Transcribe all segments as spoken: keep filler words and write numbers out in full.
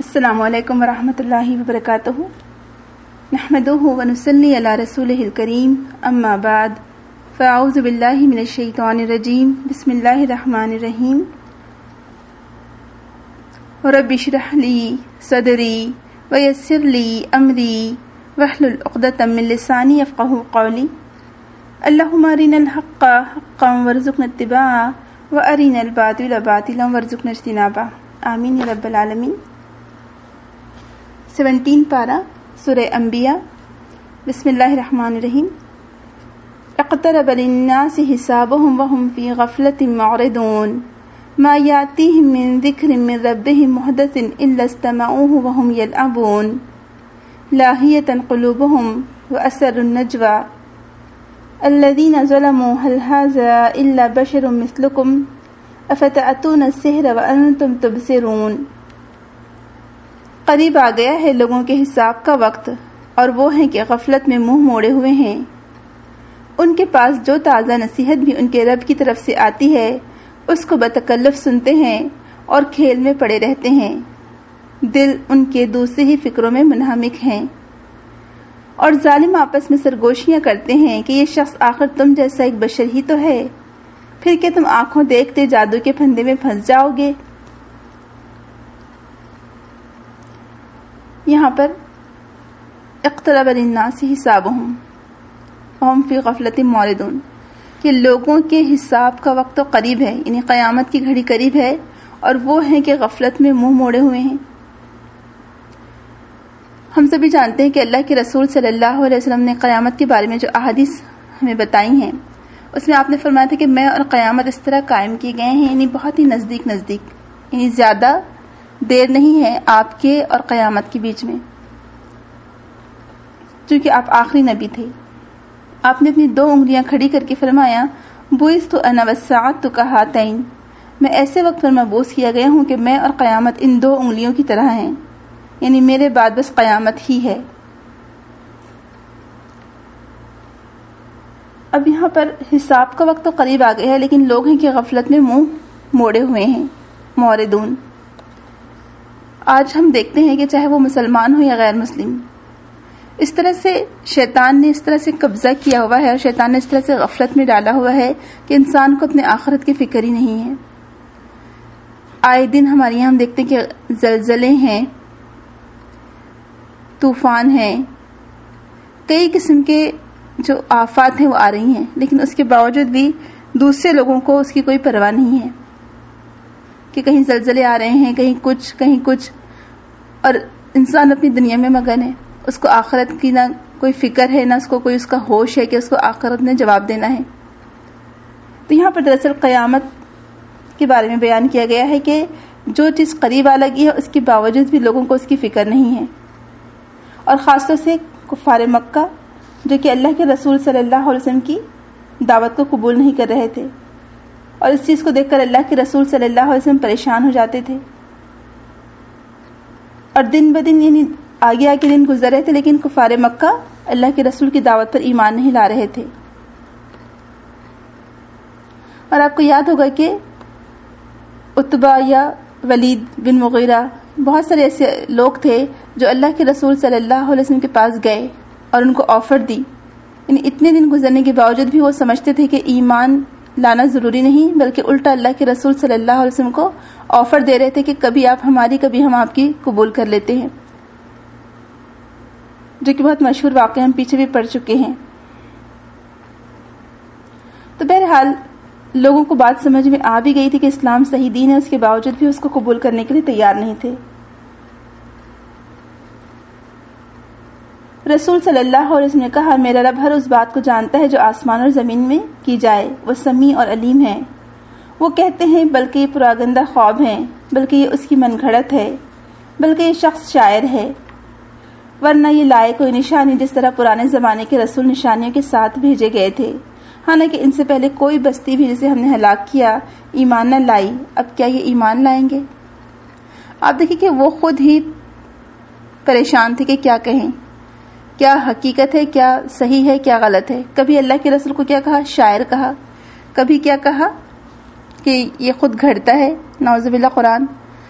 السلام علیکم ورحمۃ اللہ وبرکاتہ نحمدہ ونصلی علی رسولہ الکریم اما بعد فاعوذ باللہ من الشیطان الرجیم بسم اللہ الرحمن الرحیم رب اشرح لی صدری ویسر لی امری واحلل عقدۃ من لسانی یفقہوا قولی اللہم ارنا الحق حقا وارزقنا اتباعہ وارنا الباطل باطلا وارزقنا اجتنابہ آمین یا رب العالمین۔ سیونٹین پارہ سورہ انبیاء۔ بسم اللہ الرحمن الرحیم۔ اقترب للناس حسابهم وهم فی غفلۃ معرضون ما یاتیہم من ذکر من ربہم محدث الا استمعوه وهم یلعبون لاہیۃ قلوبهم واسروا النجوى الذین ظلموا هل هذا الا بشر مثلکم افتأتون السحر وانتم تبصرون۔ قریب آ گیا ہے لوگوں کے حساب کا وقت اور وہ ہیں کہ غفلت میں منہ موڑے ہوئے ہیں۔ ان کے پاس جو تازہ نصیحت بھی ان کے رب کی طرف سے آتی ہے اس کو بتکلف سنتے ہیں اور کھیل میں پڑے رہتے ہیں، دل ان کے دوسرے ہی فکروں میں منہمک ہیں، اور ظالم آپس میں سرگوشیاں کرتے ہیں کہ یہ شخص آخر تم جیسا ایک بشر ہی تو ہے، پھر کہ تم آنکھوں دیکھتے جادو کے پھندے میں پھنس جاؤ گے۔ یہاں پر اقترب للناس حسابهم وهم فی غفلۃ معرضون کہ لوگوں کے حساب کا وقت تو قریب ہے، یعنی قیامت کی گھڑی قریب ہے اور وہ ہیں کہ غفلت میں منہ موڑے ہوئے ہیں۔ ہم سبھی جانتے ہیں کہ اللہ کے رسول صلی اللہ علیہ وسلم نے قیامت کے بارے میں جو احادیث ہمیں بتائی ہیں اس میں آپ نے فرمایا تھا کہ میں اور قیامت اس طرح قائم کیے گئے ہیں، یعنی بہت ہی نزدیک نزدیک، یعنی زیادہ دیر نہیں ہے آپ کے اور قیامت کے بیچ میں، چونکہ آپ آخری نبی تھے۔ آپ نے اپنی دو انگلیاں کھڑی کر کے فرمایا بوئست انا والساعۃ کہاتین، میں ایسے وقت پر مبعوث کیا گیا ہوں کہ میں اور قیامت ان دو انگلیوں کی طرح ہیں، یعنی میرے بعد بس قیامت ہی ہے۔ اب یہاں پر حساب کا وقت تو قریب آ گیا ہے لیکن لوگ ہیں کہ غفلت میں منہ موڑے ہوئے ہیں، معرضون۔ آج ہم دیکھتے ہیں کہ چاہے وہ مسلمان ہو یا غیر مسلم، اس طرح سے شیطان نے اس طرح سے قبضہ کیا ہوا ہے اور شیطان نے اس طرح سے غفلت میں ڈالا ہوا ہے کہ انسان کو اپنے آخرت کی فکر ہی نہیں ہے۔ آئے دن ہمارے یہاں ہم دیکھتے ہیں کہ زلزلے ہیں، طوفان ہیں، کئی قسم کے جو آفات ہیں وہ آ رہی ہیں، لیکن اس کے باوجود بھی دوسرے لوگوں کو اس کی کوئی پرواہ نہیں ہے کہ کہیں زلزلے آ رہے ہیں، کہیں کچھ کہیں کچھ، اور انسان اپنی دنیا میں مگن ہے، اس کو آخرت کی نہ کوئی فکر ہے، نہ اس کو کوئی اس کا ہوش ہے کہ اس کو آخرت نے جواب دینا ہے۔ تو یہاں پر دراصل قیامت کے بارے میں بیان کیا گیا ہے کہ جو چیز قریب آ لگی ہے اس کے باوجود بھی لوگوں کو اس کی فکر نہیں ہے، اور خاص طور سے کفار مکہ جو کہ اللہ کے رسول صلی اللہ علیہ وسلم کی دعوت کو قبول نہیں کر رہے تھے، اور اس چیز کو دیکھ کر اللہ کے رسول صلی اللہ علیہ وسلم پریشان ہو جاتے تھے، اور دن بدن یعنی آگے آگے دن گزر رہے تھے لیکن کفار مکہ اللہ کے رسول کی دعوت پر ایمان نہیں لا رہے تھے۔ اور آپ کو یاد ہوگا کہ عتبہ یا ولید بن مغیرہ بہت سارے ایسے لوگ تھے جو اللہ کے رسول صلی اللہ علیہ وسلم کے پاس گئے اور ان کو آفر دی، یعنی اتنے دن گزرنے کے باوجود بھی وہ سمجھتے تھے کہ ایمان لانا ضروری نہیں، بلکہ الٹا اللہ کے رسول صلی اللہ علیہ وسلم کو آفر دے رہے تھے کہ کبھی آپ ہماری کبھی ہم آپ کی قبول کر لیتے ہیں، جو کہ بہت مشہور واقعہ ہم پیچھے بھی پڑھ چکے ہیں۔ تو بہرحال لوگوں کو بات سمجھ میں آ بھی گئی تھی کہ اسلام صحیح دین ہے، اس کے باوجود بھی اس کو قبول کرنے کے لیے تیار نہیں تھے۔ رسول صلی اللہ علیہ وسلم نے کہا میرا رب ہر اس بات کو جانتا ہے جو آسمان اور زمین میں کی جائے، وہ سمیع اور علیم ہے۔ وہ کہتے ہیں بلکہ یہ پراگندہ خواب ہیں، بلکہ یہ اس کی من گھڑت ہے، بلکہ یہ شخص شاعر ہے، ورنہ یہ لائے کوئی نشانی جس طرح پرانے زمانے کے رسول نشانیوں کے ساتھ بھیجے گئے تھے، حالانکہ ان سے پہلے کوئی بستی بھی جسے ہم نے ہلاک کیا ایمان نہ لائی، اب کیا یہ ایمان لائیں گے؟ آپ دیکھیں کہ وہ خود ہی پریشان تھے کہ کیا کہیں، کیا حقیقت ہے، کیا صحیح ہے، کیا غلط ہے۔ کبھی اللہ کے رسول کو کیا کہا؟ شاعر کہا، کبھی کیا کہا کہ یہ خود گھڑتا ہے، نعوذ باللہ قرآن،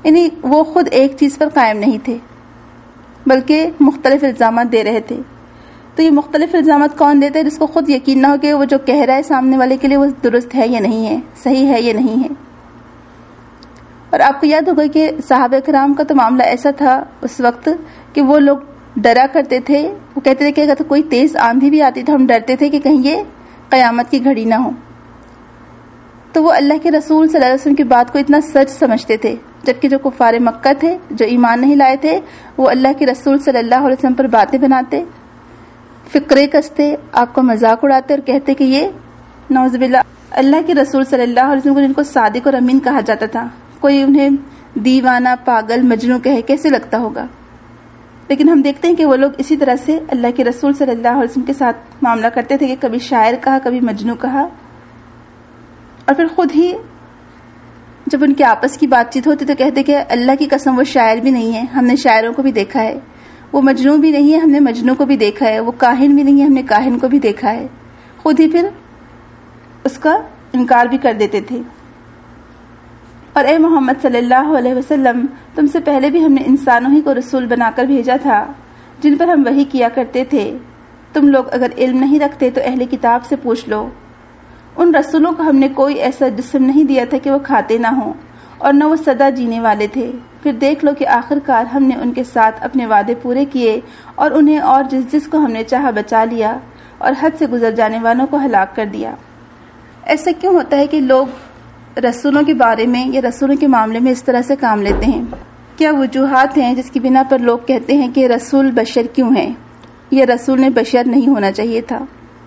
یعنی وہ خود ایک چیز پر قائم نہیں تھے بلکہ مختلف الزامات دے رہے تھے. تو یہ مختلف الزامات کون دیتے ہیں؟ جس کو خود یقین نہ ہو کہ وہ جو کہہ رہا ہے سامنے والے کے لیے وہ درست ہے یا نہیں ہے، صحیح ہے یا نہیں ہے. اور آپ کو یاد ہوگا کہ صحابہ کرام کا تو معاملہ ایسا تھا اس وقت کہ وہ لوگ ڈرا کرتے تھے. وہ کہتے تھے کہ اگر کوئی تیز آندھی بھی آتی تھی ہم ڈرتے تھے کہ کہیں یہ قیامت کی گھڑی نہ ہو. تو وہ اللہ کے رسول صلی اللہ علیہ وسلم کی بات کو اتنا سچ سمجھتے تھے، جبکہ جو کفار مکہ تھے جو ایمان نہیں لائے تھے وہ اللہ کے رسول صلی اللہ علیہ وسلم پر باتیں بناتے، فقرے کستے، آپ کا مذاق اڑاتے اور کہتے کہ یہ نعوذ باللہ اللہ کے رسول صلی اللہ علیہ وسلم کو جن کو صادق اور امین کہا جاتا تھا، کوئی انہیں دیوانہ، پاگل، مجنوں کہے کیسے لگتا ہوگا. لیکن ہم دیکھتے ہیں کہ وہ لوگ اسی طرح سے اللہ کے رسول صلی اللہ علیہ وسلم کے ساتھ معاملہ کرتے تھے کہ کبھی شاعر کہا، کبھی مجنوں کہا. اور پھر خود ہی جب ان کے آپس کی بات چیت ہوتی تو کہتے کہ اللہ کی قسم وہ شاعر بھی نہیں ہے، ہم نے شاعروں کو بھی دیکھا ہے. وہ مجنوں بھی نہیں ہے، ہم نے مجنوں کو بھی دیکھا ہے. وہ کاہن بھی نہیں ہے، ہم نے کاہن کو بھی دیکھا ہے. خود ہی پھر اس کا انکار بھی کر دیتے تھے. اور اے محمد صلی اللہ علیہ وسلم، تم سے پہلے بھی ہم نے انسانوں ہی کو رسول بنا کر بھیجا تھا جن پر ہم وحی کیا کرتے تھے. تم لوگ اگر علم نہیں رکھتے تو اہل کتاب سے پوچھ لو. ان رسولوں کو ہم نے کوئی ایسا جسم نہیں دیا تھا کہ وہ کھاتے نہ ہوں اور نہ وہ سدا جینے والے تھے. پھر دیکھ لو کہ آخر کار ہم نے ان کے ساتھ اپنے وعدے پورے کیے اور انہیں اور جس جس کو ہم نے چاہا بچا لیا اور حد سے گزر جانے والوں کو ہلاک کر دیا. ایسا کیوں ہوتا ہے کہ لوگ رسولوں کے بارے میں یا رسولوں کے معاملے میں اس طرح سے کام لیتے ہیں؟ کیا وجوہات ہیں جس کی بنا پر لوگ کہتے ہیں کہ رسول بشر کیوں ہیں یا رسول نے بشر نہیں ہونا چاہیے تھا؟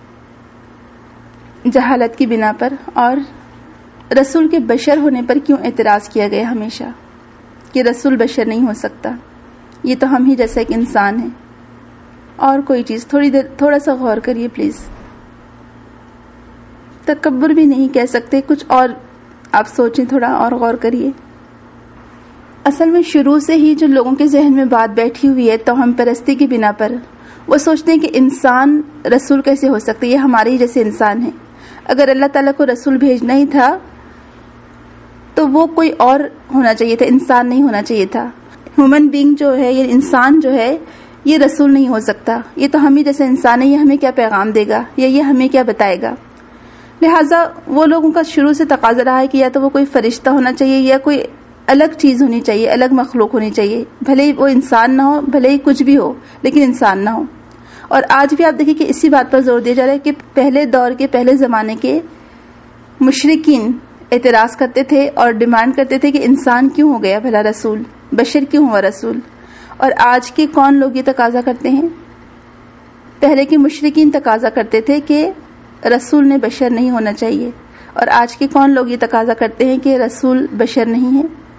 جہالت کی بنا پر. اور رسول کے بشر ہونے پر کیوں اعتراض کیا گیا ہمیشہ کہ رسول بشر نہیں ہو سکتا، یہ تو ہم ہی جیسا ایک انسان ہے. اور کوئی چیز تھوڑی دیر تھوڑا سا غور کریے پلیز. تکبر بھی نہیں کہہ سکتے، کچھ اور آپ سوچیں، تھوڑا اور غور کریے. اصل میں شروع سے ہی جو لوگوں کے ذہن میں بات بیٹھی ہوئی ہے توہم پرستی کی بنا پر، وہ سوچتے ہیں کہ انسان رسول کیسے ہو سکتے، یہ ہمارے ہی جیسے انسان ہیں. اگر اللہ تعالیٰ کو رسول بھیجنا ہی تھا تو وہ کوئی اور ہونا چاہیے تھا، انسان نہیں ہونا چاہیے تھا. ہیومن بینگ جو ہے، یہ انسان جو ہے، یہ رسول نہیں ہو سکتا. یہ تو ہم ہی جیسے انسان ہے، یہ ہمیں کیا پیغام دے گا یا یہ ہمیں کیا بتائے گا. لہٰذا وہ لوگوں کا شروع سے تقاضا رہا ہے کہ یا تو وہ کوئی فرشتہ ہونا چاہیے یا کوئی الگ چیز ہونی چاہیے، الگ مخلوق ہونی چاہیے، بھلے ہی وہ انسان نہ ہو، بھلے ہی کچھ بھی ہو، لیکن انسان نہ ہو. اور آج بھی آپ دیکھیں کہ اسی بات پر زور دیا جا رہا ہے کہ پہلے دور کے، پہلے زمانے کے مشرکین اعتراض کرتے تھے اور ڈیمانڈ کرتے تھے کہ انسان کیوں ہو گیا بھلا رسول، بشر کیوں ہوا رسول. اور آج کے کون لوگ یہ تقاضا کرتے ہیں؟ پہلے کے مشرکین تقاضا کرتے تھے کہ رسول نے بشر نہیں ہونا چاہیے، اور آج کے کون لوگ یہ تقاضا کرتے ہیں کہ رسول بشر نہیں ہے؟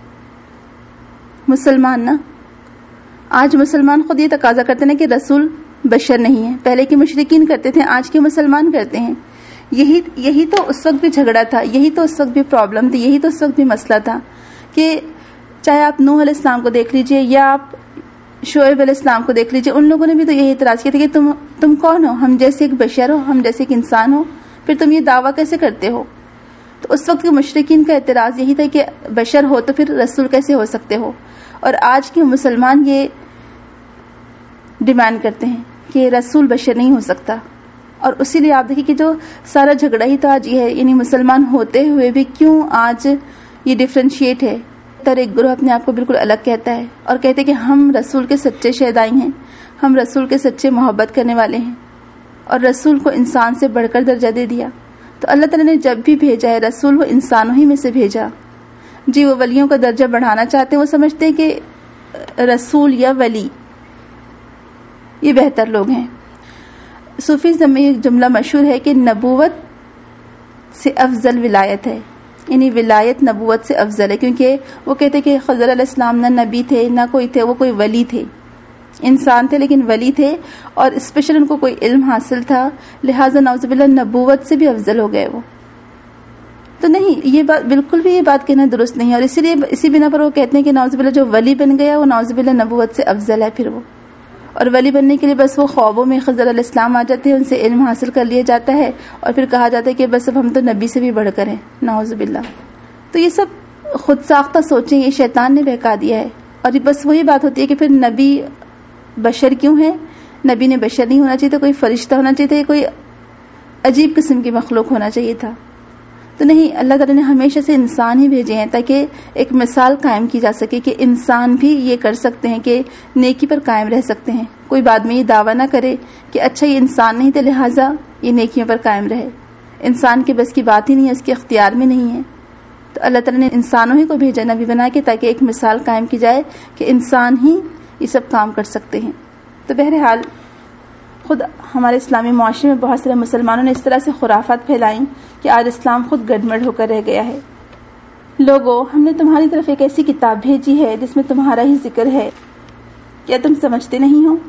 مسلمان نا. آج مسلمان خود یہ تقاضا کرتے ہیں کہ رسول بشر نہیں ہے. پہلے کے مشرکین کرتے تھے، آج کے مسلمان کرتے ہیں. یہی یہی تو اس وقت بھی جھگڑا تھا، یہی تو اس وقت بھی پرابلم تھی، یہی تو اس وقت بھی مسئلہ تھا کہ چاہے آپ نوح علیہ السلام کو دیکھ لیجئے یا آپ شعیب علیہ السلام کو دیکھ لیجئے، ان لوگوں نے بھی تو یہی اعتراض کیا تھا کہ تم تم کون ہو؟ ہم جیسے ایک بشر ہو، ہم جیسے ایک انسان ہو، پھر تم یہ دعویٰ کیسے کرتے ہو؟ تو اس وقت کے مشرکین کا اعتراض یہی تھا کہ بشر ہو تو پھر رسول کیسے ہو سکتے ہو. اور آج کے مسلمان یہ ڈیمانڈ کرتے ہیں کہ رسول بشر نہیں ہو سکتا. اور اسی لیے آپ دیکھیں کہ جو سارا جھگڑا ہی تو آج یہ ہے، یعنی مسلمان ہوتے ہوئے بھی کیوں آج یہ ڈفرینشیٹ ہے. تر ایک گروہ اپنے آپ کو بالکل الگ کہتا ہے اور کہتے ہیں کہ ہم رسول کے سچے شہدائی ہیں، ہم رسول کے سچے محبت کرنے والے ہیں، اور رسول کو انسان سے بڑھ کر درجہ دے دیا. تو اللہ تعالیٰ نے جب بھی بھیجا ہے رسول، وہ انسانوں ہی میں سے بھیجا. جی وہ ولیوں کا درجہ بڑھانا چاہتے ہیں، وہ سمجھتے ہیں کہ رسول یا ولی یہ بہتر لوگ ہیں. صوفیزم میں ایک جملہ مشہور ہے کہ نبوت سے افضل ولایت ہے، یعنی ولایت نبوت سے افضل ہے، کیونکہ وہ کہتے کہ خضر علیہ السلام نہ نبی تھے نہ کوئی تھے، وہ کوئی ولی تھے، انسان تھے لیکن ولی تھے، اور اسپیشل ان کو کوئی علم حاصل تھا، لہٰذا نعوذ باللہ نبوت سے بھی افضل ہو گئے وہ. تو نہیں، یہ بات بالکل بھی یہ بات کہنا درست نہیں ہے. اور اسی لیے اسی بنا پر وہ کہتے ہیں کہ نعوذ باللہ جو ولی بن گیا وہ نعوذ باللہ نبوت سے افضل ہے. پھر وہ اور ولی بننے کے لیے بس وہ خوابوں میں خضر علیہ السلام آ جاتے ہیں، ان سے علم حاصل کر لیا جاتا ہے، اور پھر کہا جاتا ہے کہ بس اب ہم تو نبی سے بھی بڑھ کر ہیں، نعوذ باللہ. تو یہ سب خود ساختہ سوچیں یہ شیطان نے بہکا دیا ہے. اور یہ بس وہی بات ہوتی ہے کہ پھر نبی بشر کیوں ہے؟ نبی نے بشر نہیں ہونا چاہیے تھا, کوئی فرشتہ ہونا چاہیے تھا, کوئی عجیب قسم کی مخلوق ہونا چاہیے تھا. تو نہیں, اللہ تعالیٰ نے ہمیشہ سے انسان ہی بھیجے ہیں تاکہ ایک مثال قائم کی جا سکے کہ انسان بھی یہ کر سکتے ہیں کہ نیکی پر قائم رہ سکتے ہیں. کوئی بعد میں یہ دعویٰ نہ کرے کہ اچھا یہ انسان نہیں تھے لہٰذا یہ نیکیوں پر قائم رہے. انسان کے بس کی بات ہی نہیں ہے, اس کے اختیار میں نہیں ہے. تو اللہ تعالیٰ نے انسانوں ہی کو بھیجا نبی بنا کے تاکہ ایک مثال قائم کی جائے کہ انسان ہی یہ سب کام کر سکتے ہیں. تو بہرحال خود ہمارے اسلامی معاشرے میں بہت سارے مسلمانوں نے اس طرح سے خرافات پھیلائیں کہ آج اسلام خود گڑمڑ ہو کر رہ گیا ہے. لوگوں, ہم نے تمہاری طرف ایک ایسی کتاب بھیجی ہے جس میں تمہارا ہی ذکر ہے, کیا تم سمجھتے نہیں ہو؟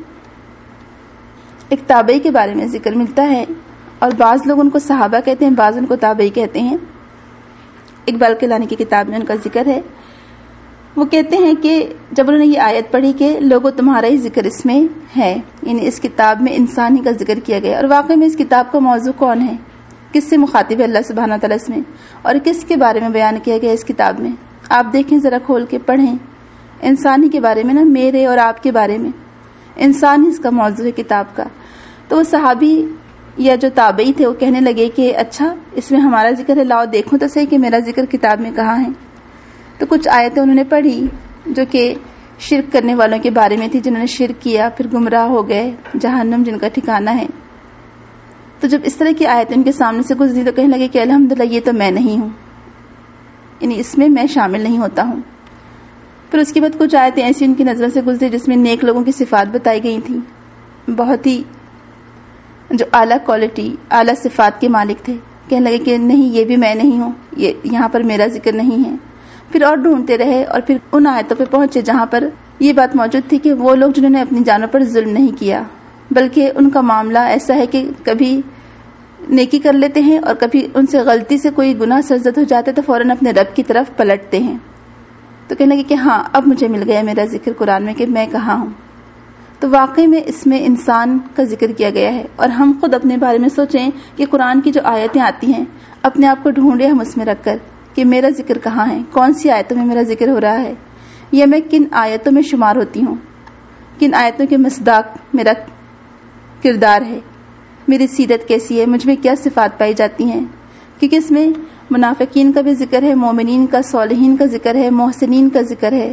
ایک تابعی کے بارے میں ذکر ملتا ہے اور بعض لوگ ان کو صحابہ کہتے ہیں, بعض ان کو تابعی کہتے ہیں. اقبال کیلانی کی کتاب میں ان کا ذکر ہے. وہ کہتے ہیں کہ جب انہوں نے یہ آیت پڑھی کہ لوگوں تمہارا ہی ذکر اس میں ہے, یعنی اس کتاب میں انسانی کا ذکر کیا گیا, اور واقعی میں اس کتاب کا موضوع کون ہے, کس سے مخاطب ہے اللہ سبحانہ تعالیٰ اس میں, اور کس کے بارے میں بیان کیا گیا اس کتاب میں. آپ دیکھیں, ذرا کھول کے پڑھیں. انسانی کے بارے میں نا, میرے اور آپ کے بارے میں. انسان ہی اس کا موضوع ہے کتاب کا. تو وہ صحابی یا جو تابعی تھے وہ کہنے لگے کہ اچھا اس میں ہمارا ذکر ہے, لاؤ دیکھو تو صحیح کہ میرا ذکر کتاب میں کہاں ہے. تو کچھ آیتیں انہوں نے پڑھی جو کہ شرک کرنے والوں کے بارے میں تھی, جنہوں نے شرک کیا پھر گمراہ ہو گئے, جہنم جن کا ٹھکانہ ہے. تو جب اس طرح کی آیتیں ان کے سامنے سے گزری تو کہنے لگے کہ الحمدللہ یہ تو میں نہیں ہوں, یعنی اس میں میں شامل نہیں ہوتا ہوں. پھر اس کے بعد کچھ آیتیں ایسی ان کی نظر سے گزری جس میں نیک لوگوں کی صفات بتائی گئی تھیں, بہت ہی جو اعلیٰ کوالٹی اعلیٰ صفات کے مالک تھے. کہنے لگے کہ نہیں یہ بھی میں نہیں ہوں, یہ یہاں پر میرا ذکر نہیں ہے. پھر اور ڈھونڈتے رہے اور پھر ان آیتوں پہ پہنچے جہاں پر یہ بات موجود تھی کہ وہ لوگ جنہوں نے اپنی جانوں پر ظلم نہیں کیا, بلکہ ان کا معاملہ ایسا ہے کہ کبھی نیکی کر لیتے ہیں اور کبھی ان سے غلطی سے کوئی گناہ سرزد ہو جاتے تو فوراً اپنے رب کی طرف پلٹتے ہیں. تو کہنے لگے کہ ہاں اب مجھے مل گیا میرا ذکر قرآن میں کہ میں کہاں ہوں. تو واقعی میں اس میں انسان کا ذکر کیا گیا ہے. اور ہم خود اپنے بارے میں سوچیں کہ قرآن کی جو آیتیں آتی ہیں اپنے آپ کو ڈھونڈے ہم اس میں رکھ کر کہ میرا ذکر کہاں ہے, کون سی آیتوں میں میرا ذکر ہو رہا ہے, یا میں کن آیتوں میں شمار ہوتی ہوں, کن آیتوں کے مصداق میرا کردار ہے, میری سیرت کیسی ہے, مجھ میں کیا صفات پائی جاتی ہیں. کیونکہ اس میں منافقین کا بھی ذکر ہے, مومنین کا, صالحین کا ذکر ہے, محسنین کا ذکر ہے,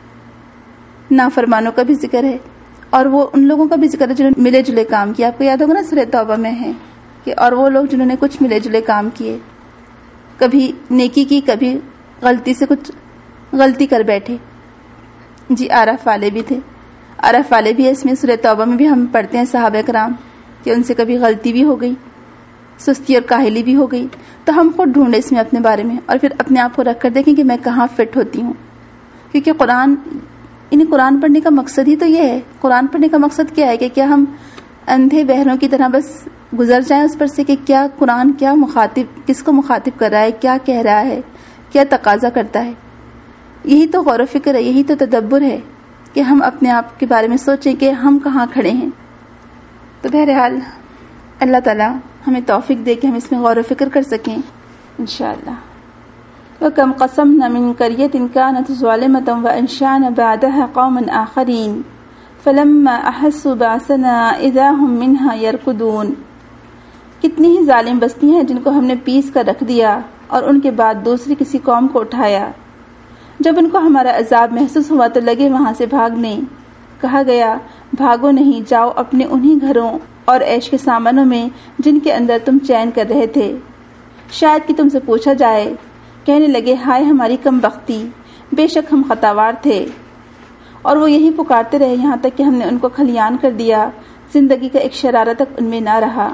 نافرمانوں کا بھی ذکر ہے, اور وہ ان لوگوں کا بھی ذکر ہے جنہوں نے ملے جلے کام کیا. آپ کو یاد ہوگا نا سورہ توبہ میں ہے کہ اور وہ لوگ جنہوں نے کچھ ملے جلے کام کیے, کبھی نیکی کی کبھی غلطی سے کچھ غلطی کر بیٹھے. جی آرف والے بھی تھے, آرف والے بھی ہے اس میں. سورہ توبہ میں بھی ہم پڑھتے ہیں صحابہ کرام کہ ان سے کبھی غلطی بھی ہو گئی, سستی اور کاہلی بھی ہو گئی. تو ہم خود ڈھونڈے اس میں اپنے بارے میں اور پھر اپنے آپ کو رکھ کر دیکھیں کہ میں کہاں فٹ ہوتی ہوں. کیونکہ قرآن انہیں قرآن پڑھنے کا مقصد ہی تو یہ ہے. قرآن پڑھنے کا مقصد کیا ہے کہ کیا ہم اندھے بہروں کی طرح بس گزر جائیں اس پر سے کہ کیا قرآن کیا مخاطب کس کو مخاطب کر رہا ہے, کیا کہہ رہا ہے, کیا تقاضا کرتا ہے. یہی تو غور و فکر ہے, یہی تو تدبر ہے کہ ہم اپنے آپ کے بارے میں سوچیں کہ ہم کہاں کھڑے ہیں. تو بہرحال اللہ تعالیٰ ہمیں توفیق دے کہ ہم اس میں غور و فکر کر سکیں انشاءاللہ. وَكَمْ قَسَمْنَا مِنْ قَرْيَةٍ كَانَتْ ظَالِمَةً وَأَنشَأْنَا بَعْدَهَا قَوْمًا آخَرِينَ فَلَمَّا أَحَسُّوا بَأْسَنَا إِذَا هُمْ مِنْهَا يَرْكُضُونَ. کتنی ہی ظالم بستیاں ہیں جن کو ہم نے پیس کر رکھ دیا اور ان کے بعد دوسری کسی قوم کو اٹھایا. جب ان کو ہمارا عذاب محسوس ہوا تو لگے وہاں سے بھاگنے. کہا گیا بھاگو نہیں, جاؤ اپنے انہی گھروں اور عیش کے سامانوں میں جن کے اندر تم چین کر رہے تھے. شاید کہ تم سے پوچھا جائے. کہنے لگے ہائے ہماری کم بختی, بے شک ہم خطاوار تھے. اور وہ یہی پکارتے رہے یہاں تک کہ ہم نے ان کو کھلیان کر دیا, زندگی کا ایک شرارہ تک ان میں نہ رہا.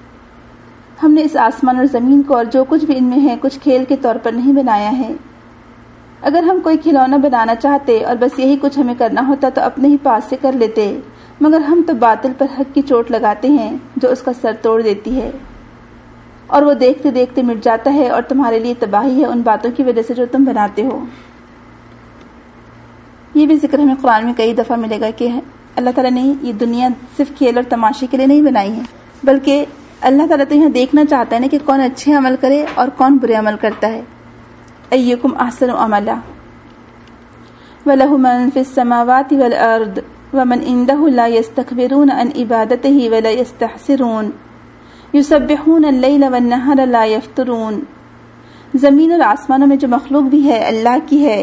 ہم نے اس آسمان اور زمین کو اور جو کچھ بھی ان میں ہے کچھ کھیل کے طور پر نہیں بنایا ہے. اگر ہم کوئی کھلونا بنانا چاہتے اور بس یہی کچھ ہمیں کرنا ہوتا تو اپنے ہی پاس سے کر لیتے, مگر ہم تو باطل پر حق کی چوٹ لگاتے ہیں جو اس کا سر توڑ دیتی ہے, اور وہ دیکھتے دیکھتے مٹ جاتا ہے, اور تمہارے لیے تباہی ہے ان باتوں کی وجہ سے جو تم بناتے ہو. یہ بھی ذکر ہمیں قرآن میں کئی دفعہ ملے گا کہ اللہ تعالیٰ نے یہ دنیا صرف کھیل اور تماشے کے لیے نہیں بنائی ہے, بلکہ اللہ تعالیٰ تو یہاں دیکھنا چاہتا ہے نا کہ کون اچھے عمل کرے اور کون برے عمل کرتا ہے. अय्युकुम अहसनु अमला वलहु मन फिस समावाति वल अर्द वमन इंदहु ला यस्तकबिरून अन इबादतिही वला यस्तहसिरून युसब्बिहून अल-लैल वन-नहार ला यफ्तरून। ज़मीन और आसमानों में जो मखलूक भी है अल्लाह की है,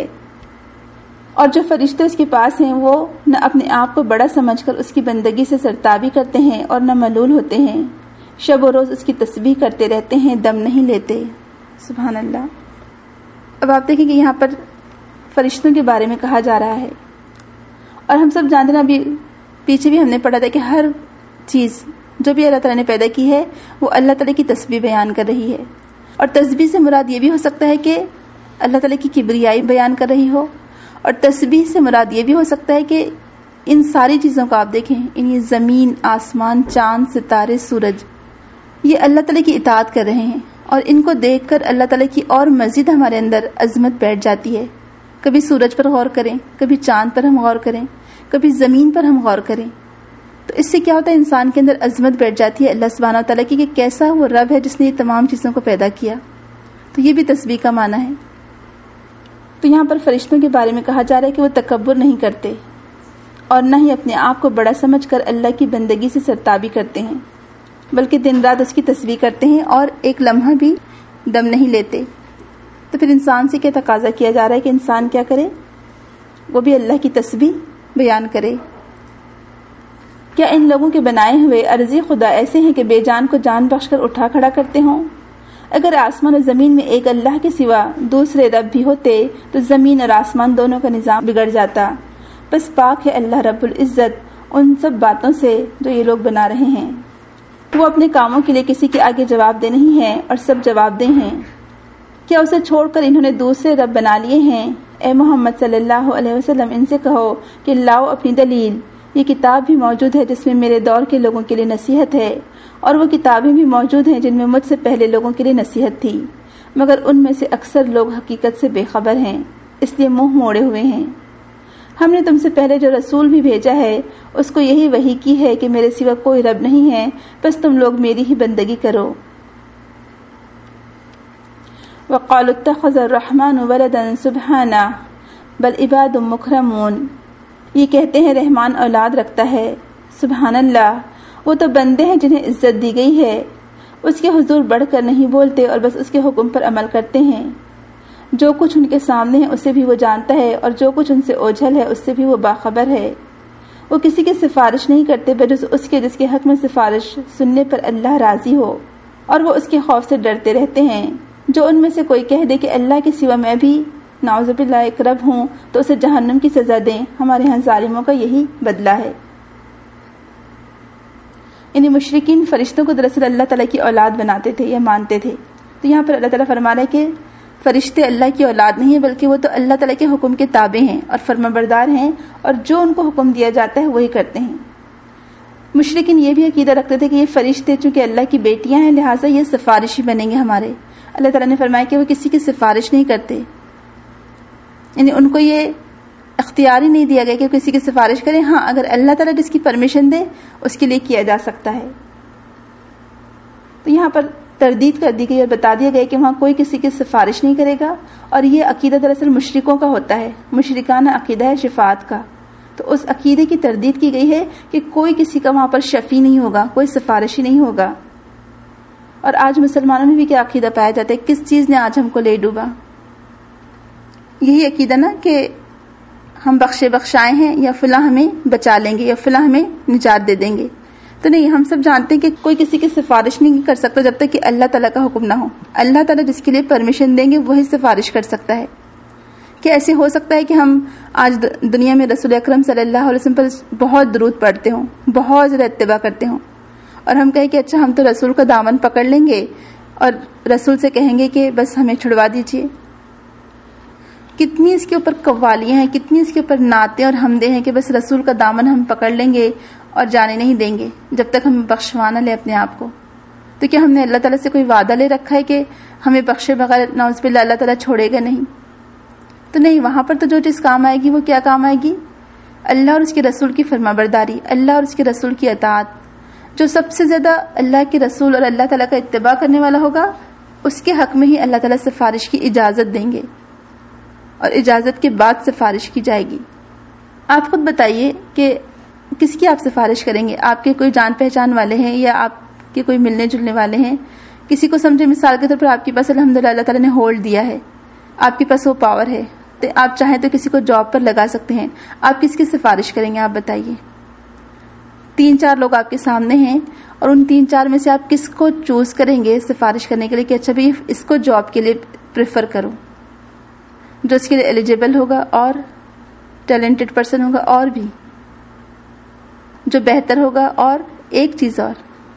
और जो फरिश्ते उसके पास हैं वो न अपने आप को बड़ा समझकर उसकी बंदगी से सरताबी करते हैं और न मलूल होते हैं, शब और रोज़ उसकी तस्बीह करते रहते हैं, दम नहीं लेते। सुभान अल्लाह। अब आप देखें कि यहाँ पर फरिश्तों के बारे में कहा जा रहा है, और हम सब जानते हैं, अभी पीछे भी हमने पढ़ा था कि हर चीज़ जो भी अल्लाह ताला ने पैदा की है वो अल्लाह ताला की तस्बीह बयान कर रही है। और तस्बीह से मुराद ये भी हो सकता है कि अल्लाह ताला की किबरियाई बयान कर रही हो, और तस्बीह से मुराद ये भी हो सकता है कि इन सारी चीज़ों को आप देखें, इन ये ज़मीन, आसमान, चाँद, सितारे, सूरज, ये अल्लाह ताला की इताअत कर रहे हैं, और इनको देखकर अल्लाह ताला की और मज़ीद हमारे अंदर अज़मत बैठ जाती है। कभी सूरज पर गौर करें, कभी चाँद पर हम गौर करें, कभी ज़मीन पर हम गौर करें, तो इससे क्या होता है, इंसान के अंदर अज़मत बैठ जाती है अल्लाह सुब्हानहू व तआला की कि कैसा वो रब है जिसने ये तमाम चीज़ों को पैदा किया। तो ये भी तस्बीह का माना है। तो यहाँ पर फरिश्तों के बारे में कहा जा रहा है कि वो तकब्बुर नहीं करते और न ही अपने आप को बड़ा समझकर अल्लाह की बंदगी से सरताबी करते हैं, बल्कि दिन रात उसकी तस्बीह करते हैं और एक लम्हा भी दम नहीं लेते। तो फिर इंसान से क्या तकाजा किया जा रहा है कि इंसान क्या करे, वो भी अल्लाह की तस्बीह बयान करे। क्या इन लोगों के बनाए हुए अर्जी खुदा ऐसे हैं कि बेजान को जान बख्श कर उठा खड़ा करते हों? अगर आसमान और ज़मीन में एक अल्लाह के सिवा दूसरे रब भी होते तो ज़मीन और आसमान दोनों का निज़ाम बिगड़ जाता। बस पाक है अल्लाह रब्बुल इज़्ज़त उन सब बातों से जो ये लोग बना रहे हैं। वो अपने कामों के लिए किसी के आगे जवाबदेह नहीं है और सब जवाबदेह हैं। क्या उसे छोड़कर इन्होंने दूसरे रब बना लिए हैं? ए मोहम्मद सल्लल्लाहु अलैहि वसल्लम, इनसे कहो कि लाओ अपनी दलील। ये किताब भी मौजूद है जिसमें मेरे दौर के लोगों के लिए नसीहत है, और वो किताबें भी मौजूद हैं जिनमें मुझसे पहले लोगों के लिए नसीहत थी, मगर उनमें से अक्सर लोग हकीकत से बेखबर हैं, इसलिए मुंह मोड़े हुए हैं। हमने तुमसे पहले जो रसूल भी भेजा है उसको यही वही की है कि मेरे सिवा कोई रब नहीं है, बस तुम लोग मेरी ही बंदगी करो। वक़ालू इत्तख़ज़र रहमानु वलदन सुब्हाना बल इबादुम मुकरमून। ये कहते हैं रहमान औलाद रखता है, सुभान अल्लाह, वो तो बंदे हैं जिन्हें इज्जत दी गई है। उसके हुजूर बढ़कर नहीं बोलते और बस उसके हुक्म पर अमल करते हैं। जो कुछ उनके सामने है उसे भी वो जानता है, और जो कुछ उनसे ओझल है उससे भी वो बाखबर है। वो किसी की सिफारिश नहीं करते बजाय उसके जिसके हक में सिफारिश सुनने पर अल्लाह राजी हो, और वो उसके खौफ से डरते रहते हैं। जो उनमें से कोई कह दे कि अल्लाह के सिवा मैं भी नाउज़ुबिल्लाह एक रब हूँ तो उसे जहन्नम की सजा दें, हमारे यहाँ जालिमों का यही बदला है। यानी मुशरिकीन फरिश्तों को दरअसल अल्लाह ताला की औलाद बनाते थे या मानते थे। तो यहाँ पर अल्लाह ताला फरमा रहा है कि फरिश्ते अल्लाह की औलाद नहीं है, बल्कि वो तो अल्लाह ताला के हुक्म के ताबे हैं और फरमाबरदार हैं, और जो उनको हुक्म दिया जाता है वही करते हैं। मुशरिकीन ये भी अकीदा रखते थे कि ये फरिश्ते चूंकि अल्लाह की बेटियां हैं लिहाजा ये सिफारिशी बनेंगे हमारे। अल्लाह ताला ने फरमाया कि वो किसी की सिफारिश नहीं करते, यानी उनको ये इख्तियार ही नहीं दिया गया कि किसी की सिफारिश करें। हाँ, अगर अल्लाह ताला जिसकी परमिशन दे उसके लिए किया जा सकता है। तो यहाँ पर तरदीद कर दी गई और बता दिया गया कि वहाँ कोई किसी की सिफारिश नहीं करेगा, और ये अकीदा दरअसल मुशरिकों का होता है, मुशरिकाना अकीदा है शिफात का। तो उस अकीदे की तरदीद की गई है कि कोई किसी का वहाँ पर शफी नहीं होगा, कोई सिफारिश ही नहीं होगा। और आज मुसलमानों में भी क्या अकीदा पाया जाता है, किस चीज़ ने आज हमको ले डूबा? यही अकीदा ना कि हम बख्शे बख्शाए हैं, या फलां हमें बचा लेंगे, या फलां हमें निजात दे देंगे। तो नहीं, हम सब जानते हैं कि कोई किसी की सिफारिश नहीं कर सकता जब तक कि अल्लाह ताला का हुक्म ना हो। अल्लाह ताला जिसके लिए परमिशन देंगे वही सिफारिश कर सकता है। क्या ऐसे हो सकता है कि हम आज दुनिया में रसूल अकरम सल्लल्लाहु अलैहि वसल्लम पर बहुत दुरूद पढ़ते हों, बहुत ज़्यादा इत्तिबा करते हों, और हम कहें कि अच्छा हम तो रसूल का दामन पकड़ लेंगे और रसूल से कहेंगे कि बस हमें छुड़वा दीजिए? कितनी इसके ऊपर कव्वालियाँ हैं, कितनी इसके ऊपर नाते और हमदे हैं कि बस रसूल का दामन हम पकड़ लेंगे और जाने नहीं देंगे जब तक हम बख्शवा न ले अपने आप को। तो क्या हमने अल्लाह ताला से कोई वादा ले रखा है कि हमें बख्शे बगैर नौज़ बिल्लाह अल्लाह ताला छोड़ेगा नहीं? तो नहीं, वहाँ पर तो जो चीज़ काम आएगी वो क्या काम आएगी? अल्लाह और उसके रसूल की फरमाबरदारी, अल्लाह और उसके रसूल की अताअत। जो सबसे ज़्यादा अल्लाह के रसूल और अल्लाह ताला का इत्तिबा करने वाला होगा اس کے حق میں ہی اللہ تعالیٰ سفارش کی اجازت دیں گے اور اجازت کے بعد سفارش کی جائے گی۔ آپ خود بتائیے کہ کس کی آپ سفارش کریں گے؟ آپ کے کوئی جان پہچان والے ہیں یا آپ کے کوئی ملنے جلنے والے ہیں؟ کسی کو سمجھے مثال کے طور پر آپ کے پاس الحمدللہ اللہ تعالیٰ نے ہولڈ دیا ہے، آپ کے پاس وہ پاور ہے، تو آپ چاہیں تو کسی کو جاب پر لگا سکتے ہیں، آپ کس کی سفارش کریں گے؟ آپ بتائیے۔ تین چار لوگ آپ کے سامنے ہیں اور ان تین چار میں سے آپ کس کو چوز کریں گے سفارش کرنے کے لیے کہ اچھا بھی اس کو جاب کے لیے پریفر کروں، جو اس کے لیے ایلیجیبل ہوگا اور ٹیلنٹڈ پرسن ہوگا اور بھی جو بہتر ہوگا، اور ایک چیز اور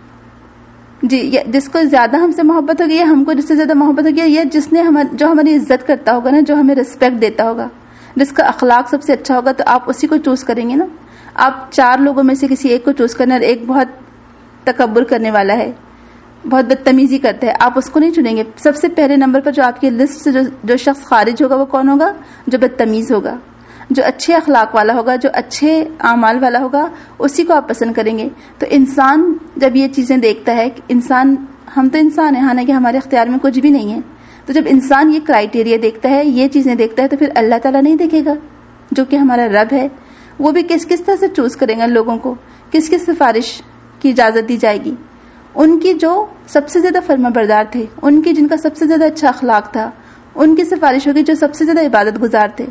جی، جس کو زیادہ ہم سے محبت ہوگی یا ہم کو جس سے زیادہ محبت ہوگی، یا جس نے ہم جو ہماری عزت کرتا ہوگا نا، جو ہمیں ریسپیکٹ دیتا ہوگا، جس کا اخلاق سب سے اچھا ہوگا، تو آپ اسی کو چوز کریں گے نا۔ آپ چار لوگوں میں سے کسی ایک کو چوز کرنا، اور ایک بہت تکبر کرنے والا ہے، بہت بدتمیزی کرتا ہے، آپ اس کو نہیں چنیں گے۔ سب سے پہلے نمبر پر جو آپ کی لسٹ سے جو, جو شخص خارج ہوگا وہ کون ہوگا؟ جو بدتمیز ہوگا، جو اچھے اخلاق والا ہوگا، جو اچھے اعمال والا ہوگا، اسی کو آپ پسند کریں گے۔ تو انسان جب یہ چیزیں دیکھتا ہے کہ انسان، ہم تو انسان ہیں، حالانکہ ہمارے اختیار میں کچھ بھی نہیں ہے، تو جب انسان یہ کرائیٹیریا دیکھتا ہے، یہ چیزیں دیکھتا ہے، تو پھر اللہ تعالیٰ نہیں دیکھے گا جو کہ ہمارا رب ہے؟ وہ بھی کس کس طرح سے چوز کریں گا لوگوں کو، کس کس سفارش کی اجازت دی جائے گی؟ ان کی جو سب سے زیادہ فرما بردار تھے، ان کی جن کا سب سے زیادہ اچھا اخلاق تھا، ان کی سفارش ہوگی جو سب سے زیادہ عبادت گزار تھے۔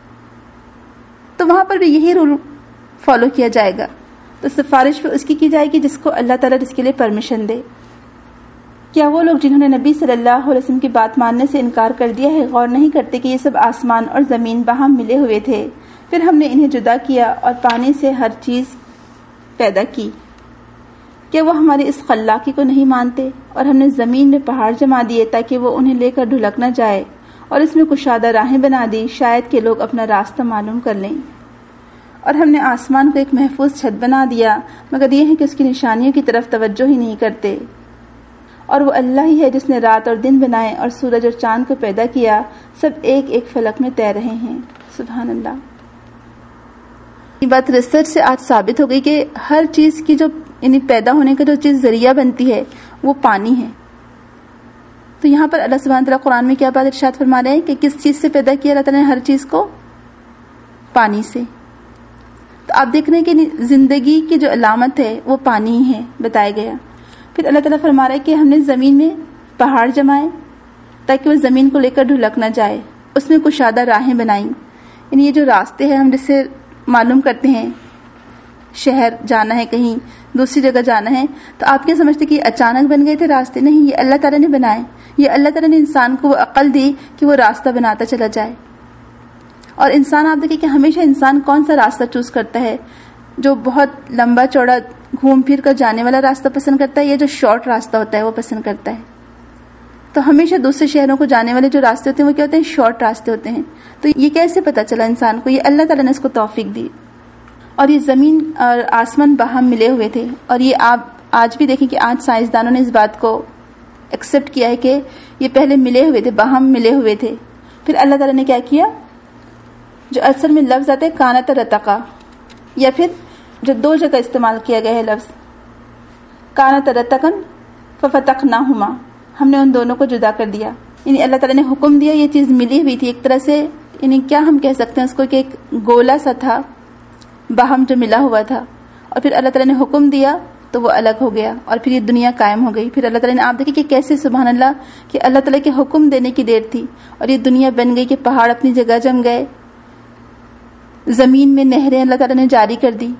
تو وہاں پر بھی یہی رول فالو کیا جائے گا۔ تو سفارش اس کی کی جائے گی جس کو اللہ تعالیٰ اس کے لیے پرمیشن دے۔ کیا وہ لوگ جنہوں نے نبی صلی اللہ علیہ وسلم کی بات ماننے سے انکار کر دیا ہے غور نہیں کرتے کہ یہ سب آسمان اور زمین باہم ملے ہوئے تھے، پھر ہم نے انہیں جدا کیا اور پانی سے ہر چیز پیدا کی؟ کیا وہ ہماری اس خلاقی کو نہیں مانتے؟ اور ہم نے زمین میں پہاڑ جما دیے تاکہ وہ انہیں لے کر ڈھلک نہ جائے، اور اس میں کشادہ راہیں بنا دی شاید کہ لوگ اپنا راستہ معلوم کر لیں۔ اور ہم نے آسمان کو ایک محفوظ چھت بنا دیا، مگر یہ ہے کہ اس کی نشانیوں کی طرف توجہ ہی نہیں کرتے۔ اور وہ اللہ ہی ہے جس نے رات اور دن بنائے اور سورج اور چاند کو پیدا کیا، سب ایک ایک فلک میں تیر رہے ہیں۔ سبحان اللہ۔ یہ بات ریسرچ سے آج ثابت ہو گئی کہ ہر چیز کی جو یعنی پیدا ہونے کا جو چیز ذریعہ بنتی ہے وہ پانی ہے۔ تو یہاں پر اللہ سبحانہ تعالیٰ قرآن میں کیا بات ارشاد فرما رہے ہیں کہ کس چیز سے پیدا کیا اللہ تعالیٰ نے ہر چیز کو؟ پانی سے۔ تو آپ دیکھ رہے ہیں کہ زندگی کی جو علامت ہے وہ پانی ہی ہے، بتایا گیا۔ پھر اللہ تعالیٰ فرما رہا ہے کہ ہم نے زمین میں پہاڑ جمائے تاکہ وہ زمین کو لے کر ڈھلک نہ جائے، اس میں کشادہ راہیں بنائیں۔ یعنی یہ جو راستے ہیں ہم جس سے معلوم کرتے ہیں شہر جانا ہے، کہیں دوسری جگہ جانا ہے، تو آپ کیا سمجھتے کہ یہ اچانک بن گئے تھے راستے؟ نہیں، یہ اللہ تعالیٰ نے بنائے۔ یہ اللہ تعالیٰ نے انسان کو وہ عقل دی کہ وہ راستہ بناتا چلا جائے۔ اور انسان آپ دیکھیں کہ ہمیشہ انسان کون سا راستہ چوز کرتا ہے؟ جو بہت لمبا چوڑا گھوم پھر کر جانے والا راستہ پسند کرتا ہے، یا جو شارٹ راستہ ہوتا ہے وہ پسند کرتا ہے؟ تو ہمیشہ دوسرے شہروں کو جانے والے جو راستے ہوتے ہیں وہ کیا ہوتے ہیں؟ شارٹ راستے ہوتے ہیں۔ تو یہ کیسے پتا چلا انسان کو؟ یہ اللہ تعالیٰ نے اس کو توفیق دی۔ اور یہ زمین اور آسمان باہم ملے ہوئے تھے، اور یہ آپ آج بھی دیکھیں کہ آج سائنسدانوں نے اس بات کو ایکسپٹ کیا ہے کہ یہ پہلے ملے ہوئے تھے، باہم ملے ہوئے تھے۔ پھر اللہ تعالیٰ نے کیا کیا؟ جو اصل میں لفظ آتا ہے کانت رتقا، یا پھر جو دو جگہ استعمال کیا گیا ہے لفظ کانت رتقن ففتقناہما، ہم نے ان دونوں کو جدا کر دیا۔ یعنی اللہ تعالیٰ نے حکم دیا، یہ چیز ملی ہوئی تھی ایک طرح سے، یعنی کیا ہم کہہ سکتے ہیں اس کو کہ ایک گولا سا تھا باہم جو ملا ہوا تھا، اور پھر اللہ تعالیٰ نے حکم دیا تو وہ الگ ہو گیا، اور پھر یہ دنیا قائم ہو گئی۔ پھر اللہ تعالیٰ نے، آپ دیکھیں کہ کیسے سبحان اللہ کہ اللہ تعالیٰ کے حکم دینے کی دیر تھی اور یہ دنیا بن گئی، کہ پہاڑ اپنی جگہ جم گئے، زمین میں نہریں اللہ تعالیٰ نے جاری کر دی۔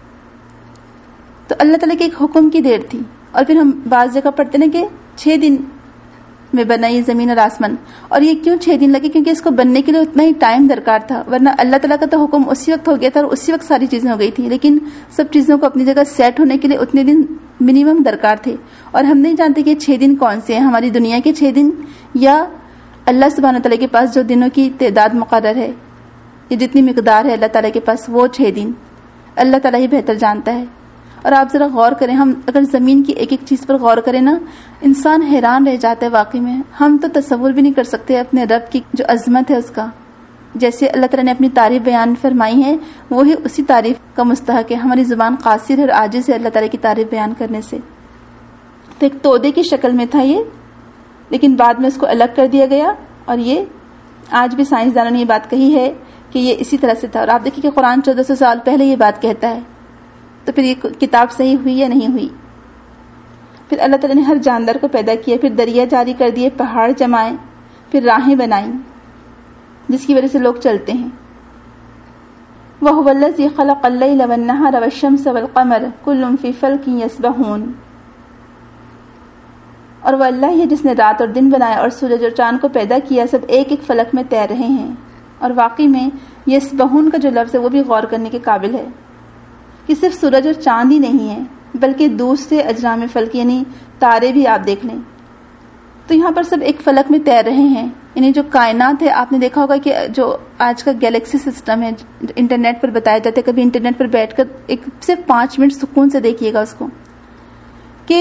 تو اللہ تعالیٰ کے ایک حکم کی دیر تھی۔ اور پھر ہم بعض جگہ پڑھتے ہیں کہ چھ دن میں بنا یہ زمین اور آسمان، اور یہ کیوں چھ دن لگے؟ کیونکہ اس کو بننے کے لیے اتنا ہی ٹائم درکار تھا، ورنہ اللہ تعالیٰ کا تو حکم اسی وقت ہو گیا تھا اور اسی وقت ساری چیزیں ہو گئی تھی، لیکن سب چیزوں کو اپنی جگہ سیٹ ہونے کے لیے اتنے دن منیمم درکار تھے۔ اور ہم نہیں جانتے کہ یہ چھ دن کون سے ہیں، ہماری دنیا کے چھ دن یا اللہ سبحانہ تعالیٰ کے پاس جو دنوں کی تعداد مقرر ہے، یہ جتنی مقدار ہے اللہ تعالیٰ کے پاس وہ چھ دن اللہ تعالیٰ ہی بہتر جانتا ہے۔ اور آپ ذرا غور کریں، ہم اگر زمین کی ایک ایک چیز پر غور کریں نا، انسان حیران رہ جاتا ہے واقعی میں۔ ہم تو تصور بھی نہیں کر سکتے اپنے رب کی جو عظمت ہے اس کا۔ جیسے اللہ تعالیٰ نے اپنی تعریف بیان فرمائی ہے، وہی اسی تعریف کا مستحق ہے۔ ہماری زبان قاصر ہے اور عاجز ہے اللہ تعالیٰ کی تعریف بیان کرنے سے۔ تو ایک تودے کی شکل میں تھا یہ لیکن بعد میں اس کو الگ کر دیا گیا، اور یہ آج بھی سائنسدانوں نے یہ بات کہی ہے کہ یہ اسی طرح سے تھا. اور آپ دیکھیں کہ قرآن چودہ سو سال پہلے یہ بات کہتا ہے، تو پھر یہ کتاب صحیح ہوئی یا نہیں ہوئی؟ پھر اللہ تعالیٰ نے ہر جاندار کو پیدا کیا، پھر دریا جاری کر دیے، پہاڑ جمائے، پھر راہیں بنائیں جس کی وجہ سے لوگ چلتے ہیں. وَهُوَ الَّذِي خَلَقَ اللَّيْلَ وَالنَّهَارَ وَالشَّمْسَ وَالْقَمَرَ كُلٌّ فِي فَلْكٍ يَسْبَحُونَ. اور وہ اللہ ہے جس نے رات اور دن بنایا اور سورج اور چاند کو پیدا کیا، سب ایک ایک فلک میں تیر رہے ہیں. اور واقعی میں یسبحون کا جو لفظ ہے وہ بھی غور کرنے کے قابل ہے کہ صرف سورج اور چاند ہی نہیں ہے بلکہ دوسرے اجرام فلک یعنی تارے بھی آپ دیکھ لیں تو یہاں پر سب ایک فلک میں تیر رہے ہیں. یعنی جو کائنات ہے، آپ نے دیکھا ہوگا کہ جو آج کا گیلیکسی سسٹم ہے انٹرنیٹ پر بتایا جاتا ہے، کبھی انٹرنیٹ پر بیٹھ کر ایک صرف پانچ منٹ سکون سے دیکھیے گا اس کو، کہ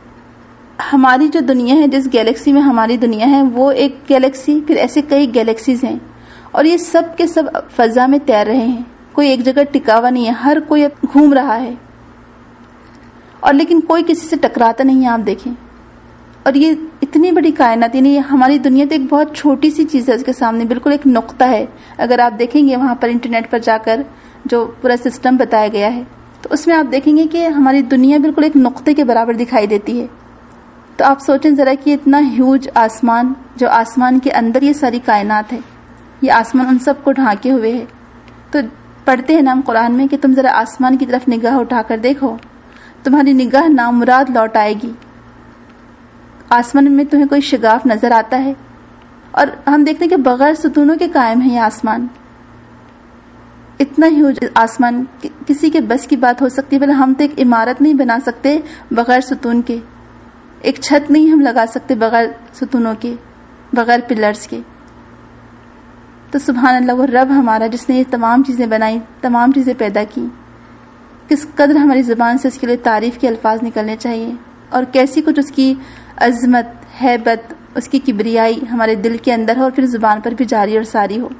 ہماری جو دنیا ہے، جس گیلیکسی میں ہماری دنیا ہے وہ ایک گیلیکسی، پھر ایسے کئی گیلیکسیز ہیں، اور یہ سب کے سب فضا میں تیر رہے ہیں. کوئی ایک جگہ ٹکا ہوا نہیں ہے، ہر کوئی گھوم رہا ہے، اور لیکن کوئی کسی سے ٹکراتا نہیں ہے. آپ دیکھیں، اور یہ اتنی بڑی کائنات، یعنی ہماری دنیا تو ایک بہت چھوٹی سی چیز ہے اس کے سامنے، بالکل ایک نقطہ ہے. اگر آپ دیکھیں گے وہاں پر انٹرنیٹ پر جا کر جو پورا سسٹم بتایا گیا ہے تو اس میں آپ دیکھیں گے کہ ہماری دنیا بالکل ایک نقطے کے برابر دکھائی دیتی ہے. تو آپ سوچیں ذرا کہ اتنا ہیوج آسمان، جو آسمان کے اندر یہ ساری کائنات ہے، یہ آسمان ان سب کو ڈھانکے ہوئے ہے. تو پڑھتے ہیں نا ہم قرآن میں کہ تم ذرا آسمان کی طرف نگاہ اٹھا کر دیکھو، تمہاری نگاہ نامراد لوٹ آئے گی. آسمان میں تمہیں کوئی شگاف نظر آتا ہے؟ اور ہم دیکھتے ہیں کہ بغیر ستونوں کے قائم ہے یہ آسمان. اتنا ہیوج آسمان کسی کے بس کی بات ہو سکتی ہے؟ بلکہ ہم تو ایک عمارت نہیں بنا سکتے بغیر ستون کے، ایک چھت نہیں ہم لگا سکتے بغیر ستونوں کے، بغیر پلرز کے. تو سبحان اللہ، وہ رب ہمارا جس نے یہ تمام چیزیں بنائی، تمام چیزیں پیدا کی، کس قدر ہماری زبان سے اس کے لیے تعریف کے الفاظ نکلنے چاہیے، اور کیسی کچھ اس کی عظمت، ہیبت، اس کی کبریائی ہمارے دل کے اندر ہو اور پھر زبان پر بھی جاری اور ساری ہو.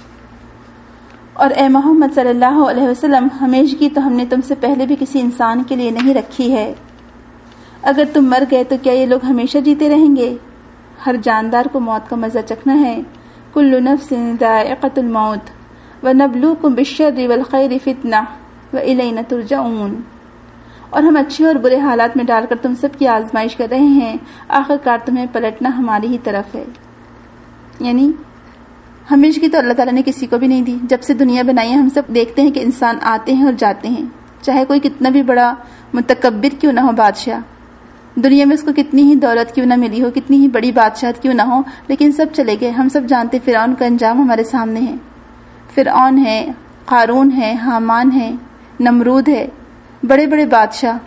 اور اے محمد صلی اللہ علیہ وسلم، ہمیشگی تو ہم نے تم سے پہلے بھی کسی انسان کے لیے نہیں رکھی ہے. اگر تم مر گئے تو کیا یہ لوگ ہمیشہ جیتے رہیں گے؟ ہر جاندار کو موت کا مزہ چکھنا ہے. کل نفس ذائقۃ الموت ونبلوکم بالشر والخیر فتنہ والینا ترجعون. اور ہم اچھے اور برے حالات میں ڈال کر تم سب کی آزمائش کر رہے ہیں، آخر کار تمہیں پلٹنا ہماری ہی طرف ہے. یعنی ہمیشگی تو اللہ تعالیٰ نے کسی کو بھی نہیں دی. جب سے دنیا بنائی ہے ہم سب دیکھتے ہیں کہ انسان آتے ہیں اور جاتے ہیں، چاہے کوئی کتنا بھی بڑا متکبر کیوں نہ ہو بادشاہ، دنیا میں اس کو کتنی ہی دولت کیوں نہ ملی ہو، کتنی ہی بڑی بادشاہت کیوں نہ ہو، لیکن سب چلے گئے. ہم سب جانتے فرعون کا انجام ہمارے سامنے ہے. فرعون ہے، قارون ہے، حامان ہے، نمرود ہے، بڑے بڑے بادشاہ.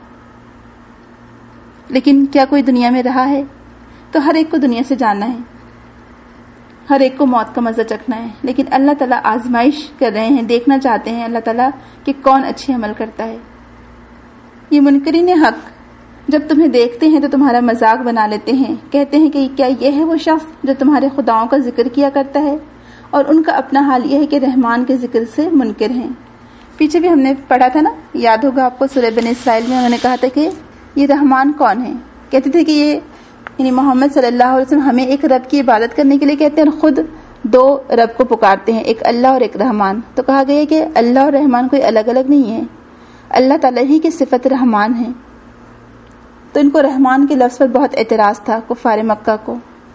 لیکن کیا کوئی دنیا میں رہا ہے؟ تو ہر ایک کو دنیا سے جانا ہے، ہر ایک کو موت کا مزہ چکھنا ہے. لیکن اللہ تعالیٰ آزمائش کر رہے ہیں، دیکھنا چاہتے ہیں اللہ تعالیٰ کہ کون اچھے عمل کرتا ہے. یہ منکرین حق جب تمہیں دیکھتے ہیں تو تمہارا مذاق بنا لیتے ہیں، کہتے ہیں کہ کیا یہ ہے وہ شخص جو تمہارے خداؤں کا ذکر کیا کرتا ہے؟ اور ان کا اپنا حال یہ ہے کہ رحمان کے ذکر سے منکر ہیں. پیچھے بھی ہم نے پڑھا تھا نا، یاد ہوگا آپ کو، سورہ بنی اسرائیل میں انہوں نے کہا تھا کہ یہ رحمان کون ہے. کہتے تھے کہ یہ یعنی محمد صلی اللہ علیہ وسلم ہمیں ایک رب کی عبادت کرنے کے لیے کہتے ہیں اور خود دو رب کو پکارتے ہیں، ایک اللہ اور ایک رحمان. تو کہا گیا کہ اللہ اور رحمان کوئی الگ الگ نہیں ہے، اللہ تعالیٰ ہی کی صفت رحمان ہے. تو ان کو رحمان کے لفظ پر بہت اعتراض تھا کفار مکہ کو.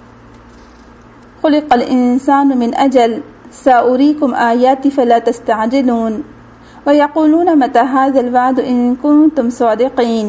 خلق الانسان من اجل سأریکم آیاتی فلا تستعجلون وَيَقُولُونَ مَتَى هَذَا الْوَعْدُ إِن كُنتُمْ صَادِقِينَ.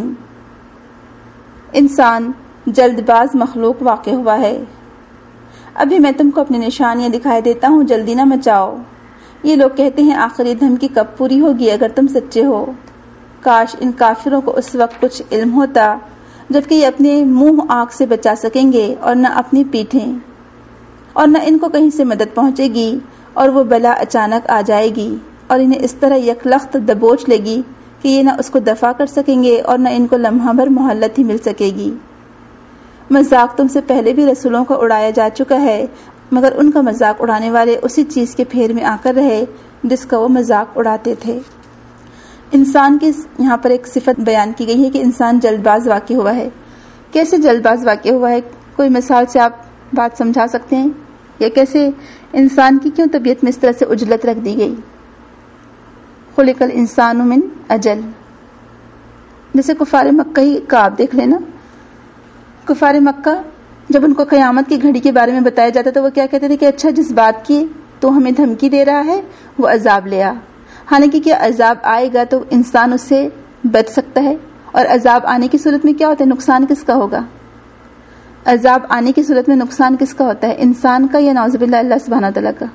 انسان جلد باز مخلوق واقع ہوا ہے، ابھی میں تم کو اپنی نشانیاں دکھائی دیتا ہوں، جلدی نہ مچاؤ. یہ لوگ کہتے ہیں آخری دھمکی کب پوری ہوگی اگر تم سچے ہو. کاش ان کافروں کو اس وقت کچھ علم ہوتا جبکہ یہ اپنے منہ آنکھ سے بچا سکیں گے اور نہ اپنی پیٹھیں، اور نہ ان کو کہیں سے مدد پہنچے گی، اور وہ بلا اچانک آ جائے گی اور انہیں اس طرح یکلخت دبوچ لے گی کہ یہ نہ اس کو دفع کر سکیں گے اور نہ ان کو لمحہ بھر مہلت ہی مل سکے گی. مذاق تم سے پہلے بھی رسولوں کا اڑایا جا چکا ہے، مگر ان کا مذاق اڑانے والے اسی چیز کے پھیر میں آ کر رہے جس کا وہ مذاق اڑاتے تھے. انسان کی یہاں پر ایک صفت بیان کی گئی ہے کہ انسان جلد باز واقع ہوا ہے. کیسے جلد باز واقع ہوا ہے؟ کوئی مثال سے آپ بات سمجھا سکتے ہیں؟ یا کیسے انسان کی کیوں طبیعت میں اس طرح سے عجلت رکھ دی گئی؟ خلق الانسان من اجل. جیسے کفار مکہ ہی کا آپ دیکھ لینا. کفار مکہ جب ان کو قیامت کی گھڑی کے بارے میں بتایا جاتا تو وہ کیا کہتے تھے کہ اچھا جس بات کی تو ہمیں دھمکی دے رہا ہے وہ عذاب لے آ. حالانکہ کیا عذاب آئے گا تو انسان اس سے بچ سکتا ہے، اور عذاب آنے کی صورت میں کیا ہوتا ہے؟ نقصان کس کا ہوگا؟ عذاب آنے کی صورت میں نقصان کس کا ہوتا ہے؟ انسان کا یا نعوذ باللہ اللہ سبحانہ تعالیٰ کا؟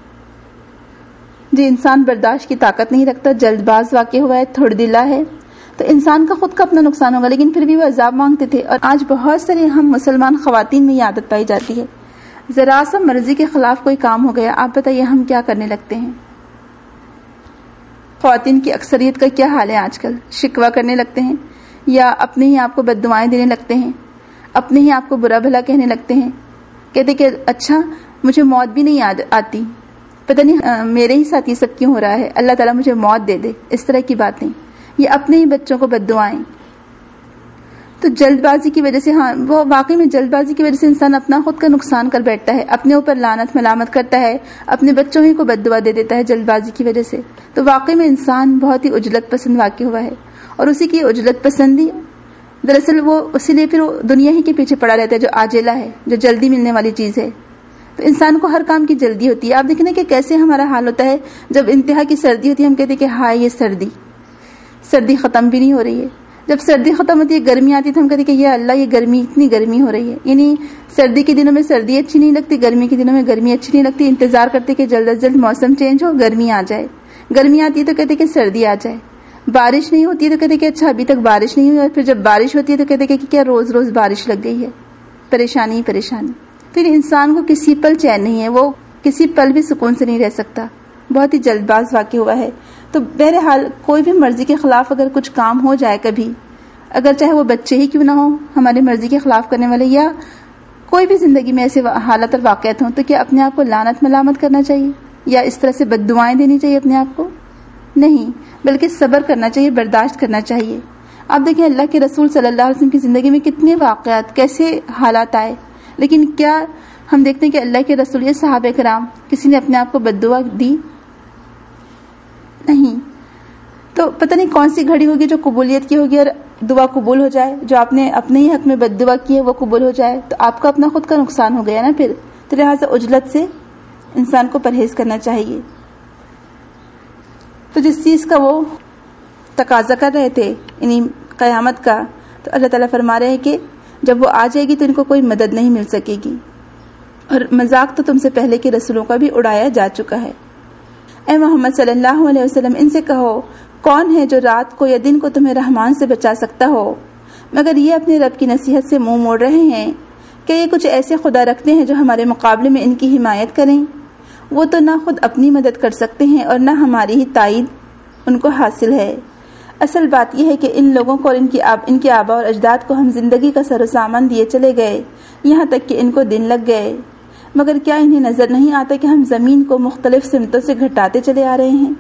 جی انسان برداشت کی طاقت نہیں رکھتا، جلد باز واقع ہوا ہے، تھوڑ دلا ہے، تو انسان کا خود کا اپنا نقصان ہوگا، لیکن پھر بھی وہ عذاب مانگتے تھے. اور آج بہت سارے ہم مسلمان خواتین میں یہ عادت پائی جاتی ہے، ذرا سا مرضی کے خلاف کوئی کام ہو گیا، آپ بتائیے ہم کیا کرنے لگتے ہیں؟ خواتین کی اکثریت کا کیا حال ہے آج کل؟ شکوہ کرنے لگتے ہیں، یا اپنے ہی آپ کو بد دعائیں دینے لگتے ہیں، اپنے ہی آپ کو برا بھلا کہنے لگتے ہیں، کہتے کہ اچھا مجھے موت بھی نہیں آتی، پتہ نہیں میرے ہی ساتھ یہ سب کیوں ہو رہا ہے، اللہ تعالیٰ مجھے موت دے دے. اس طرح کی باتیں، یہ اپنے ہی بچوں کو بد دعائیں. تو جلد بازی کی وجہ سے، ہاں وہ واقعی میں جلد بازی کی وجہ سے انسان اپنا خود کا نقصان کر بیٹھتا ہے، اپنے اوپر لعنت ملامت کرتا ہے، اپنے بچوں ہی کو بد دعا دے دیتا ہے جلد بازی کی وجہ سے. تو واقعی میں انسان بہت ہی عجلت پسند واقع ہوا ہے، اور اسی کی عجلت پسندی دراصل وہ اسی لیے پھر وہ دنیا ہی کے پیچھے پڑا رہتا ہے جو عاجلہ ہے، جو جلدی ملنے والی چیز ہے. تو انسان کو ہر کام کی جلدی ہوتی ہے. آپ دیکھیں نا کہ کیسے ہمارا حال ہوتا ہے جب انتہا کی سردی ہوتی ہے، ہم کہتے ہیں کہ ہائے یہ سردی سردی ختم بھی نہیں ہو رہی ہے. جب سردی ختم ہوتی ہے گرمی آتی ہے تو ہم کہتے ہیں کہ یہ اللہ یہ گرمی اتنی گرمی ہو رہی ہے. یعنی سردی کے دنوں میں سردی اچھی نہیں لگتی، گرمی کے دنوں میں گرمی اچھی نہیں لگتی. انتظار کرتے کہ جلد از جلد موسم چینج ہو، گرمی آ جائے. گرمی آتی ہے تو کہتے کہ سردی آ جائے. بارش نہیں ہوتی ہے تو کہتے کہ اچھا ابھی تک بارش نہیں ہوئی، اور پھر جب بارش ہوتی ہے تو کہتے کہ کیا روز روز بارش لگ گئی ہے. پریشانی پریشانی. پھر انسان کو کسی پل چین نہیں ہے، وہ کسی پل بھی سکون سے نہیں رہ سکتا، بہت ہی جلد باز واقع ہوا ہے. تو بہرحال کوئی بھی مرضی کے خلاف اگر کچھ کام ہو جائے کبھی، اگر چاہے وہ بچے ہی کیوں نہ ہوں ہماری مرضی کے خلاف کرنے والے، یا کوئی بھی زندگی میں ایسے حالات اور واقعات ہوں، تو کیا اپنے آپ کو لعنت ملامت کرنا چاہیے یا اس طرح سے بد دعائیں دینی چاہیے اپنے آپ کو؟ نہیں، بلکہ صبر کرنا چاہیے، برداشت کرنا چاہیے. آپ دیکھیں اللہ کے رسول صلی اللہ علیہ وسلم کی زندگی میں کتنے واقعات، کیسے حالات آئے، لیکن کیا ہم دیکھتے ہیں کہ اللہ کے رسول یا صحابہ کرام کسی نے اپنے آپ کو بد دعا دی؟ نہیں. تو پتہ نہیں کون سی گھڑی ہوگی جو قبولیت کی ہوگی اور دعا قبول ہو جائے، جو آپ نے اپنے ہی حق میں بد دعا کی ہے وہ قبول ہو جائے، تو آپ کا اپنا خود کا نقصان ہو گیا نا پھر. تو لہٰذا عجلت سے انسان کو پرہیز کرنا چاہیے. تو جس چیز کا وہ تقاضا کر رہے تھے یعنی قیامت کا، تو اللہ تعالیٰ فرما رہے ہیں کہ جب وہ آ جائے گی تو ان کو کوئی مدد نہیں مل سکے گی. اور مذاق تو تم سے پہلے کے رسولوں کا بھی اڑایا جا چکا ہے. اے محمد صلی اللہ علیہ وسلم ان سے کہو، کون ہے جو رات کو یا دن کو تمہیں رحمان سے بچا سکتا ہو مگر یہ اپنے رب کی نصیحت سے منہ موڑ رہے ہیں کہ یہ کچھ ایسے خدا رکھتے ہیں جو ہمارے مقابلے میں ان کی حمایت کریں. وہ تو نہ خود اپنی مدد کر سکتے ہیں اور نہ ہماری ہی تائید ان کو حاصل ہے. اصل بات یہ ہے کہ ان لوگوں کو اور ان کی آب ان کے آبا اور اجداد کو ہم زندگی کا سر و سامان دیے چلے گئے یہاں تک کہ ان کو دن لگ گئے، مگر کیا انہیں نظر نہیں آتا کہ ہم زمین کو مختلف سمتوں سے گھٹاتے چلے آ رہے ہیں؟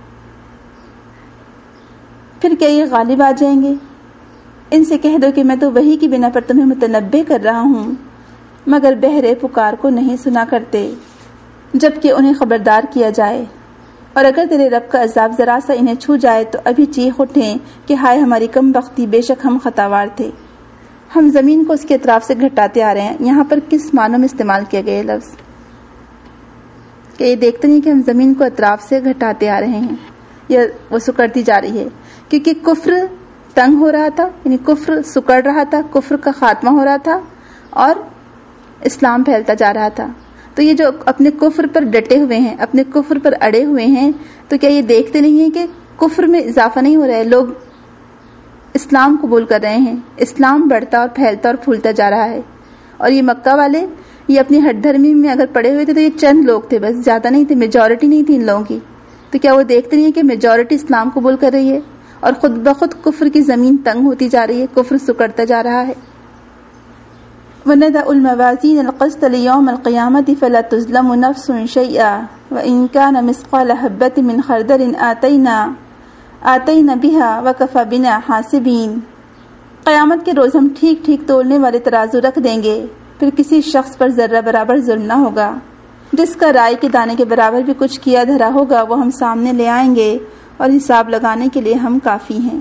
پھر کیا یہ غالب آ جائیں گے؟ ان سے کہہ دو کہ میں تو وحی کی بنا پر تمہیں متنبہ کر رہا ہوں، مگر بہرے پکار کو نہیں سنا کرتے جبکہ انہیں خبردار کیا جائے. اور اگر تیرے رب کا عذاب ذرا سا انہیں چھو جائے تو ابھی چیخ اٹھیں کہ ہائے ہماری کم بختی، بے شک ہم خطاوار تھے. ہم زمین کو اس کے اطراف سے گھٹاتے آ رہے ہیں. یہاں پر کس معنوں میں استعمال کیا گیا لفظ؟ کہ یہ دیکھتے نہیں کہ ہم زمین کو اطراف سے گھٹاتے آ رہے ہیں یا وہ سکڑتی جا رہی ہے، کیونکہ کفر تنگ ہو رہا تھا، یعنی کفر سکڑ رہا تھا، کفر کا خاتمہ ہو رہا تھا اور اسلام پھیلتا جا رہا تھا. تو یہ جو اپنے کفر پر ڈٹے ہوئے ہیں، اپنے کفر پر اڑے ہوئے ہیں، تو کیا یہ دیکھتے نہیں ہیں کہ کفر میں اضافہ نہیں ہو رہا ہے، لوگ اسلام قبول کر رہے ہیں، اسلام بڑھتا اور پھیلتا اور پھولتا جا رہا ہے. اور یہ مکہ والے یہ اپنی ہٹ دھرمی میں اگر پڑے ہوئے تھے تو یہ چند لوگ تھے، بس زیادہ نہیں تھے، میجورٹی نہیں تھی ان لوگوں کی. تو کیا وہ دیکھتے نہیں ہیں کہ میجورٹی اسلام قبول کر رہی ہے اور خود بخود کفر کی زمین تنگ ہوتی جا رہی ہے، کفر سکڑتا جا رہا ہے. وَنَضَعُ الْمَوَازِينَ الْقِسْطَ لِيَوْمِ الْقِيَامَةِ فَلَا تُظْلَمُ نَفْسٌ شَيْئًا وَإِنْ كَانَ مِثْقَالَ حَبَّةٍ مِّنْ خَرْدَلٍ آتَيْنَا آتَيْنَا بِهَا وَكَفَى بِنَا حَاسِبِينَ. قیامت کے روز ہم ٹھیک ٹھیک تولنے والے ترازو رکھ دیں گے، پھر کسی شخص پر ذرہ برابر ظلم نہ ہوگا. جس کا رائے کے دانے کے برابر بھی کچھ کیا دھرا ہوگا وہ ہم سامنے لے آئیں گے اور حساب لگانے کے لیے ہم کافی ہیں.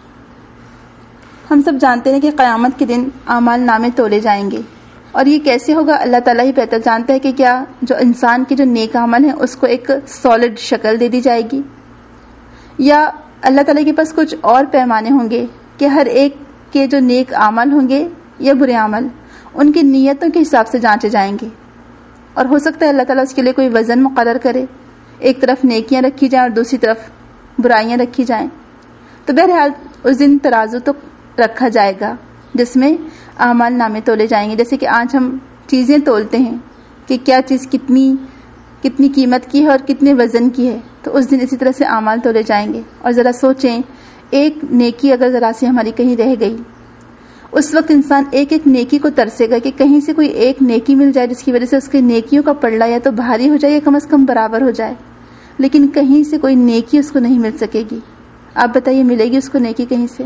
ہم سب جانتے ہیں کہ قیامت کے دن اعمال نامے تولے جائیں گے، اور یہ کیسے ہوگا اللہ تعالیٰ ہی بہتر جانتا ہے کہ کیا جو انسان کے جو نیک عمل ہیں اس کو ایک سالڈ شکل دے دی جائے گی، یا اللہ تعالیٰ کے پاس کچھ اور پیمانے ہوں گے کہ ہر ایک کے جو نیک عمل ہوں گے یا برے عمل ان کی نیتوں کے حساب سے جانچے جائیں گے. اور ہو سکتا ہے اللہ تعالیٰ اس کے لیے کوئی وزن مقرر کرے، ایک طرف نیکیاں رکھی جائیں اور دوسری طرف برائیاں رکھی جائیں. تو بہرحال اس دن ترازو تو رکھا جائے گا جس میں اعمال نامے تولے جائیں گے. جیسے کہ آج ہم چیزیں تولتے ہیں کہ کیا چیز کتنی کتنی قیمت کی ہے اور کتنے وزن کی ہے، تو اس دن اسی طرح سے اعمال تولے جائیں گے. اور ذرا سوچیں، ایک نیکی اگر ذرا سی ہماری کہیں رہ گئی، اس وقت انسان ایک ایک نیکی کو ترسے گا کہ کہیں سے کوئی ایک نیکی مل جائے جس کی وجہ سے اس کے نیکیوں کا پلڑا یا تو بھاری ہو جائے یا کم از کم برابر ہو جائے. لیکن کہیں سے کوئی نیکی اس کو نہیں مل سکے گی. آپ بتائیے ملے گی اس کو نیکی؟ کہیں سے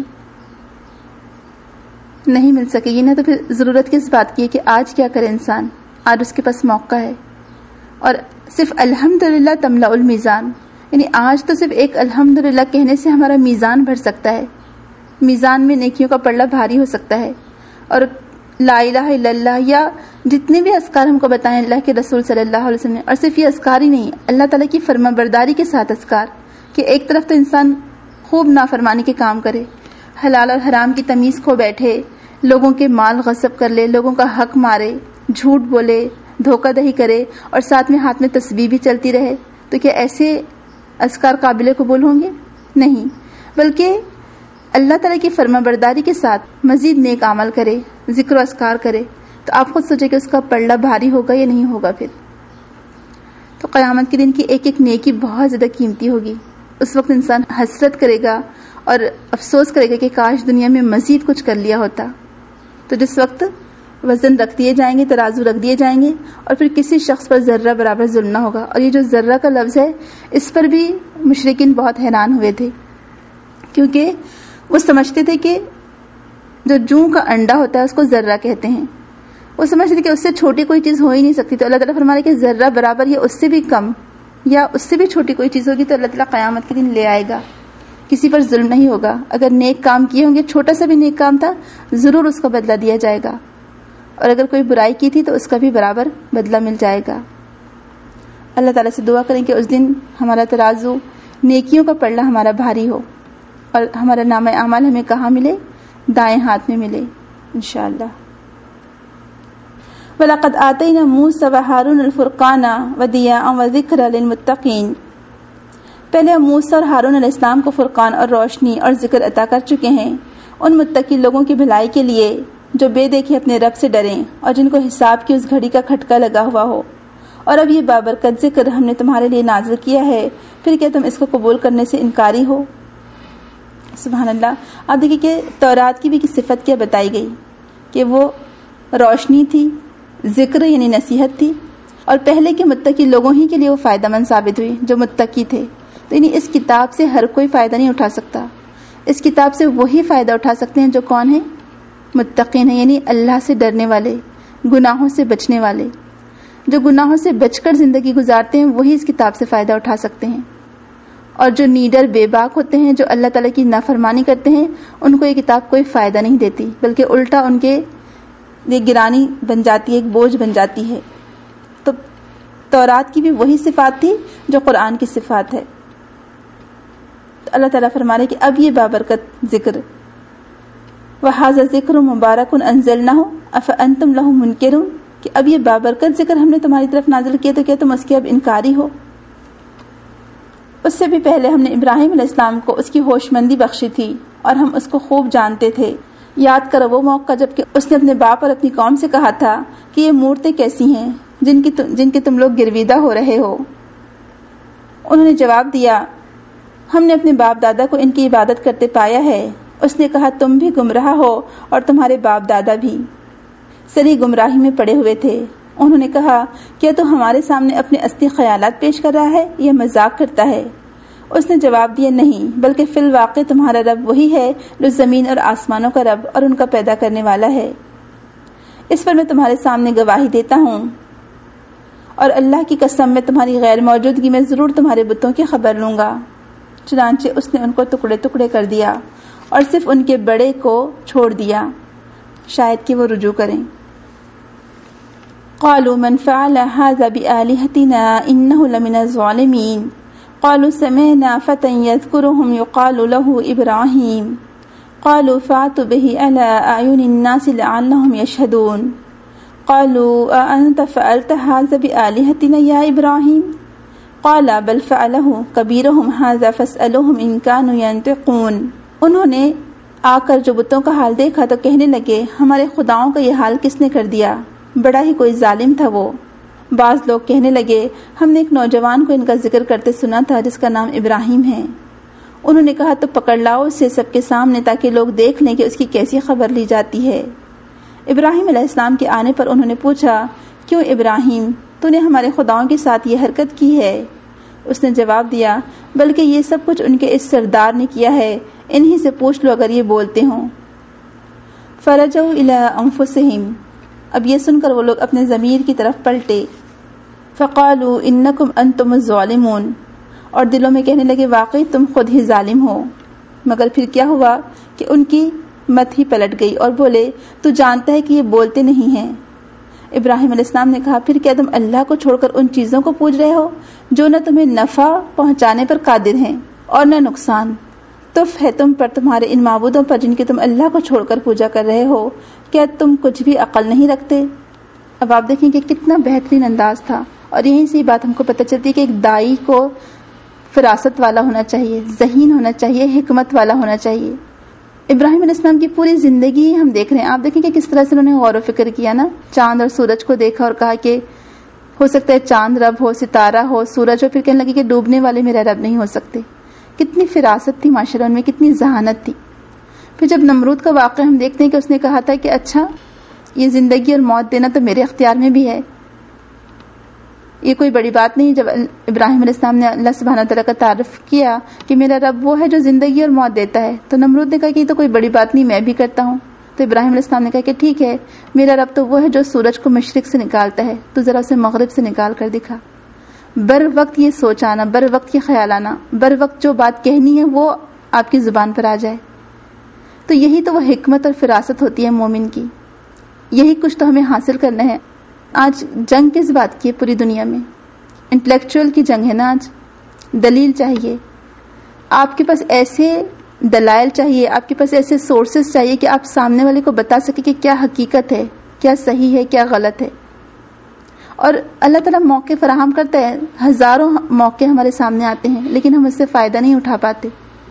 نہیں مل سکے گی نا. تو پھر ضرورت کس بات کی ہے کہ آج کیا کرے انسان؟ آج اس کے پاس موقع ہے، اور صرف الحمدللہ تملا المیزان، یعنی آج تو صرف ایک الحمدللہ کہنے سے ہمارا میزان بھر سکتا ہے، میزان میں نیکیوں کا پلڑا بھاری ہو سکتا ہے. اور لا الہ الا اللہ یا جتنے بھی اذکار ہم کو بتائیں اللہ کے رسول صلی اللہ علیہ وسلم نے، اور صرف یہ اذکار ہی نہیں، اللہ تعالیٰ کی فرما برداری کے ساتھ اذکار، کہ ایک طرف تو انسان خوب نافرمانی کے کام کرے، حلال اور حرام کی تمیز کھو بیٹھے، لوگوں کے مال غصب کر لے، لوگوں کا حق مارے، جھوٹ بولے، دھوکہ دہی کرے، اور ساتھ میں ہاتھ میں تسبیح بھی چلتی رہے، تو کیا ایسے اذکار قابل قبول ہوں گے؟ نہیں. بلکہ اللہ تعالیٰ کی فرما برداری کے ساتھ مزید نیک عمل کرے، ذکر و اذکار کرے، تو آپ خود سوچیں کہ اس کا پلڑا بھاری ہوگا یا نہیں ہوگا. پھر تو قیامت کے دن کی ایک ایک نیکی بہت زیادہ قیمتی ہوگی. اس وقت انسان حسرت کرے گا اور افسوس کرے گا کہ کاش دنیا میں مزید کچھ کر لیا ہوتا. تو جس وقت وزن رکھ دیے جائیں گے، ترازو رکھ دیے جائیں گے، اور پھر کسی شخص پر ذرہ برابر ظلم نہ ہوگا. اور یہ جو ذرہ کا لفظ ہے اس پر بھی مشرکین بہت حیران ہوئے تھے، کیونکہ وہ سمجھتے تھے کہ جو جوں کا انڈا ہوتا ہے اس کو ذرہ کہتے ہیں. وہ سمجھتے تھے کہ اس سے چھوٹی کوئی چیز ہو ہی نہیں سکتی. تو اللہ تعالیٰ فرما رہے کہ ذرہ برابر یا اس سے بھی کم یا اس سے بھی چھوٹی کوئی چیز ہوگی تو اللہ تعالیٰ قیامت کے دن لے آئے گا. کسی پر ظلم نہیں ہوگا. اگر نیک کام کیے ہوں گے، چھوٹا سا بھی نیک کام تھا، ضرور اس کا بدلہ دیا جائے گا. اور اگر کوئی برائی کی تھی تو اس کا بھی برابر بدلہ مل جائے گا. اللہ تعالیٰ سے دعا کریں کہ اس دن ہمارا ترازو نیکیوں کا پلڑا ہمارا بھاری ہو، اور ہمارا نامہ اعمال ہمیں کہاں ملے؟ دائیں ہاتھ میں ملے انشاءاللہ. وَلَقَدْ آتَيْنَا مُوسَىٰ وَهَارُونَ الْفُرْقَانَ وَضِيَاءً وَذِكْرًا لِلْمُتَّقِينَ. پہلے ہم موسیٰ اور ہارون علیہ السلام کو فرقان اور روشنی اور ذکر عطا کر چکے ہیں ان متقی لوگوں کی بھلائی کے لیے جو بے دیکھے اپنے رب سے ڈریں اور جن کو حساب کی اس گھڑی کا کھٹکا لگا ہوا ہو. اور اب یہ بابرکت ذکر ہم نے تمہارے لیے نازل کیا ہے، پھر کیا تم اس کو قبول کرنے سے انکاری ہو؟ سبحان اللہ. آپ دیکھیں کہ تورات کی بھی کی صفت کیا بتائی گئی کہ وہ روشنی تھی، ذکر یعنی نصیحت تھی، اور پہلے کے متقی لوگوں ہی کے لیے وہ فائدہ مند ثابت ہوئی جو متقی تھے. تو یعنی اس کتاب سے ہر کوئی فائدہ نہیں اٹھا سکتا. اس کتاب سے وہی فائدہ اٹھا سکتے ہیں جو کون ہیں؟ متقین ہیں، یعنی اللہ سے ڈرنے والے، گناہوں سے بچنے والے. جو گناہوں سے بچ کر زندگی گزارتے ہیں وہی اس کتاب سے فائدہ اٹھا سکتے ہیں. اور جو نیڈر بے باک ہوتے ہیں، جو اللہ تعالیٰ کی نافرمانی کرتے ہیں، ان کو یہ کتاب کوئی فائدہ نہیں دیتی، بلکہ الٹا ان کے یہ گرانی بن جاتی ہے، ایک بوجھ بن جاتی ہے. تو تورات کی بھی وہی صفات تھی جو قرآن کی صفات ہے. تو اللہ تعالیٰ فرما رہے کہ اب یہ بابرکت ذکر، وَهَذَا ذِكْرٌ مُبَارَكٌ أَنزَلْنَاهُ أَفَأَنْتُمْ لَهُ مُنْكِرُونَ، کہ اب یہ بابرکت ذکر ہم نے تمہاری طرف نازل کیا تو کیا تم اس کے اب انکاری ہو؟ اس سے بھی پہلے ہم نے ابراہیم علیہ السلام کو اس کی ہوش مندی بخشی تھی اور ہم اس کو خوب جانتے تھے. یاد کرو وہ موقع جب کہ اس نے اپنے باپ اور اپنی قوم سے کہا تھا کہ یہ مورتیں کیسی ہیں جن کی جن کے تم لوگ گرویدہ ہو رہے ہو. انہوں نے جواب دیا، ہم نے اپنے باپ دادا کو ان کی عبادت کرتے پایا ہے. اس نے کہا، تم بھی گمراہ ہو اور تمہارے باپ دادا بھی سری گمراہی میں پڑے ہوئے تھے. انہوں نے کہا، کیا تو ہمارے سامنے اپنے اصلی خیالات پیش کر رہا ہے یا مذاق کرتا ہے؟ اس نے جواب دیا، نہیں، بلکہ فی الواقع تمہارا رب وہی ہے جو زمین اور آسمانوں کا رب اور ان کا پیدا کرنے والا ہے. اس پر میں تمہارے سامنے گواہی دیتا ہوں، اور اللہ کی قسم میں تمہاری غیر موجودگی میں ضرور تمہارے بتوں کی خبر لوں گا۔ چنانچہ اس نے ان کو ٹکڑے ٹکڑے کر دیا اور صرف ان کے بڑے کو چھوڑ دیا، شاید کہ وہ رجوع کریں۔ قالوا من فعل هذا بآلهتنا إنه لمن الظالمين قالوا سمعنا فتى يذكرهم يقال له إبراهيم قالوا فأتوا به على أعين الناس لعلهم يشهدون قالوا أأنت فعلت هذا بآلهتنا يا إبراهيم قال بل فعله كبيرهم هذا فاسألوهم إن كانوا ينطقون۔ انہوں نے آ کر جو بتوں کا حال دیکھا تو کہنے لگے ہمارے خداؤں کا یہ حال کس نے کر دیا، بڑا ہی کوئی ظالم تھا وہ۔ بعض لوگ کہنے لگے ہم نے ایک نوجوان کو ان کا ذکر کرتے سنا تھا جس کا نام ابراہیم ہے۔ انہوں نے کہا تو پکڑ لاؤ اسے سب کے سامنے تاکہ لوگ دیکھ لیں کہ اس کی کیسی خبر لی جاتی ہے۔ ابراہیم علیہ السلام کے آنے پر انہوں نے پوچھا کیوں ابراہیم تو نے ہمارے خداؤں کے ساتھ یہ حرکت کی ہے؟ اس نے جواب دیا بلکہ یہ سب کچھ ان کے اس سردار نے کیا ہے، انہی سے پوچھ لو اگر یہ بولتے ہوں۔ فرجعوا الی انفسہم، اب یہ سن کر وہ لوگ اپنے ضمیر کی طرف پلٹے۔ فقالوا انکم انتم الظالمون، اور دلوں میں کہنے لگے واقعی تم خود ہی ظالم ہو۔ مگر پھر کیا ہوا کہ ان کی مت ہی پلٹ گئی اور بولے تو جانتا ہے کہ یہ بولتے نہیں ہیں۔ ابراہیم علیہ السلام نے کہا پھر کیا تم اللہ کو چھوڑ کر ان چیزوں کو پوج رہے ہو جو نہ تمہیں نفع پہنچانے پر قادر ہیں اور نہ نقصان؟ تف ہے تم پر تمہارے ان معبودوں پر جن کی تم اللہ کو چھوڑ کر پوجا کر رہے ہو، کیا تم کچھ بھی عقل نہیں رکھتے؟ اب آپ دیکھیں کہ کتنا بہترین انداز تھا، اور یہیں سے بات ہم کو پتہ چلتی ہے کہ ایک دائی کو فراست والا ہونا چاہیے، ذہین ہونا چاہیے، حکمت والا ہونا چاہیے۔ ابراہیم علیہ السلام کی پوری زندگی ہم دیکھ رہے ہیں، آپ دیکھیں کہ کس طرح سے انہوں نے غور و فکر کیا نا، چاند اور سورج کو دیکھا اور کہا کہ ہو سکتا ہے چاند رب ہو، ستارہ ہو، سورج ہو، پھر کہنے لگے کہ ڈوبنے والے میرا رب نہیں ہو سکتے۔ کتنی فراست تھی معاشرہ ان میں، کتنی ذہانت تھی۔ پھر جب نمرود کا واقعہ ہم دیکھتے ہیں کہ اس نے کہا تھا کہ اچھا یہ زندگی اور موت دینا تو میرے اختیار میں بھی ہے، یہ کوئی بڑی بات نہیں۔ جب ابراہیم علیہ السلام نے اللہ سبحانہ تعالیٰ کا تعارف کیا کہ میرا رب وہ ہے جو زندگی اور موت دیتا ہے، تو نمرود نے کہا کہ یہ تو کوئی بڑی بات نہیں، میں بھی کرتا ہوں۔ تو ابراہیم علیہ السلام نے کہا کہ ٹھیک ہے، میرا رب تو وہ ہے جو سورج کو مشرق سے نکالتا ہے، تو ذرا اسے مغرب سے نکال کر دکھا۔ بر وقت یہ سوچ آنا، بر وقت یہ خیال آنا، بر وقت جو بات کہنی ہے وہ آپ کی زبان پر آ جائے، تو یہی تو وہ حکمت اور فراست ہوتی ہے مومن کی۔ یہی کچھ تو ہمیں حاصل کرنا ہے۔ آج جنگ کس بات کی ہے پوری دنیا میں؟ انٹلیکچوئل کی جنگ ہے نا۔ آج دلیل چاہیے، آپ کے پاس ایسے دلائل چاہیے، آپ کے پاس ایسے سورسز چاہیے کہ آپ سامنے والے کو بتا سکیں کہ کیا حقیقت ہے، کیا صحیح ہے، کیا غلط ہے۔ اور اللہ تعالیٰ موقع فراہم کرتا ہے، ہزاروں موقع ہمارے سامنے آتے ہیں لیکن ہم اس سے فائدہ نہیں اٹھا پاتے۔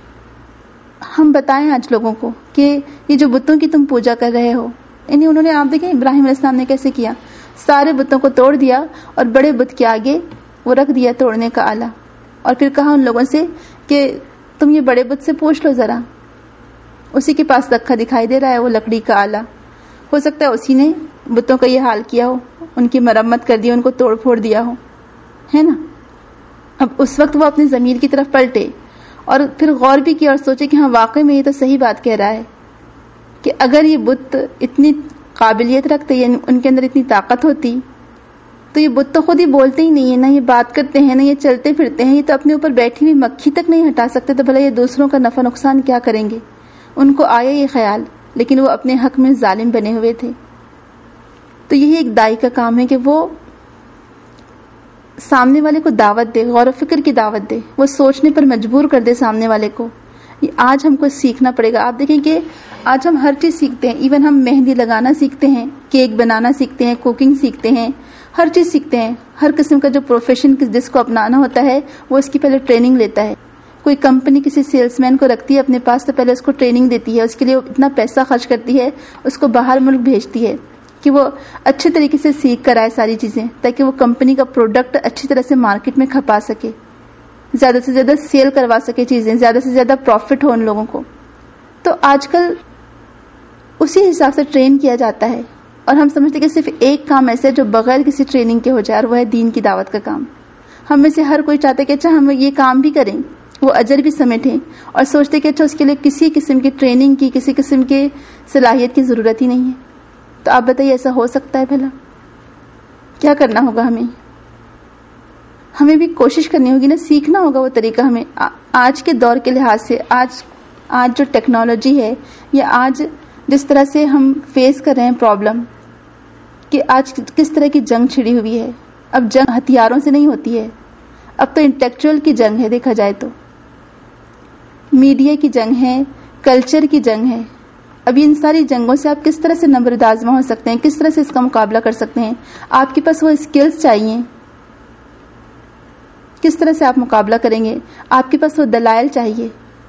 ہم بتائیں آج لوگوں کو کہ یہ جو بتوں کی تم پوجا کر رہے ہو، یعنی انہوں نے، آپ دیکھیں ابراہیم علیہ السلام نے کیسے کیا، سارے بتوں کو توڑ دیا اور بڑے بت کے آگے وہ رکھ دیا توڑنے کا آلہ، اور پھر کہا ان لوگوں سے کہ تم یہ بڑے بت سے پوچھ لو ذرا، اسی کے پاس رکھا دکھائی دے رہا ہے وہ لکڑی کا آلہ، ہو سکتا ہے اسی نے بتوں کا یہ حال کیا ہو، ان کی مرمت کر دی، ان کو توڑ پھوڑ دیا ہو، ہے نا۔ اب اس وقت وہ اپنے ضمیر کی طرف پلٹے اور پھر غور بھی کیا اور سوچے کہ ہاں واقعی میں یہ تو صحیح بات کہہ رہا ہے کہ اگر یہ بت اتنی قابلیت رکھتے، یعنی ان کے اندر اتنی طاقت ہوتی، تو یہ بت تو خود ہی بولتے ہی نہیں ہے، نہ یہ بات کرتے ہیں، نہ یہ چلتے پھرتے ہیں، یہ تو اپنے اوپر بیٹھی ہوئی مکھی تک نہیں ہٹا سکتے، تو بھلا یہ دوسروں کا نفع نقصان کیا کریں گے؟ ان کو آیا یہ خیال، لیکن وہ اپنے حق میں ظالم بنے ہوئے تھے۔ تو یہی ایک دائی کا کام ہے کہ وہ سامنے والے کو دعوت دے، غور و فکر کی دعوت دے، وہ سوچنے پر مجبور کر دے سامنے والے کو۔ یہ آج ہم کو سیکھنا پڑے گا۔ آپ دیکھیں کہ آج ہم ہر چیز سیکھتے ہیں، ایون ہم مہندی لگانا سیکھتے ہیں، کیک بنانا سیکھتے ہیں، کوکنگ سیکھتے ہیں، ہر چیز سیکھتے ہیں۔ ہر قسم کا جو پروفیشن جس کو اپنانا ہوتا ہے وہ اس کی پہلے ٹریننگ لیتا ہے۔ کوئی کمپنی کسی سیلس مین کو رکھتی ہے اپنے پاس تو پہلے اس کو ٹریننگ دیتی ہے، اس کے لیے اتنا پیسہ خرچ کرتی ہے، اس کو باہر ملک بھیجتی ہے کہ وہ اچھے طریقے سے سیکھ کر آئے ساری چیزیں، تاکہ وہ کمپنی کا پروڈکٹ اچھی طرح سے مارکیٹ میں کھپا سکے، زیادہ سے زیادہ سیل کروا سکے چیزیں، زیادہ سے زیادہ پروفٹ ہو ان لوگوں کو۔ تو آج کل اسی حساب سے ٹرین کیا جاتا ہے، اور ہم سمجھتے کہ صرف ایک کام ایسا ہے جو بغیر کسی ٹریننگ کے ہو جائے، اور وہ ہے دین کی دعوت کا کام۔ ہم میں سے ہر کوئی چاہتا ہے کہ اچھا ہم یہ کام بھی کریں، وہ اجر بھی سمیٹیں، اور سوچتے کہ اچھا اس کے لیے کسی قسم کی ٹریننگ کی، کسی قسم کے صلاحیت کی ضرورت ہی نہیں ہے۔ تو آپ بتائیے ایسا ہو سکتا ہے بھلا؟ کیا کرنا ہوگا ہمیں؟ ہمیں بھی کوشش کرنی ہوگی نا، سیکھنا ہوگا وہ طریقہ ہمیں آج کے دور کے لحاظ سے، آج آج جو ٹیکنالوجی ہے یا آج جس طرح سے ہم فیس کر رہے ہیں پرابلم، کہ آج کس طرح کی جنگ چھڑی ہوئی ہے. اب جنگ ہتھیاروں سے نہیں ہوتی ہے، اب تو انٹلیکچوئل کی جنگ ہے، دیکھا جائے تو میڈیا کی جنگ ہے، کلچر کی جنگ ہے. اب ان ساری جنگوں سے آپ کس طرح سے نبرد آزما ہو سکتے ہیں، کس طرح سے اس کا مقابلہ کر سکتے ہیں؟ آپ کے پاس وہ اسکلز چاہیے. کس طرح سے آپ مقابلہ کریں گے؟ آپ کے پاس وہ دلائل چاہیے.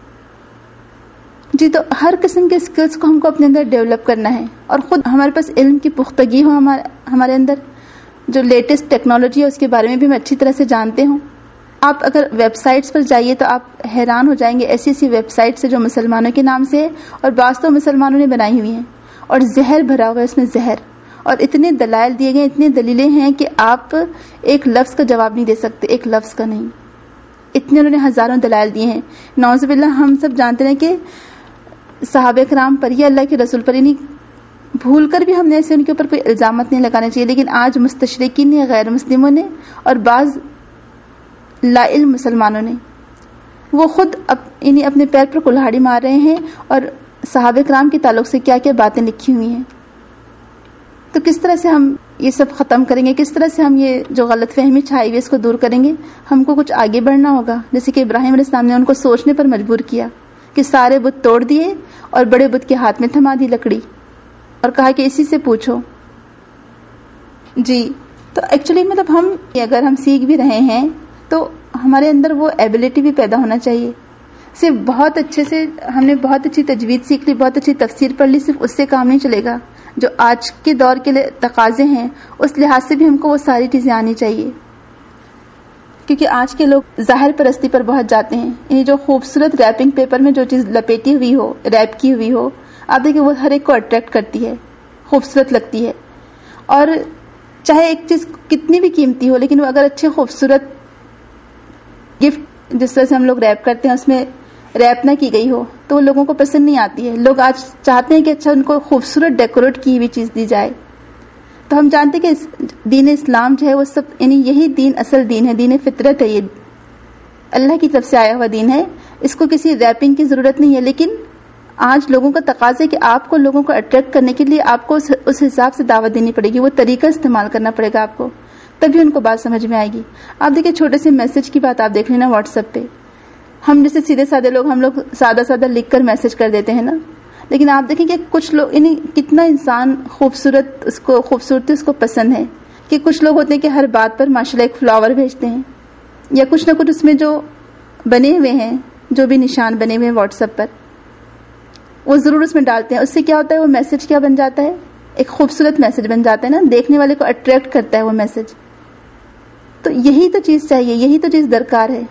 جی، تو ہر قسم کے اسکلز کو ہم کو اپنے اندر ڈیولپ کرنا ہے، اور خود ہمارے پاس علم کی پختگی ہو ہمارے اندر. جو لیٹسٹ ٹیکنالوجی ہے اس کے بارے میں بھی میں اچھی طرح سے جانتے ہوں. آپ اگر ویب سائٹس پر جائیے تو آپ حیران ہو جائیں گے، ایسی ایسی ویب سائٹس ہیں جو مسلمانوں کے نام سے ہے، اور بعض تو مسلمانوں نے بنائی ہوئی ہیں، اور زہر بھرا ہوا ہے اس میں، زہر. اور اتنے دلائل دیے گئے، اتنے دلیلیں ہیں کہ آپ ایک لفظ کا جواب نہیں دے سکتے، ایک لفظ کا نہیں. اتنے انہوں نے ہزاروں دلائل دیے ہیں. نعوذ باللہ، ہم سب جانتے ہیں کہ صحابہ کرام پر یا اللہ کے رسول پر، یعنی بھول کر بھی ہم نے ایسے ان کے اوپر کوئی الزامات نہیں لگانے چاہیے، لیکن آج مستشرقین نے، غیر مسلموں نے، اور بعض لا علم مسلمانوں نے، وہ خود یعنی اپنے پیر پر کلہاڑی مار رہے ہیں، اور صحابہ کرام کے تعلق سے کیا کیا باتیں لکھی ہوئی ہیں. تو کس طرح سے ہم یہ سب ختم کریں گے؟ کس طرح سے ہم یہ جو غلط فہمی چھائی ہوئی اس کو دور کریں گے؟ ہم کو کچھ آگے بڑھنا ہوگا. جیسے کہ ابراہیم علیہ السلام نے ان کو سوچنے پر مجبور کیا کہ سارے بت توڑ دیے اور بڑے بت کے ہاتھ میں تھما دی لکڑی، اور کہا کہ اسی سے پوچھو. جی، تو ایکچولی مطلب ہم اگر ہم سیکھ بھی رہے ہیں تو ہمارے اندر وہ ایبلٹی بھی پیدا ہونا چاہیے. صرف بہت اچھے سے ہم نے بہت اچھی تجوید سیکھ لی، بہت اچھی تفسیر پڑھ لی، صرف اس سے کام نہیں چلے گا. جو آج کے دور کے تقاضے ہیں اس لحاظ سے بھی ہم کو وہ ساری چیزیں آنی چاہیے، کیونکہ آج کے لوگ ظاہر پرستی پر بہت جاتے ہیں. یہ جو خوبصورت ریپنگ پیپر میں جو چیز لپیٹی ہوئی ہو، ریپ کی ہوئی ہو، آپ دیکھیں وہ ہر ایک کو اٹریکٹ کرتی ہے، خوبصورت لگتی ہے. اور چاہے ایک چیز کتنی بھی قیمتی ہو، لیکن وہ اگر اچھے خوبصورت گفٹ جس طرح سے ہم لوگ ریپ کرتے ہیں اس میں ریپ نہ کی گئی ہو تو وہ لوگوں کو پسند نہیں آتی ہے. لوگ آج چاہتے ہیں کہ اچھا ان کو خوبصورت ڈیکوریٹ کی ہوئی چیز دی جائے. تو ہم جانتے ہیں کہ دین اسلام جو ہے وہ سب، یعنی یہی دین اصل دین ہے، دین فطرت ہے، یہ اللہ کی طرف سے آیا ہوا دین ہے. اس کو کسی ریپنگ کی ضرورت نہیں ہے. لیکن آج لوگوں کا تقاضا ہے کہ آپ کو لوگوں کو اٹریکٹ کرنے کے لیے آپ کو اس حساب سے دعوت دینی پڑے گی، وہ طریقہ استعمال کرنا پڑے گا آپ کو، تبھی ان کو بات سمجھ میں آئے گی. آپ دیکھیں چھوٹے سے میسج کی بات آپ دیکھ لینا واٹس ایپ پہ، ہم جیسے سیدھے سادے لوگ ہم لوگ سادہ سادہ لکھ کر میسج کر دیتے ہیں نا، لیکن آپ دیکھیں کہ کچھ لوگ یعنی کتنا انسان خوبصورت اس کو خوبصورتی اس کو پسند ہے، کہ کچھ لوگ ہوتے ہیں کہ ہر بات پر ماشاءاللہ ایک فلاور بھیجتے ہیں، یا کچھ نہ کچھ اس میں جو بنے ہوئے ہیں، جو بھی نشان بنے ہوئے ہیں واٹس ایپ پر وہ ضرور اس میں ڈالتے ہیں. اس سے کیا ہوتا ہے، وہ میسج کیا بن جاتا ہے، ایک خوبصورت میسج بن جاتا ہے نا، دیکھنے والے کو اٹریکٹ کرتا ہے وہ میسج. تو یہی تو چیز چاہیے، یہی تو چیز درکار ہے.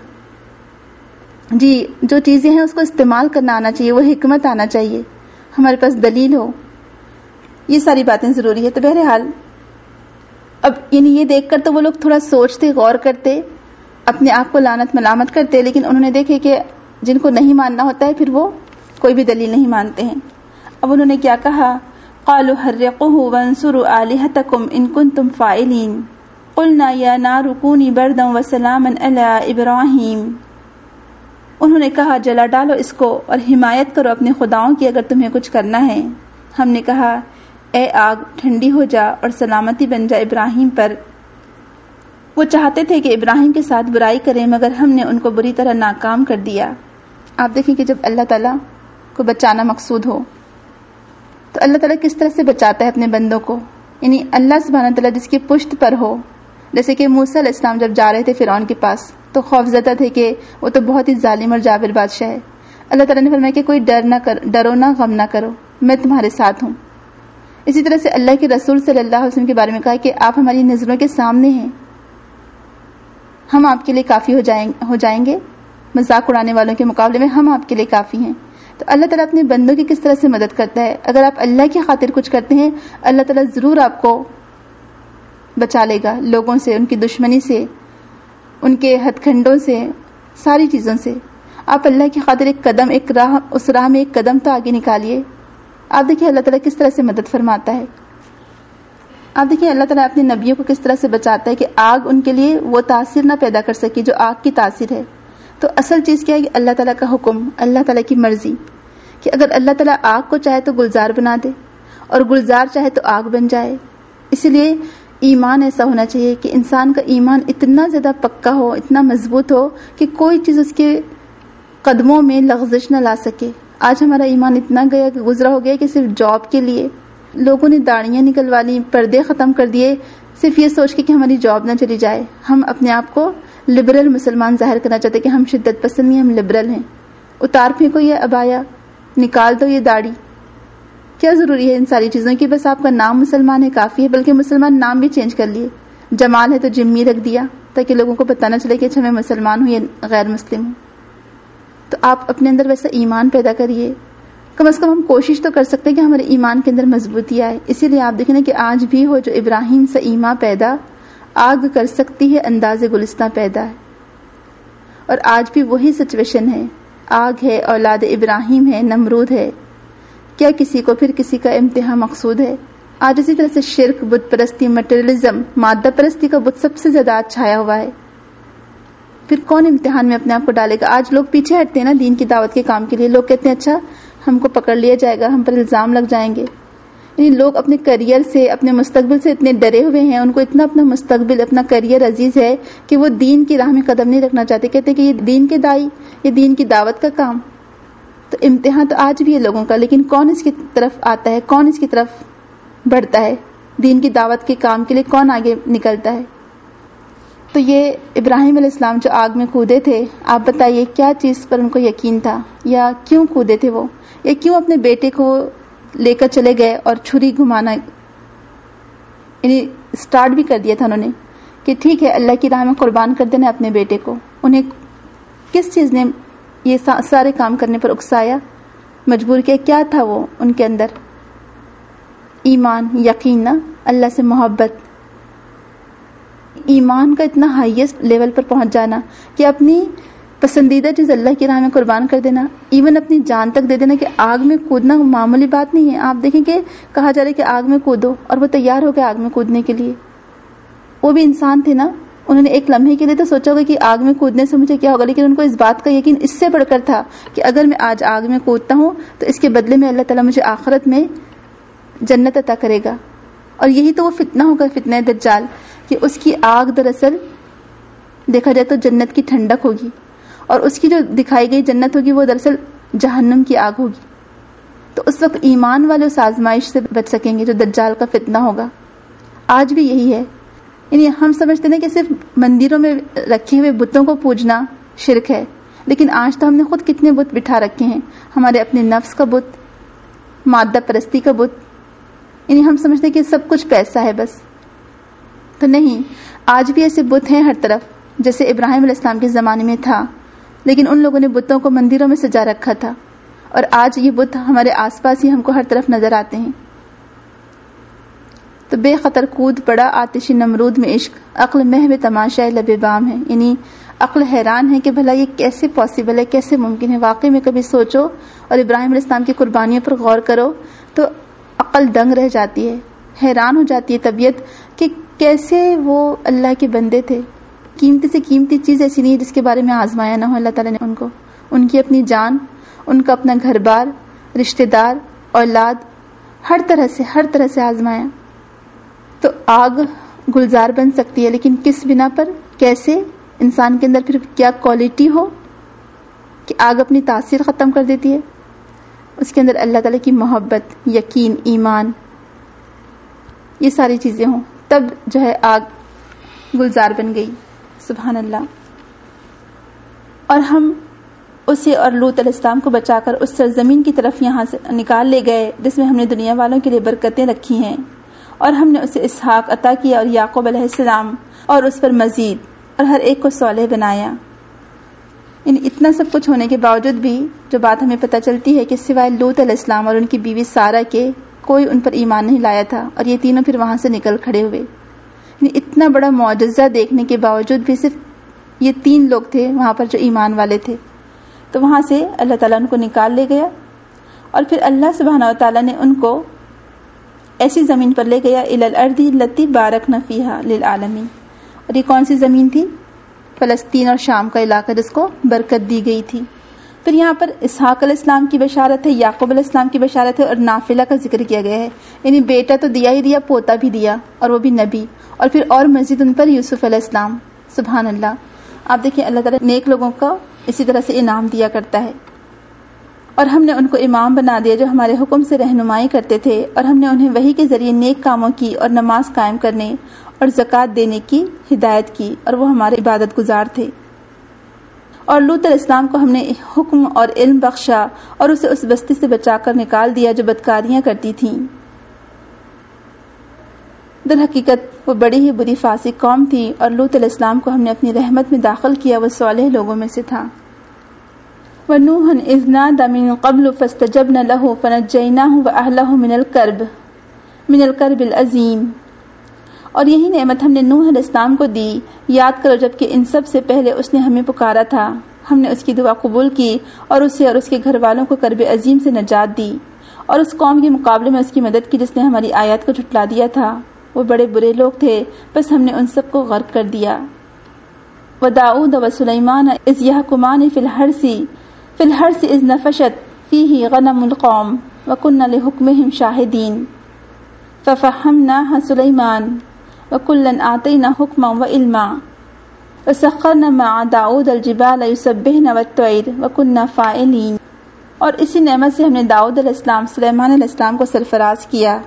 جی، جو چیزیں ہیں اس کو استعمال کرنا آنا چاہیے، وہ حکمت آنا چاہیے، ہمارے پاس دلیل ہو، یہ ساری باتیں ضروری ہے. تو بہرحال اب یعنی یہ دیکھ کر تو وہ لوگ تھوڑا سوچتے، غور کرتے، اپنے آپ کو لعنت ملامت کرتے، لیکن انہوں نے دیکھے کہ جن کو نہیں ماننا ہوتا ہے پھر وہ کوئی بھی دلیل نہیں مانتے ہیں. اب انہوں نے کیا کہا، قالوا حرقوه وانصروا آلهتكم ان كنتم فاعلين قلنا یا نار کونی بردا وسلاما علی ابراہیم. انہوں نے کہا جلا ڈالو اس کو اور حمایت کرو اپنے خداؤں کی اگر تمہیں کچھ کرنا ہے. ہم نے کہا اے آگ ٹھنڈی ہو جا اور سلامتی بن جا ابراہیم پر. وہ چاہتے تھے کہ ابراہیم کے ساتھ برائی کریں مگر ہم نے ان کو بری طرح ناکام کر دیا. آپ دیکھیں کہ جب اللہ تعالیٰ کو بچانا مقصود ہو تو اللہ تعالیٰ کس طرح سے بچاتا ہے اپنے بندوں کو. یعنی اللہ سبحانہ تعالیٰ جس کی پشت پر ہو، جیسے کہ موسیٰ علیہ السلام جب جا رہے تھے فرعون کے پاس تو خوف زدہ تھے کہ وہ تو بہت ہی ظالم اور جابر بادشاہ ہے. اللہ تعالیٰ نے فرمایا کہ کوئی ڈر نہ کر ڈرو نہ غم نہ کرو، میں تمہارے ساتھ ہوں. اسی طرح سے اللہ کے رسول صلی اللہ علیہ وسلم کے بارے میں کہا کہ آپ ہماری نظروں کے سامنے ہیں، ہم آپ کے لیے کافی ہو جائیں ہو جائیں گے مذاق اڑانے والوں کے مقابلے میں ہم آپ کے لیے کافی ہیں. تو اللہ تعالیٰ اپنے بندوں کی کس طرح سے مدد کرتا ہے. اگر آپ اللہ کی خاطر کچھ کرتے ہیں اللہ تعالیٰ ضرور آپ کو بچا لے گا، لوگوں سے، ان کی دشمنی سے، ان کے ہتھ کنڈوں سے، ساری چیزوں سے. آپ اللہ کی خاطر ایک قدم ایک راہ اس راہ میں ایک قدم تو آگے نکالیے. آپ دیکھیے اللہ تعالیٰ کس طرح سے مدد فرماتا ہے. آپ دیکھیں اللہ تعالیٰ اپنے نبیوں کو کس طرح سے بچاتا ہے کہ آگ ان کے لیے وہ تاثیر نہ پیدا کر سکے جو آگ کی تاثیر ہے. تو اصل چیز کیا ہے کہ اللہ تعالیٰ کا حکم، اللہ تعالیٰ کی مرضی، کہ اگر اللہ تعالیٰ آگ کو چاہے تو گلزار بنا دے اور گلزار چاہے تو آگ بن جائے. اسی لیے ایمان ایسا ہونا چاہیے کہ انسان کا ایمان اتنا زیادہ پکا ہو، اتنا مضبوط ہو کہ کوئی چیز اس کے قدموں میں لغزش نہ لا سکے. آج ہمارا ایمان اتنا گیا کہ گزرا ہو گیا کہ صرف جاب کے لیے لوگوں نے داڑیاں نکلوا لی، پردے ختم کر دیے، صرف یہ سوچ کے کہ ہماری جاب نہ چلی جائے. ہم اپنے آپ کو لبرل مسلمان ظاہر کرنا چاہتے کہ ہم شدت پسند نہیں، ہم لبرل ہیں. اتار پھینکو یہ عبایا، نکال دو یہ داڑھی. کیا ضروری ہے ان ساری چیزوں کی؟ بس آپ کا نام مسلمان ہے کافی ہے. بلکہ مسلمان نام بھی چینج کر لیے، جمال ہے تو جمی رکھ دیا تاکہ لوگوں کو پتہ نہ چلے کہ اچھا میں مسلمان ہوں یا غیر مسلم ہوں. تو آپ اپنے اندر ویسا ایمان پیدا کریے. کم از کم ہم کوشش تو کر سکتے ہیں کہ ہمارے ایمان کے اندر مضبوطی آئے. اسی لیے آپ دیکھیں نا کہ آج بھی ہو جو ابراہیم سے ایما پیدا، آگ کر سکتی ہے انداز گلستہ پیدا ہے. اور آج بھی وہی سچویشن ہے، آگ ہے، اولاد ابراہیم ہے، نمرود ہے. کیا کسی کو پھر کسی کا امتحان مقصود ہے؟ آج اسی طرح سے شرک، بت پرستی، مٹیریلزم، مادہ پرستی کا بت سب سے زیادہ آج چھایا ہوا ہے. پھر کون امتحان میں اپنے آپ کو ڈالے گا؟ آج لوگ پیچھے ہٹتے ہیں نا دین کی دعوت کے کام کے لیے. لوگ کہتے ہیں اچھا ہم کو پکڑ لیا جائے گا، ہم پر الزام لگ جائیں گے. یعنی لوگ اپنے کریئر سے، اپنے مستقبل سے اتنے ڈرے ہوئے ہیں، ان کو اتنا اپنا مستقبل، اپنا کریئر عزیز ہے کہ وہ دین کی راہ میں قدم نہیں رکھنا چاہتے. کہتے ہیں کہ یہ دین کے دائی، یہ دین کی دعوت کا کام. تو امتحان تو آج بھی ہے لوگوں کا، لیکن کون اس کی طرف آتا ہے، کون اس کی طرف بڑھتا ہے؟ دین کی دعوت کے کام کے لیے کون آگے نکلتا ہے؟ تو یہ ابراہیم علیہ السلام جو آگ میں کودے تھے، آپ بتائیے کیا چیز پر ان کو یقین تھا، یا کیوں کودے تھے وہ، یا کیوں اپنے بیٹے کو لے کر چلے گئے اور چھری گھمانا یعنی اسٹارٹ بھی کر دیا تھا انہوں نے کہ ٹھیک ہے اللہ کی راہ میں قربان کر دینا اپنے بیٹے کو. انہیں کس چیز نے یہ سارے کام کرنے پر اکسایا، مجبور کیا؟ کیا تھا وہ ان کے اندر؟ ایمان، یقین، نا اللہ سے محبت. ایمان کا اتنا ہائیسٹ لیول پر پہنچ جانا کہ اپنی پسندیدہ چیز اللہ کی راہ میں قربان کر دینا، ایون اپنی جان تک دے دینا. کہ آگ میں کودنا معمولی بات نہیں ہے. آپ دیکھیں کہ کہا جا رہا ہے کہ آگ میں کودو، اور وہ تیار ہو گئے آگ میں کودنے کے لیے. وہ بھی انسان تھے نا، انہوں نے ایک لمحے کے لیے تو سوچا ہوگا کہ آگ میں کودنے سے مجھے کیا ہوگا، لیکن ان کو اس بات کا یقین اس سے بڑھ کر تھا کہ اگر میں آج آگ میں کودتا ہوں تو اس کے بدلے میں اللہ تعالیٰ مجھے آخرت میں جنت عطا کرے گا. اور یہی تو وہ فتنہ ہوگا، فتنہ دجال، کہ اس کی آگ دراصل دیکھا جائے تو جنت کی ٹھنڈک ہوگی، اور اس کی جو دکھائی گئی جنت ہوگی وہ دراصل جہنم کی آگ ہوگی. تو اس وقت ایمان والے اس آزمائش سے بچ سکیں گے جو دجال کا فتنہ ہوگا. آج بھی یہی ہے. یعنی ہم سمجھتے ہیں کہ صرف مندروں میں رکھے ہوئے بتوں کو پوجنا شرک ہے، لیکن آج تو ہم نے خود کتنے بت بٹھا رکھے ہیں. ہمارے اپنے نفس کا بت، مادہ پرستی کا بت. یعنی ہم سمجھتے ہیں کہ سب کچھ پیسہ ہے بس. تو نہیں، آج بھی ایسے بت ہیں ہر طرف جیسے ابراہیم علیہ السلام کے زمانے میں تھا، لیکن ان لوگوں نے بتوں کو مندروں میں سجا رکھا تھا. اور آج یہ بت ہمارے آس پاس ہی ہم کو ہر طرف نظر آتے ہیں. تو بے خطر کود پڑا آتش نمرود میں عشق، عقل محو تماشا لب بام ہے. یعنی عقل حیران ہے کہ بھلا یہ کیسے پاسبل ہے، کیسے ممکن ہے. واقعی میں کبھی سوچو اور ابراہیم علیہ السلام کی قربانیوں پر غور کرو تو عقل دنگ رہ جاتی ہے، حیران ہو جاتی ہے طبیعت کہ کیسے وہ اللہ کے بندے تھے. قیمتی سے قیمتی چیز ایسی نہیں ہے جس کے بارے میں آزمایا نہ ہو اللہ تعالیٰ نے ان کو. ان کی اپنی جان، ان کا اپنا گھر بار، رشتہ دار، اولاد، ہر طرح سے ہر طرح سے آزمایا. تو آگ گلزار بن سکتی ہے، لیکن کس بنا پر، کیسے؟ انسان کے اندر پھر کیا کوالٹی ہو کہ آگ اپنی تاثیر ختم کر دیتی ہے. اس کے اندر اللہ تعالیٰ کی محبت، یقین، ایمان، یہ ساری چیزیں ہوں، تب جو ہے آگ گلزار بن گئی. سبحان اللہ. اور ہم اسے اور لوط علیہ السلام کو بچا کر اس سرزمین کی طرف یہاں سے نکال لے گئے جس میں ہم نے دنیا والوں کے لیے برکتیں رکھی ہیں. اور ہم نے اسے اسحاق عطا کیا اور یعقوب علیہ السلام، اور اس پر مزید، اور ہر ایک کو صالح بنایا. یعنی اتنا سب کچھ ہونے کے باوجود بھی جو بات ہمیں پتہ چلتی ہے کہ سوائے لوط علیہ السلام اور ان کی بیوی سارہ کے کوئی ان پر ایمان نہیں لایا تھا، اور یہ تینوں پھر وہاں سے نکل کھڑے ہوئے. یعنی اتنا بڑا معجزہ دیکھنے کے باوجود بھی صرف یہ تین لوگ تھے وہاں پر جو ایمان والے تھے. تو وہاں سے اللہ تعالیٰ ان کو نکال لے گیا، اور پھر اللہ سبحانہ و تعالیٰ نے ان کو ایسی زمین پر لے گیا الی الارض التی بارکنا فیہا للعالمین. اور یہ کون سی زمین تھی؟ فلسطین اور شام کا علاقہ جس کو برکت دی گئی تھی. پھر یہاں پر اسحاق علیہ السلام کی بشارت ہے، یعقوب علیہ السلام کی بشارت ہے اور نافلہ کا ذکر کیا گیا ہے. یعنی بیٹا تو دیا ہی دیا، پوتا بھی دیا، اور وہ بھی نبی، اور پھر اور مزید ان پر یوسف علیہ السلام. سبحان اللہ. آپ دیکھیں اللہ تعالیٰ نیک لوگوں کو اسی طرح سے انعام دیا کرتا ہے. اور ہم نے ان کو امام بنا دیا جو ہمارے حکم سے رہنمائی کرتے تھے، اور ہم نے انہیں وحی کے ذریعے نیک کاموں کی اور نماز قائم کرنے اور زکوٰۃ دینے کی ہدایت کی، اور وہ ہمارے عبادت گزار تھے. اور لوط علیہ السلام کو ہم نے حکم اور علم بخشا اور اسے اس بستی سے بچا کر نکال دیا جو بدکاریاں کرتی تھیں. در حقیقت وہ بڑی ہی بری فاسق قوم تھی، اور لوط علیہ السلام کو ہم نے اپنی رحمت میں داخل کیا، وہ صالح لوگوں میں سے تھا. وَنُوحًا إِذْ نَادَىٰ مِن قَبْلُ فَاسْتَجَبْنَا لَهُ فَنَجَّيْنَاهُ وَأَهْلَهُ مِنَ الْكَرْبِ مِنَ الْكَرْبِ الْعَظِيمِ. اور یہی نعمت ہم نے نوح علیہ السلام کو دی. یاد کرو جب کہ ان سب سے پہلے اس نے ہمیں پکارا تھا، ہم نے اس کی دعا قبول کی اور اسے اور اس کے گھر والوں کو کرب عظیم سے نجات دی، اور اس قوم کے مقابلے میں اس کی مدد کی جس نے ہماری آیات کو جھٹلا دیا تھا. وہ بڑے برے لوگ تھے، بس ہم نے ان سب کو غرق کر دیا. وَدَاؤُودَ وَسُلَيْمَانَ إِذْ يَحْكُمَانِ فِي الْحَرْثِ فِي الْحَرْثِ إِذْ نَفَشَتْ فِيهِ غَنَمُ الْقَوْمِ وَكُنَّا لِحُكْمِهِمْ شَاهِدِينَ فَفَهَّمْنَاهَا سُلَيْمَانَ وَكُلًّا آتَيْنَا حُكْمًا وَعِلْمًا وَسَخَّرْنَا مَعَ دَاؤُودَ الْجِبَالَ يُسَبِّحْنَ وَالطَّيْرَ وَكُنَّا فَاعِلِينَ. اور اسی نعمت سے ہم نے داؤد علیہ السلام سلیمان علیہ السلام کو سرفراز کیا.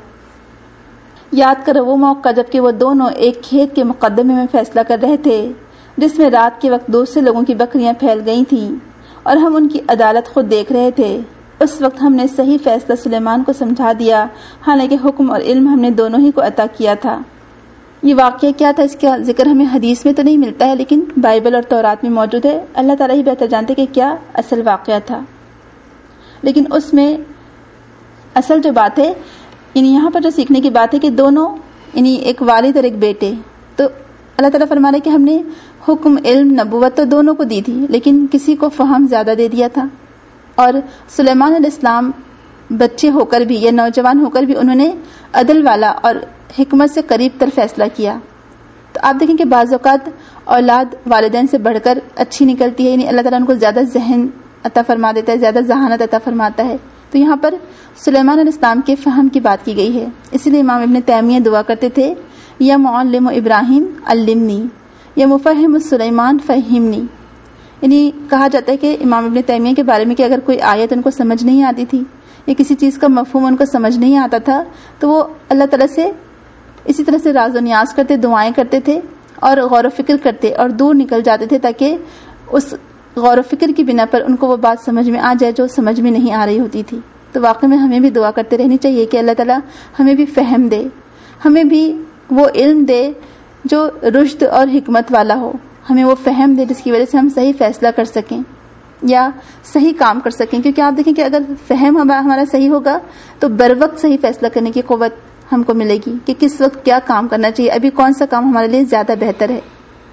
یاد کرو وہ موقع جب کہ وہ دونوں ایک کھیت کے مقدمے میں فیصلہ کر رہے تھے جس میں رات کے وقت دوسرے لوگوں کی بکریاں پھیل گئی تھیں، اور ہم ان کی عدالت خود دیکھ رہے تھے. اس وقت ہم نے صحیح فیصلہ سلیمان کو سمجھا دیا، حالانکہ حکم اور علم ہم نے دونوں ہی کو عطا کیا تھا. یہ واقعہ کیا تھا اس کا ذکر ہمیں حدیث میں تو نہیں ملتا ہے، لیکن بائبل اور تورات میں موجود ہے. اللہ تعالیٰ ہی بہتر جانتے کہ کیا اصل واقعہ تھا. لیکن اس میں اصل جو بات ہے، یعنی یہاں پر جو سیکھنے کی بات ہے کہ دونوں، یعنی ایک والد اور ایک بیٹے، تو اللہ تعالیٰ فرما رہے کہ ہم نے حکم، علم، نبوت تو دونوں کو دی تھی، لیکن کسی کو فہم زیادہ دے دیا تھا. اور سلیمان علیہ السلام بچے ہو کر بھی یا نوجوان ہو کر بھی انہوں نے عدل والا اور حکمت سے قریب تر فیصلہ کیا. تو آپ دیکھیں کہ بعض اوقات اولاد والدین سے بڑھ کر اچھی نکلتی ہے، یعنی اللہ تعالیٰ ان کو زیادہ ذہن عطا فرما دیتا ہے، زیادہ ذہانت عطا فرماتا ہے. تو یہاں پر سلیمان علیہ السلام کے فہم کی بات کی گئی ہے. اسی لیے امام ابن تیمیہ دعا کرتے تھے، یا معلم ابراہیم علمنی، یا مفہم سلیمان فہمنی. یعنی کہا جاتا ہے کہ امام ابن تیمیہ کے بارے میں کہ اگر کوئی آیت ان کو سمجھ نہیں آتی تھی یا کسی چیز کا مفہوم ان کو سمجھ نہیں آتا تھا تو وہ اللہ تعالیٰ سے اسی طرح سے راز و نیاز کرتے، دعائیں کرتے تھے اور غور و فکر کرتے اور دور نکل جاتے تھے تاکہ اس غور و فکر کی بنا پر ان کو وہ بات سمجھ میں آ جائے جو سمجھ میں نہیں آ رہی ہوتی تھی. تو واقعی میں ہمیں بھی دعا کرتے رہنی چاہیے کہ اللہ تعالیٰ ہمیں بھی فہم دے، ہمیں بھی وہ علم دے جو رشد اور حکمت والا ہو، ہمیں وہ فہم دے جس کی وجہ سے ہم صحیح فیصلہ کر سکیں یا صحیح کام کر سکیں. کیونکہ آپ دیکھیں کہ اگر فہم ہمارا صحیح ہوگا تو بر وقت صحیح فیصلہ کرنے کی قوت ہم کو ملے گی کہ کس وقت کیا کام کرنا چاہیے، ابھی کون سا کام ہمارے لیے زیادہ بہتر ہے.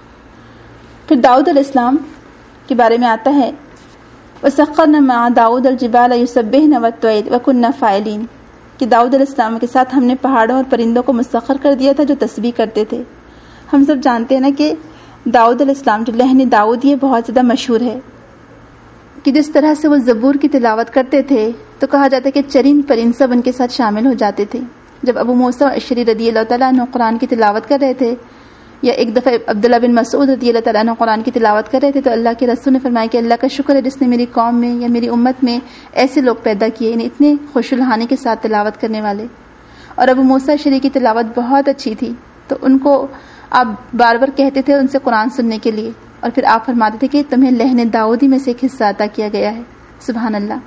پھر داؤد علیہ السلام کے بارے میں آتا ہے، وَسَخَّرْنَا مَعَ دَاؤُودَ الْجِبَالَ يُسَبِّحْنَ وَالطَّيْرَ وَكُنَّا فَاعِلِينَ کہ داؤد علیہ السلام کے ساتھ ہم نے پہاڑوں اور پرندوں کو مسخر کر دیا تھا جو تسبیح کرتے تھے. ہم سب جانتے ہیں نا کہ داؤد علیہ السلام جو لہن داؤد یہ بہت زیادہ مشہور ہے کہ جس طرح سے وہ زبور کی تلاوت کرتے تھے تو کہا جاتا ہے کہ چرند پرند سب ان کے ساتھ شامل ہو جاتے تھے. جب ابو موسیٰ اشعری رضی اللہ تعالیٰ عنہ قرآن کی تلاوت کر رہے تھے یا ایک دفعہ عبداللہ بن مسعود رضی اللہ تعالیٰ عنہ قرآن کی تلاوت کر رہے تھے تو اللہ کے رسول نے فرمایا کہ اللہ کا شکر ہے جس نے میری قوم میں یا میری امت میں ایسے لوگ پیدا کیے، یعنی اتنے خوش الحانی کے ساتھ تلاوت کرنے والے. اور ابو موسیٰ اشعری کی تلاوت بہت اچھی تھی تو ان کو آپ بار بار کہتے تھے ان سے قرآن سننے کے لیے، اور پھر آپ فرماتے تھے کہ تمہیں لہن داؤدی میں سے ایک حصہ عطا کیا گیا ہے. سبحان اللہ.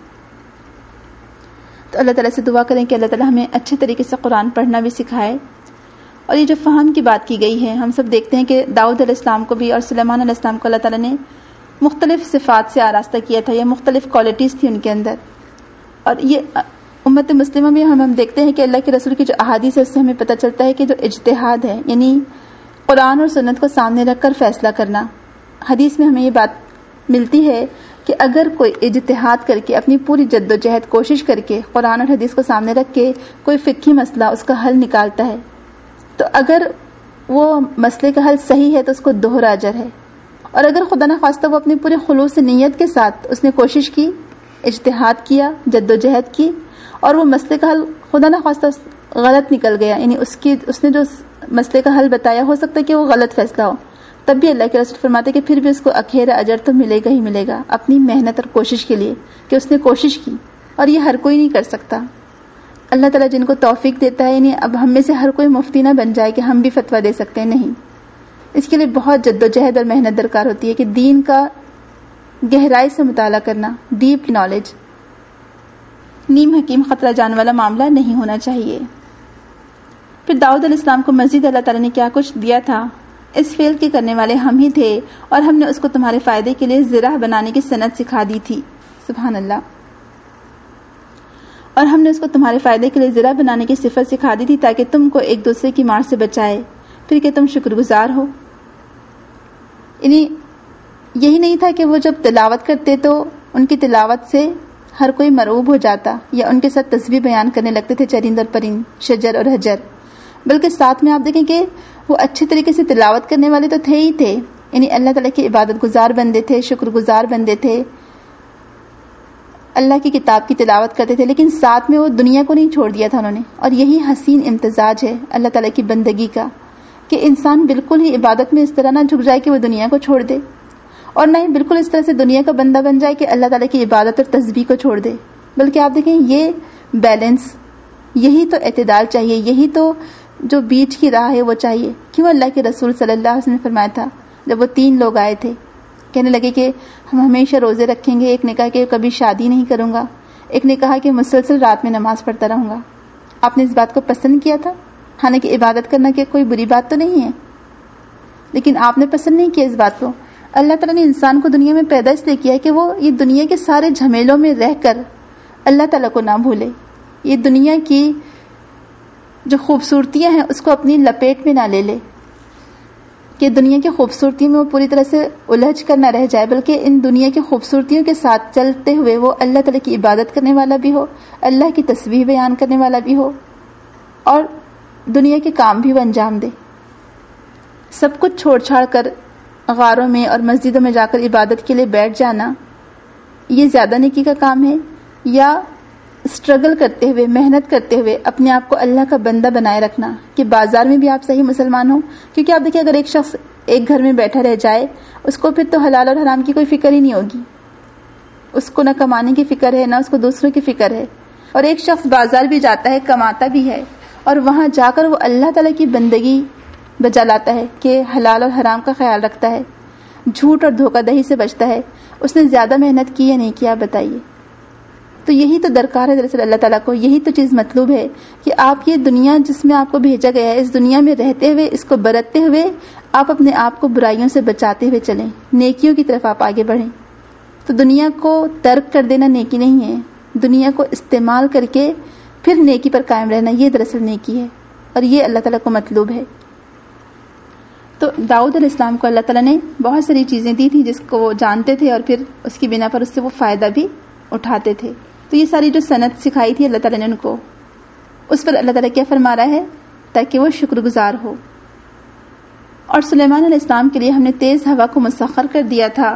تو اللہ تعالیٰ سے دعا کریں کہ اللہ تعالیٰ ہمیں اچھے طریقے سے قرآن پڑھنا بھی سکھائے. اور یہ جو فہم کی بات کی گئی ہے، ہم سب دیکھتے ہیں کہ داؤد علیہ السلام کو بھی اور سلیمان علیہ السلام کو اللہ تعالیٰ نے مختلف صفات سے آراستہ کیا تھا یا مختلف کوالٹیز تھی ان کے اندر. اور یہ امت مسلمہ میں ہم ہم دیکھتے ہیں کہ اللہ کے رسول کی جو احادیث ہے اس سے ہمیں پتہ چلتا ہے کہ جو اجتہاد ہے، یعنی قرآن اور سنت کو سامنے رکھ کر فیصلہ کرنا. حدیث میں ہمیں یہ بات ملتی ہے کہ اگر کوئی اجتہاد کر کے اپنی پوری جد و جہد کوشش کر کے قرآن اور حدیث کو سامنے رکھ کے کوئی فقہی مسئلہ اس کا حل نکالتا ہے تو اگر وہ مسئلے کا حل صحیح ہے تو اس کو دوہرا اجر ہے، اور اگر خدا نخواستہ وہ اپنی پورے خلوص نیت کے ساتھ اس نے کوشش کی، اجتہاد کیا، جد و جہد کی، اور وہ مسئلے کا حل خدا نخواستہ غلط نکل گیا، یعنی اس کی اس نے جو مسئلے کا حل بتایا ہو سکتا ہے کہ وہ غلط فیصلہ ہو، تب بھی اللہ کے رسول فرماتے کہ پھر بھی اس کو اخیرا اجر تو ملے گا ہی ملے گا اپنی محنت اور کوشش کے لیے کہ اس نے کوشش کی، اور یہ ہر کوئی نہیں کر سکتا۔ اللہ تعالیٰ جن کو توفیق دیتا ہے، یعنی اب ہم میں سے ہر کوئی مفتی نہ بن جائے کہ ہم بھی فتویٰ دے سکتے ہیں، نہیں، اس کے لیے بہت جد و جہد اور محنت درکار ہوتی ہے کہ دین کا گہرائی سے مطالعہ کرنا، ڈیپ نالج، نیم حکیم خطرہ جان والا معاملہ نہیں ہونا چاہیے۔ پھر داؤد علیہ السلام کو مزید اللہ تعالیٰ نے کیا کچھ دیا تھا، اس فعل کے کرنے والے ہم ہی تھے، اور ہم نے اس کو تمہارے فائدے کے لیے زرہ بنانے کی صنعت سکھا دی تھی، سبحان اللہ، اور ہم نے اس کو تمہارے فائدے کے لیے زرہ بنانے کی صفت سکھا دی تھی تاکہ تم کو ایک دوسرے کی مار سے بچائے، پھر کہ تم شکر گزار ہو۔ یعنی یہی نہیں تھا کہ وہ جب تلاوت کرتے تو ان کی تلاوت سے ہر کوئی مرعوب ہو جاتا یا ان کے ساتھ تسبیح بیان کرنے لگتے تھے چرند اور پرند، شجر اور حجر، بلکہ ساتھ میں آپ دیکھیں کہ وہ اچھے طریقے سے تلاوت کرنے والے تو تھے ہی تھے، یعنی اللہ تعالیٰ کی عبادت گزار بندے تھے، شکر گزار بندے تھے، اللہ کی کتاب کی تلاوت کرتے تھے، لیکن ساتھ میں وہ دنیا کو نہیں چھوڑ دیا تھا انہوں نے۔ اور یہی حسین امتزاج ہے اللہ تعالیٰ کی بندگی کا کہ انسان بالکل ہی عبادت میں اس طرح نہ جھک جائے کہ وہ دنیا کو چھوڑ دے، اور نہ ہی بالکل اس طرح سے دنیا کا بندہ بن جائے کہ اللہ تعالیٰ کی عبادت اور تسبیح کو چھوڑ دے، بلکہ آپ دیکھیں یہ بیلنس، یہی تو اعتدال چاہیے، یہی تو جو بیچ کی راہ ہے وہ چاہیے۔ کیوں اللہ کے رسول صلی اللہ علیہ وسلم نے فرمایا تھا جب وہ تین لوگ آئے تھے، کہنے لگے کہ ہم ہمیشہ روزے رکھیں گے، ایک نے کہا کہ کبھی شادی نہیں کروں گا، ایک نے کہا کہ مسلسل رات میں نماز پڑھتا رہوں گا۔ آپ نے اس بات کو پسند کیا تھا، حالانکہ عبادت کرنا کہ کوئی بری بات تو نہیں ہے، لیکن آپ نے پسند نہیں کیا اس بات کو۔ اللہ تعالیٰ نے انسان کو دنیا میں پیدا اس لیے کیا ہے کہ وہ یہ دنیا کے سارے جھمیلوں میں رہ کر اللہ تعالیٰ کو نہ بھولے، یہ دنیا کی جو خوبصورتیاں ہیں اس کو اپنی لپیٹ میں نہ لے لے، کہ دنیا کی خوبصورتی میں وہ پوری طرح سے الجھ کر نہ رہ جائے، بلکہ ان دنیا کی خوبصورتیوں کے ساتھ چلتے ہوئے وہ اللہ تعالیٰ کی عبادت کرنے والا بھی ہو، اللہ کی تسبیح بیان کرنے والا بھی ہو، اور دنیا کے کام بھی وہ انجام دے۔ سب کچھ چھوڑ چھاڑ کر غاروں میں اور مسجدوں میں جا کر عبادت کے لیے بیٹھ جانا، یہ زیادہ نیکی کا کام ہے، یا اسٹرگل کرتے ہوئے، محنت کرتے ہوئے اپنے آپ کو اللہ کا بندہ بنائے رکھنا کہ بازار میں بھی آپ صحیح مسلمان ہوں؟ کیونکہ آپ دیکھیں اگر ایک شخص ایک گھر میں بیٹھا رہ جائے، اس کو پھر تو حلال اور حرام کی کوئی فکر ہی نہیں ہوگی، اس کو نہ کمانے کی فکر ہے نہ اس کو دوسروں کی فکر ہے۔ اور ایک شخص بازار بھی جاتا ہے، کماتا بھی ہے، اور وہاں جا کر وہ اللہ تعالیٰ کی بندگی بجا لاتا ہے کہ حلال اور حرام کا خیال رکھتا ہے، جھوٹ اور دھوکہ دہی سے بچتا ہے، اس نے زیادہ محنت کی یا نہیں کیا بتائیے؟ تو یہی تو درکار ہے دراصل اللہ تعالیٰ کو، یہی تو چیز مطلوب ہے کہ آپ یہ دنیا جس میں آپ کو بھیجا گیا ہے، اس دنیا میں رہتے ہوئے، اس کو برتتے ہوئے آپ اپنے آپ کو برائیوں سے بچاتے ہوئے چلیں، نیکیوں کی طرف آپ آگے بڑھیں۔ تو دنیا کو ترک کر دینا نیکی نہیں ہے، دنیا کو استعمال کر کے پھر نیکی پر قائم رہنا، یہ دراصل نیکی ہے، اور یہ اللہ تعالیٰ کو مطلوب ہے۔ تو داؤد علیہ السلام کو اللہ تعالیٰ نے بہت ساری چیزیں دی تھیں جس کو وہ جانتے تھے، اور پھر اس کی بنا پر اس سے وہ فائدہ بھی اٹھاتے تھے۔ تو یہ ساری جو صنعت سکھائی تھی اللہ تعالیٰ نے ان کو، اس پر اللہ تعالیٰ کیا فرما رہا ہے؟ تاکہ وہ شکر گزار ہو۔ اور سلیمان علیہ السلام کے لیے ہم نے تیز ہوا کو مسخر کر دیا تھا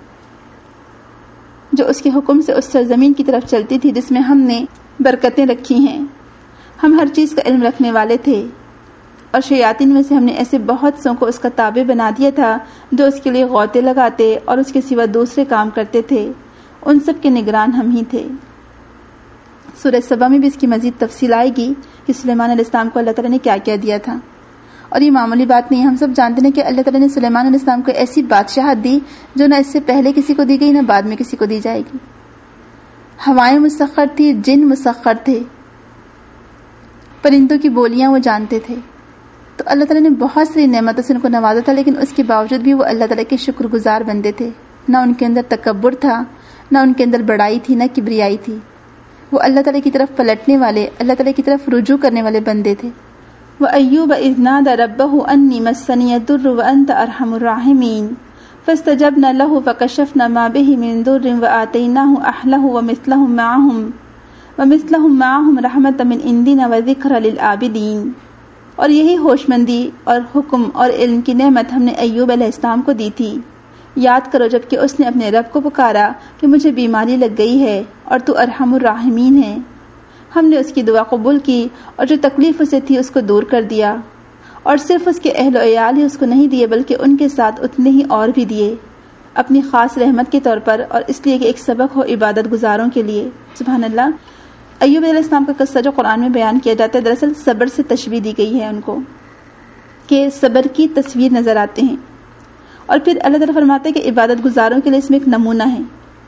جو اس کے حکم سے اس سرزمین کی طرف چلتی تھی جس میں ہم نے برکتیں رکھی ہیں۔ ہم ہر چیز کا علم رکھنے والے تھے، اور شیاطین میں سے ہم نے ایسے بہت سوں کو اس کا تابع بنا دیا تھا جو اس کے لیے غوطے لگاتے اور اس کے سوا دوسرے کام کرتے تھے، ان سب کے نگران ہم ہی تھے۔ سورہ سبا میں بھی اس کی مزید تفصیل آئے گی کہ سلیمان علیہ السلام کو اللہ تعالیٰ نے کیا کیا دیا تھا، اور یہ معمولی بات نہیں، ہم سب جانتے ہیں کہ اللہ تعالیٰ نے سلیمان علیہ السلام کو ایسی بادشاہت دی جو نہ اس سے پہلے کسی کو دی گئی نہ بعد میں کسی کو دی جائے گی۔ ہوائیں مسخر تھی، جن مسخر تھے، پرندوں کی بولیاں وہ جانتے تھے۔ تو اللہ تعالیٰ نے بہت ساری نعمتوں سے ان کو نوازا تھا، لیکن اس کے باوجود بھی وہ اللہ تعالیٰ کے شکر گزار بندے تھے، نہ ان کے اندر تکبر تھا، نہ ان کے اندر بڑائی تھی، نہ کبریائی تھی، وہ اللہ تعالیٰ کی طرف پلٹنے والے، اللہ تعالیٰ کی طرف رجوع کرنے والے بندے تھے۔ وَأَيُّوبَ إِذْ نَادَى رَبَّهُ أَنِّي مَسَّنِيَ الضُّرُّ وَأَنْتَ أَرْحَمُ الرَّاحِمِينَ فاستجبنا له فكشفنا ما به من ضر وآتيناه أهله ومثلهم معهم ومثلهم معهم رحمة من عندنا وذكر للعابدين۔ اور یہی ہوش مندی اور حکم اور علم کی نعمت ہم نے ایوب علیہ السلام کو دی تھی۔ یاد کرو جب کہ اس نے اپنے رب کو پکارا کہ مجھے بیماری لگ گئی ہے اور تو ارحم الراحمین ہے۔ ہم نے اس کی دعا قبول کی اور جو تکلیف اسے تھی اس کو دور کر دیا، اور صرف اس کے اہل و عیال ہی اس کو نہیں دیے بلکہ ان کے ساتھ اتنے ہی اور بھی دیے، اپنی خاص رحمت کے طور پر، اور اس لیے کہ ایک سبق ہو عبادت گزاروں کے لیے۔ سبحان اللہ۔ ایوب علیہ السلام کا قصہ جو قرآن میں بیان کیا جاتا ہے، دراصل صبر سے تشبیہ دی گئی ہے ان کو، کہ صبر کی تصویر نظر آتے ہیں، اور پھر اللہ تعالیٰ فرماتے ہیں کہ عبادت گزاروں کے لیے اس میں ایک نمونہ ہے۔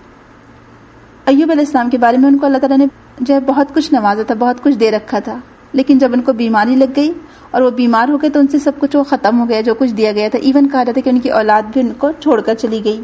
ایوب علیہ السلام کے بارے میں ان کو اللہ تعالیٰ نے جو ہے بہت کچھ نوازا تھا، بہت کچھ دے رکھا تھا، لیکن جب ان کو بیماری لگ گئی اور وہ بیمار ہو گئے تو ان سے سب کچھ وہ ختم ہو گیا جو کچھ دیا گیا تھا۔ ایون کہا جاتا ہے کہ ان کی اولاد بھی ان کو چھوڑ کر چلی گئی،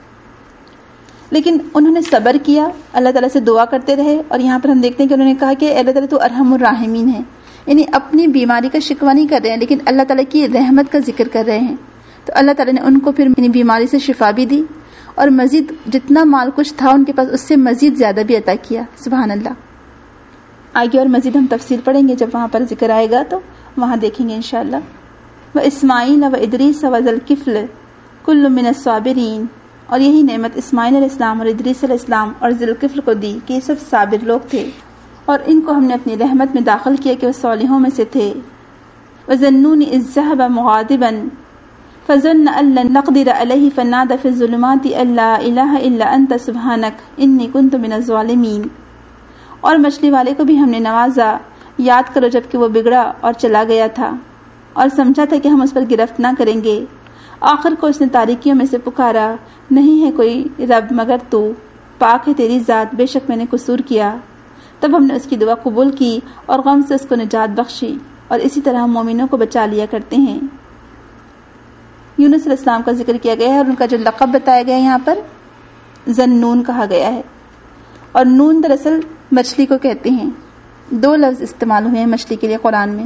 لیکن انہوں نے صبر کیا، اللہ تعالیٰ سے دعا کرتے رہے، اور یہاں پر ہم دیکھتے ہیں کہ انہوں نے کہا کہ اللہ تعالیٰ تو ارحم الراحمین ہے، یعنی اپنی بیماری کا شکوہ نہیں کر رہے ہیں لیکن اللہ تعالیٰ کی رحمت کا ذکر کر رہے ہیں۔ تو اللہ تعالیٰ نے ان کو پھر اپنی بیماری سے شفا بھی دی، اور مزید جتنا مال کچھ تھا ان کے پاس اس سے مزید زیادہ بھی عطا کیا۔ سبحان اللہ۔ آگے اور مزید ہم تفصیل پڑھیں گے، جب وہاں پر ذکر آئے گا تو وہاں دیکھیں گے انشاءاللہ۔ واسماعیل وادریس وذوالکفل کل من الصابرین، اور یہی نعمت اسماعیل علیہ السلام اور ادریس علیہ السلام اور ذوالکفل کو دی کہ یہ سب صابر لوگ تھے، اور ان کو ہم نے اپنی رحمت میں داخل کیا کہ وہ صالحوں میں سے تھے۔ وذنون اذ ذهب مغاضبا فظن ان لن نقدر عليه فنادى في الظلمات ان لا اله الا انت سبحانك اني كنت من الظالمين۔ اور مچھلی والے کو بھی ہم نے نوازا، یاد کرو جب کہ وہ بگڑا اور چلا گیا تھا اور سمجھا تھا کہ ہم اس پر گرفت نہ کریں گے، آخر کو اس نے تاریکیوں میں سے پکارا، نہیں ہے کوئی رب مگر تو، پاک ہے تیری ذات، بے شک میں نے قصور کیا۔ تب ہم نے اس کی دعا قبول کی اور غم سے اس کو نجات بخشی، اور اسی طرح ہم مومنوں کو بچا لیا کرتے ہیں۔ یونس علیہ السلام کا ذکر کیا گیا ہے، اور ان کا جو لقب بتایا گیا ہے یہاں پر ذنون کہا گیا ہے، اور نون دراصل مچھلی کو کہتے ہیں۔ دو لفظ استعمال ہوئے ہیں مچھلی کے لیے قرآن میں،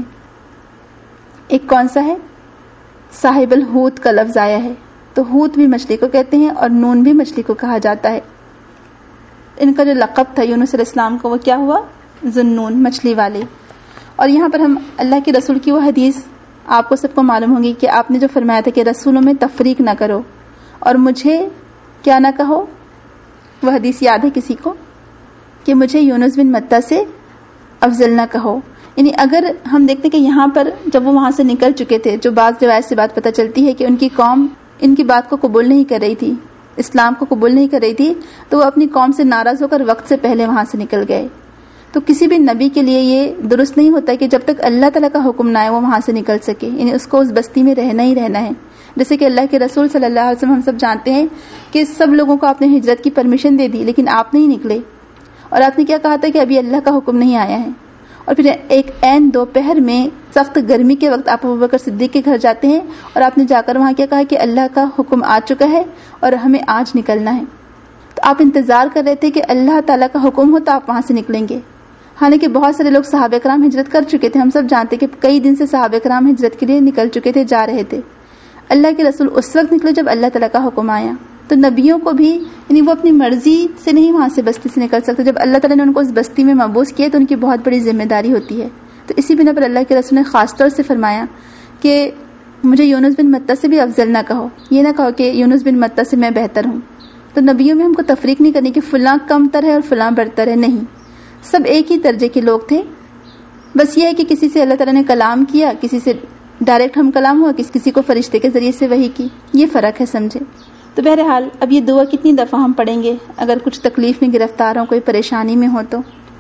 ایک کون سا ہے؟ صاحب الحوت کا لفظ آیا ہے، تو حوت بھی مچھلی کو کہتے ہیں اور نون بھی مچھلی کو کہا جاتا ہے۔ ان کا جو لقب تھا یونس علیہ السلام کو وہ کیا ہوا؟ ذنون، مچھلی والے۔ اور یہاں پر ہم اللہ کے رسول کی وہ حدیث آپ کو سب کو معلوم ہوگی کہ آپ نے جو فرمایا تھا کہ رسولوں میں تفریق نہ کرو اور مجھے کیا نہ کہو، وہ حدیث یاد ہے کسی کو؟ کہ مجھے یونس بن متہ سے افضل نہ کہو۔ یعنی اگر ہم دیکھتے کہ یہاں پر جب وہ وہاں سے نکل چکے تھے، جو بعض روایت سے بات پتہ چلتی ہے کہ ان کی قوم ان کی بات کو قبول نہیں کر رہی تھی، اسلام کو قبول نہیں کر رہی تھی، تو وہ اپنی قوم سے ناراض ہو کر وقت سے پہلے وہاں سے نکل گئے۔ تو کسی بھی نبی کے لیے یہ درست نہیں ہوتا کہ جب تک اللہ تعالیٰ کا حکم نہ آئے وہ وہاں سے نکل سکے، یعنی اس کو اس بستی میں رہنا ہی رہنا ہے۔ جیسے کہ اللہ کے رسول صلی اللہ علیہ وسلم ہم سب جانتے ہیں کہ سب لوگوں کو آپ نے ہجرت کی پرمیشن دے دی، لیکن آپ نہیں نکلے، اور آپ نے کیا کہا تھا کہ ابھی اللہ کا حکم نہیں آیا ہے۔ اور پھر ایک عین دوپہر میں سخت گرمی کے وقت آپ ابوبکر صدیق کے گھر جاتے ہیں، اور آپ نے جا کر وہاں کیا کہا کہ اللہ کا حکم آ چکا ہے اور ہمیں آج نکلنا ہے۔ تو آپ انتظار کر رہے تھے کہ اللہ تعالیٰ کا حکم ہو تو آپ وہاں سے نکلیں گے۔ حالانکہ بہت سارے لوگ صحابہ کرام ہجرت کر چکے تھے، ہم سب جانتے کہ کئی دن سے صحابہ کرام ہجرت کے لیے نکل چکے تھے، جا رہے تھے۔ اللہ کے رسول اس وقت نکلے جب اللہ تعالیٰ کا حکم آیا۔ تو نبیوں کو بھی یعنی وہ اپنی مرضی سے نہیں وہاں سے بستی سے نکل سکتے، جب اللہ تعالیٰ نے ان کو اس بستی میں مبعوث کیا تو ان کی بہت بڑی ذمہ داری ہوتی ہے۔ تو اسی بنا پر اللہ کے رسول نے خاص طور سے فرمایا کہ مجھے یونس بن متہ سے بھی افضل نہ کہو، یہ نہ کہو کہ یونس بن متہ سے میں بہتر ہوں۔ تو نبیوں میں ہم کو تفریق نہیں کرنی کہ فلاں کم تر ہے اور فلاں برتر ہے، نہیں، سب ایک ہی درجے کے لوگ تھے۔ بس یہ ہے کہ کسی سے اللہ تعالیٰ نے کلام کیا، کسی سے ڈائریکٹ ہم کلام ہوا، کسی کو فرشتے کے ذریعے سے وحی کی، یہ فرق ہے، سمجھے۔ تو بہرحال اب یہ دعا کتنی دفعہ ہم پڑھیں گے؟ اگر کچھ تکلیف میں گرفتار ہوں، کوئی پریشانی میں ہو تو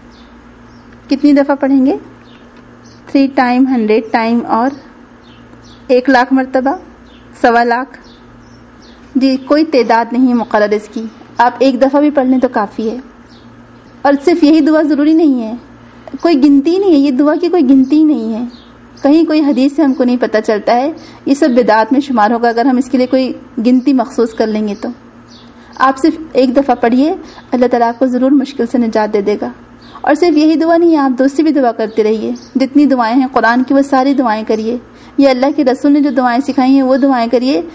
کتنی دفعہ پڑھیں گے؟ تھری ٹائم، ہنڈریڈ ٹائم، اور ایک لاکھ مرتبہ، سوا لاکھ؟ جی کوئی تعداد نہیں مقرر اس کی، آپ ایک دفعہ بھی پڑھ لیں تو کافی ہے۔ اور صرف یہی دعا ضروری نہیں ہے، کوئی گنتی نہیں ہے، یہ دعا کی کوئی گنتی نہیں ہے، کہیں کوئی حدیث سے ہم کو نہیں پتہ چلتا ہے، یہ سب بدعات میں شمار ہوگا اگر ہم اس کے لیے کوئی گنتی مخصوص کر لیں گے۔ تو آپ صرف ایک دفعہ پڑھیے، اللہ تعالیٰ آپ کو ضرور مشکل سے نجات دے دے گا۔ اور صرف یہی دعا نہیں ہے، آپ دوسری بھی دعا کرتے رہیے، جتنی دعائیں ہیں قرآن کی وہ ساری دعائیں کریے، یا اللہ کے رسول نے جو دعائیں سکھائی ہیں وہ دعائیں کریے،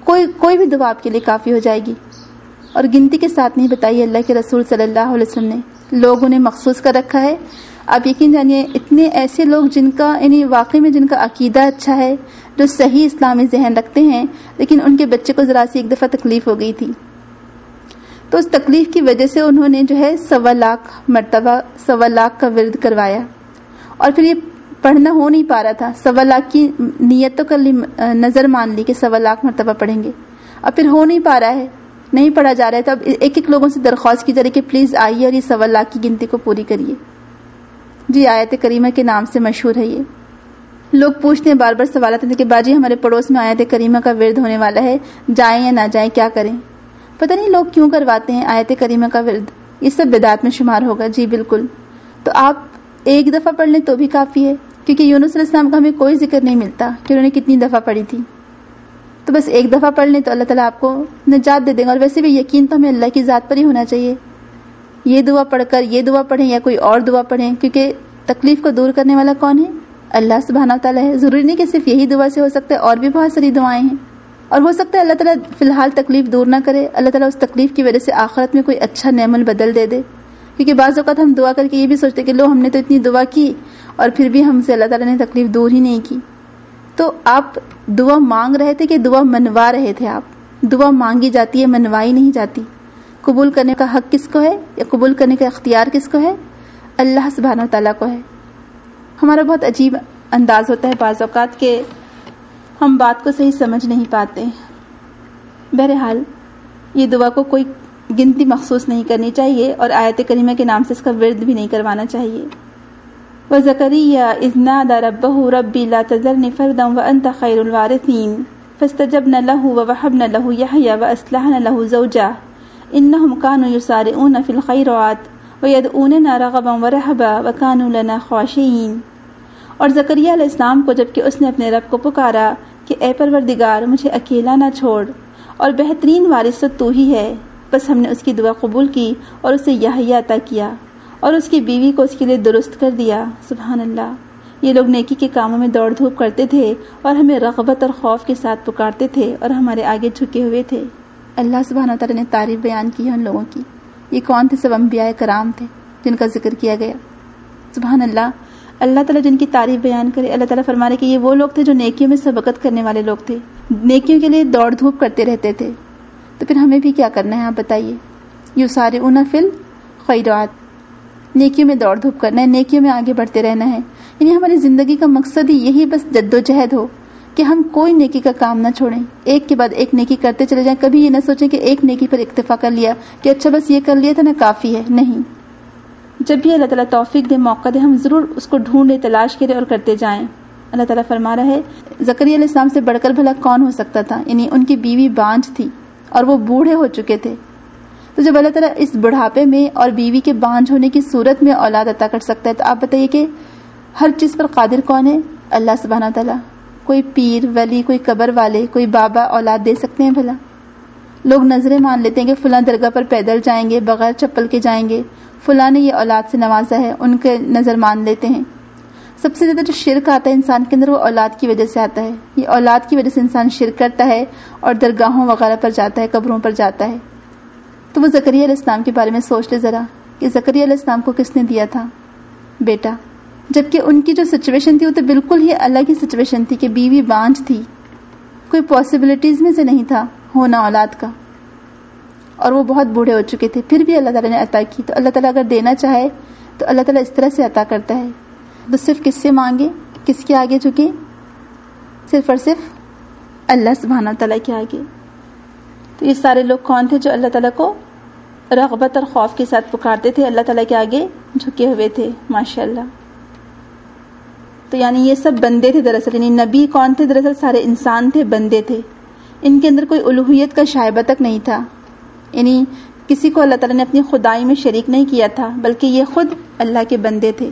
کوئی کوئی بھی دعا آپ کے لیے کافی ہو جائے گی. اور گنتی کے ساتھ نہیں بتائی اللہ کے رسول صلی اللہ علیہ وسلم نے، لوگوں نے مخصوص کر رکھا ہے. آپ یقین جانیے اتنے ایسے لوگ جن کا یعنی واقعی میں جن کا عقیدہ اچھا ہے، جو صحیح اسلامی ذہن رکھتے ہیں، لیکن ان کے بچے کو ذرا سی ایک دفعہ تکلیف ہو گئی تھی، تو اس تکلیف کی وجہ سے انہوں نے جو ہے سوا لاکھ مرتبہ سوا لاکھ کا ورد کروایا. اور پھر یہ پڑھنا ہو نہیں پا رہا تھا، سوا لاکھ کی نیت تو کر لی، نظر مان لی کہ سوا لاکھ مرتبہ پڑھیں گے، اب پھر ہو نہیں پا رہا ہے، نہیں پڑھا جا رہا ہے. تو اب ایک ایک لوگوں سے درخواست کی جا رہی کہ پلیز آئیے اور یہ سوا لاکھ کی گنتی کو پوری کریے. جی آیت کریمہ کے نام سے مشہور ہے یہ. لوگ پوچھتے ہیں بار بار سوالات ہیں کہ باجی ہمارے پڑوس میں آیت کریمہ کا ورد ہونے والا ہے، جائیں یا نہ جائیں، کیا کریں؟ پتہ نہیں لوگ کیوں کرواتے ہیں آیت کریمہ کا ورد، یہ سب بدعت میں شمار ہوگا. جی بالکل. تو آپ ایک دفعہ پڑھ لیں تو بھی کافی ہے، کیونکہ یونس علیہ السلام کا ہمیں کوئی ذکر نہیں ملتا کہ انہوں نے کتنی دفعہ پڑھی تھی. تو بس ایک دفعہ پڑھ لیں تو اللہ تعالیٰ آپ کو نجات دے دیں گا. اور ویسے بھی یقین تو ہمیں اللہ کی ذات پر ہی ہونا چاہیے. یہ دعا پڑھ کر یہ دعا پڑھیں یا کوئی اور دعا پڑھیں، کیونکہ تکلیف کو دور کرنے والا کون ہے؟ اللہ سبحانہ تعالیٰ ہے. ضروری نہیں کہ صرف یہی دعا سے ہو سکتا ہے، اور بھی بہت ساری دعائیں ہیں. اور ہو سکتا ہے اللہ تعالیٰ فی الحال تکلیف دور نہ کرے، اللہ تعالیٰ اس تکلیف کی وجہ سے آخرت میں کوئی اچھا نعم البدل دے دے. کیونکہ بعض اوقات ہم دعا کر کے یہ بھی سوچتے کہ لو ہم نے تو اتنی دعا کی اور پھر بھی ہم سے اللہ تعالیٰ نے تکلیف دور ہی نہیں کی. تو آپ دعا مانگ رہے تھے کہ دعا منوا رہے تھے؟ آپ دعا مانگی جاتی ہے، منوائی نہیں جاتی. قبول کرنے کا حق کس کو ہے یا قبول کرنے کا اختیار کس کو ہے؟ اللہ سبحانہ تعالیٰ کو ہے. ہمارا بہت عجیب انداز ہوتا ہے بعض اوقات کہ ہم بات کو صحیح سمجھ نہیں پاتے. بہرحال یہ دعا کو کوئی گنتی مخصوص نہیں کرنی چاہیے، اور آیت کریمہ کے نام سے اس کا ورد بھی نہیں کروانا چاہیے. وَزَكَرِيَّا إِذْ نَادَى رَبَّهُ رَبِّ لَا تَذَرْنِ فَرْدًا وَأَنْتَ خَيْرُ الْوَارِثِينَ فَاسْتَجَبْنَا لَهُ وَوَهَبْنَا لَهُ يَحْيَىٰ وَأَصْلَحْنَا لَهُ زَوْجَهُ إِنَّهُمْ كَانُوا يُسَارِعُونَ فِي الْخَيْرَاتِ وَيَدْعُونَنَا رَغَبًا وَرَهَبًا وَكَانُوا لَنَا خَاشِعِينَ. اور زکریا علیہ السلام کو جب کہ اس نے اپنے رب کو پکارا کہ اے پروردگار مجھے اکیلا نہ چھوڑ، اور بہترین وارث تو تو ہی ہے، بس ہم نے اس کی دعا قبول کی اور اسے یحییٰ عطا کیا اور اس کی بیوی کو اس کے لیے درست کر دیا. سبحان اللہ. یہ لوگ نیکی کے کاموں میں دوڑ دھوپ کرتے تھے اور ہمیں رغبت اور خوف کے ساتھ پکارتے تھے اور ہمارے آگے جھکے ہوئے تھے. اللہ سبحانہ تعالیٰ نے تعریف بیان کی ہے ان لوگوں کی. یہ کون تھے؟ سب انبیاء کرام تھے جن کا ذکر کیا گیا. سبحان اللہ. اللہ تعالیٰ جن کی تعریف بیان کرے. اللہ تعالیٰ فرما رہے کہ یہ وہ لوگ تھے جو نیکیوں میں سبقت کرنے والے لوگ تھے، نیکیوں کے لیے دوڑ دھوپ کرتے رہتے تھے. تو پھر ہمیں بھی کیا کرنا ہے آپ بتائیے؟ یسارعون فی الخیرات، نیکیوں میں دوڑ دھوپ کرنا ہے، نیکیوں میں آگے بڑھتے رہنا ہے. یعنی ہماری زندگی کا مقصد ہی یہی بس جد و جہد ہو کہ ہم کوئی نیکی کا کام نہ چھوڑیں، ایک کے بعد ایک نیکی کرتے چلے جائیں. کبھی یہ نہ سوچیں کہ ایک نیکی پر اکتفا کر لیا کہ اچھا بس یہ کر لیا تھا نا کافی ہے. نہیں، جب بھی اللہ تعالیٰ توفیق دے، موقع دے، ہم ضرور اس کو ڈھونڈے، تلاش کریں اور کرتے جائیں. اللہ تعالیٰ فرما رہا ہے زکریا علیہ السلام سے بڑھ کر بھلا کون ہو سکتا تھا. یعنی ان کی بیوی بانجھ تھی اور وہ بوڑھے ہو چکے تھے. تو جب اللہ تعالیٰ اس بڑھاپے میں اور بیوی کے بانجھ ہونے کی صورت میں اولاد عطا کر سکتا ہے، تو آپ بتائیے کہ ہر چیز پر قادر کون ہے؟ اللہ سبحانہ تعالیٰ. کوئی پیر ولی، کوئی قبر والے، کوئی بابا اولاد دے سکتے ہیں بھلا؟ لوگ نظریں مان لیتے ہیں کہ فلاں درگاہ پر پیدل جائیں گے، بغیر چپل کے جائیں گے، فلاں نے یہ اولاد سے نوازا ہے، ان کے نظر مان لیتے ہیں. سب سے زیادہ جو شرک آتا ہے انسان کے اندر وہ اولاد کی وجہ سے آتا ہے. یہ اولاد کی وجہ سے انسان شرک کرتا ہے اور درگاہوں وغیرہ پر جاتا ہے، قبروں پر جاتا ہے. تو وہ زکریا علیہ السلام کے بارے میں سوچ لے ذرا کہ زکریا علیہ السلام کو کس نے دیا تھا؟ بیٹا. جبکہ ان کی جو سچویشن تھی وہ تو بالکل ہی الگ ہی سچویشن تھی کہ بیوی بانجھ تھی، کوئی پاسبلٹیز میں سے نہیں تھا ہونا اولاد کا، اور وہ بہت بوڑھے ہو چکے تھے. پھر بھی اللہ تعالیٰ نے عطا کی. تو اللہ تعالیٰ اگر دینا چاہے تو اللہ تعالیٰ اس طرح سے عطا کرتا ہے. تو صرف کس سے مانگے، کس کے آگے جھکے؟ صرف اور صرف اللہ سبحانہ تعالیٰ کے آگے. تو یہ سارے لوگ کون تھے جو اللہ تعالیٰ کو رغبت اور خوف کے ساتھ پکارتے تھے، اللہ تعالیٰ کے آگے جھکے ہوئے تھے؟ ماشاء اللہ. تو یعنی یہ سب بندے تھے دراصل. یعنی نبی کون تھے؟ دراصل سارے انسان تھے، بندے تھے. ان کے اندر کوئی الوہیت کا شائبہ تک نہیں تھا. یعنی کسی کو اللہ تعالیٰ نے اپنی خدائی میں شریک نہیں کیا تھا، بلکہ یہ خود اللہ کے بندے تھے.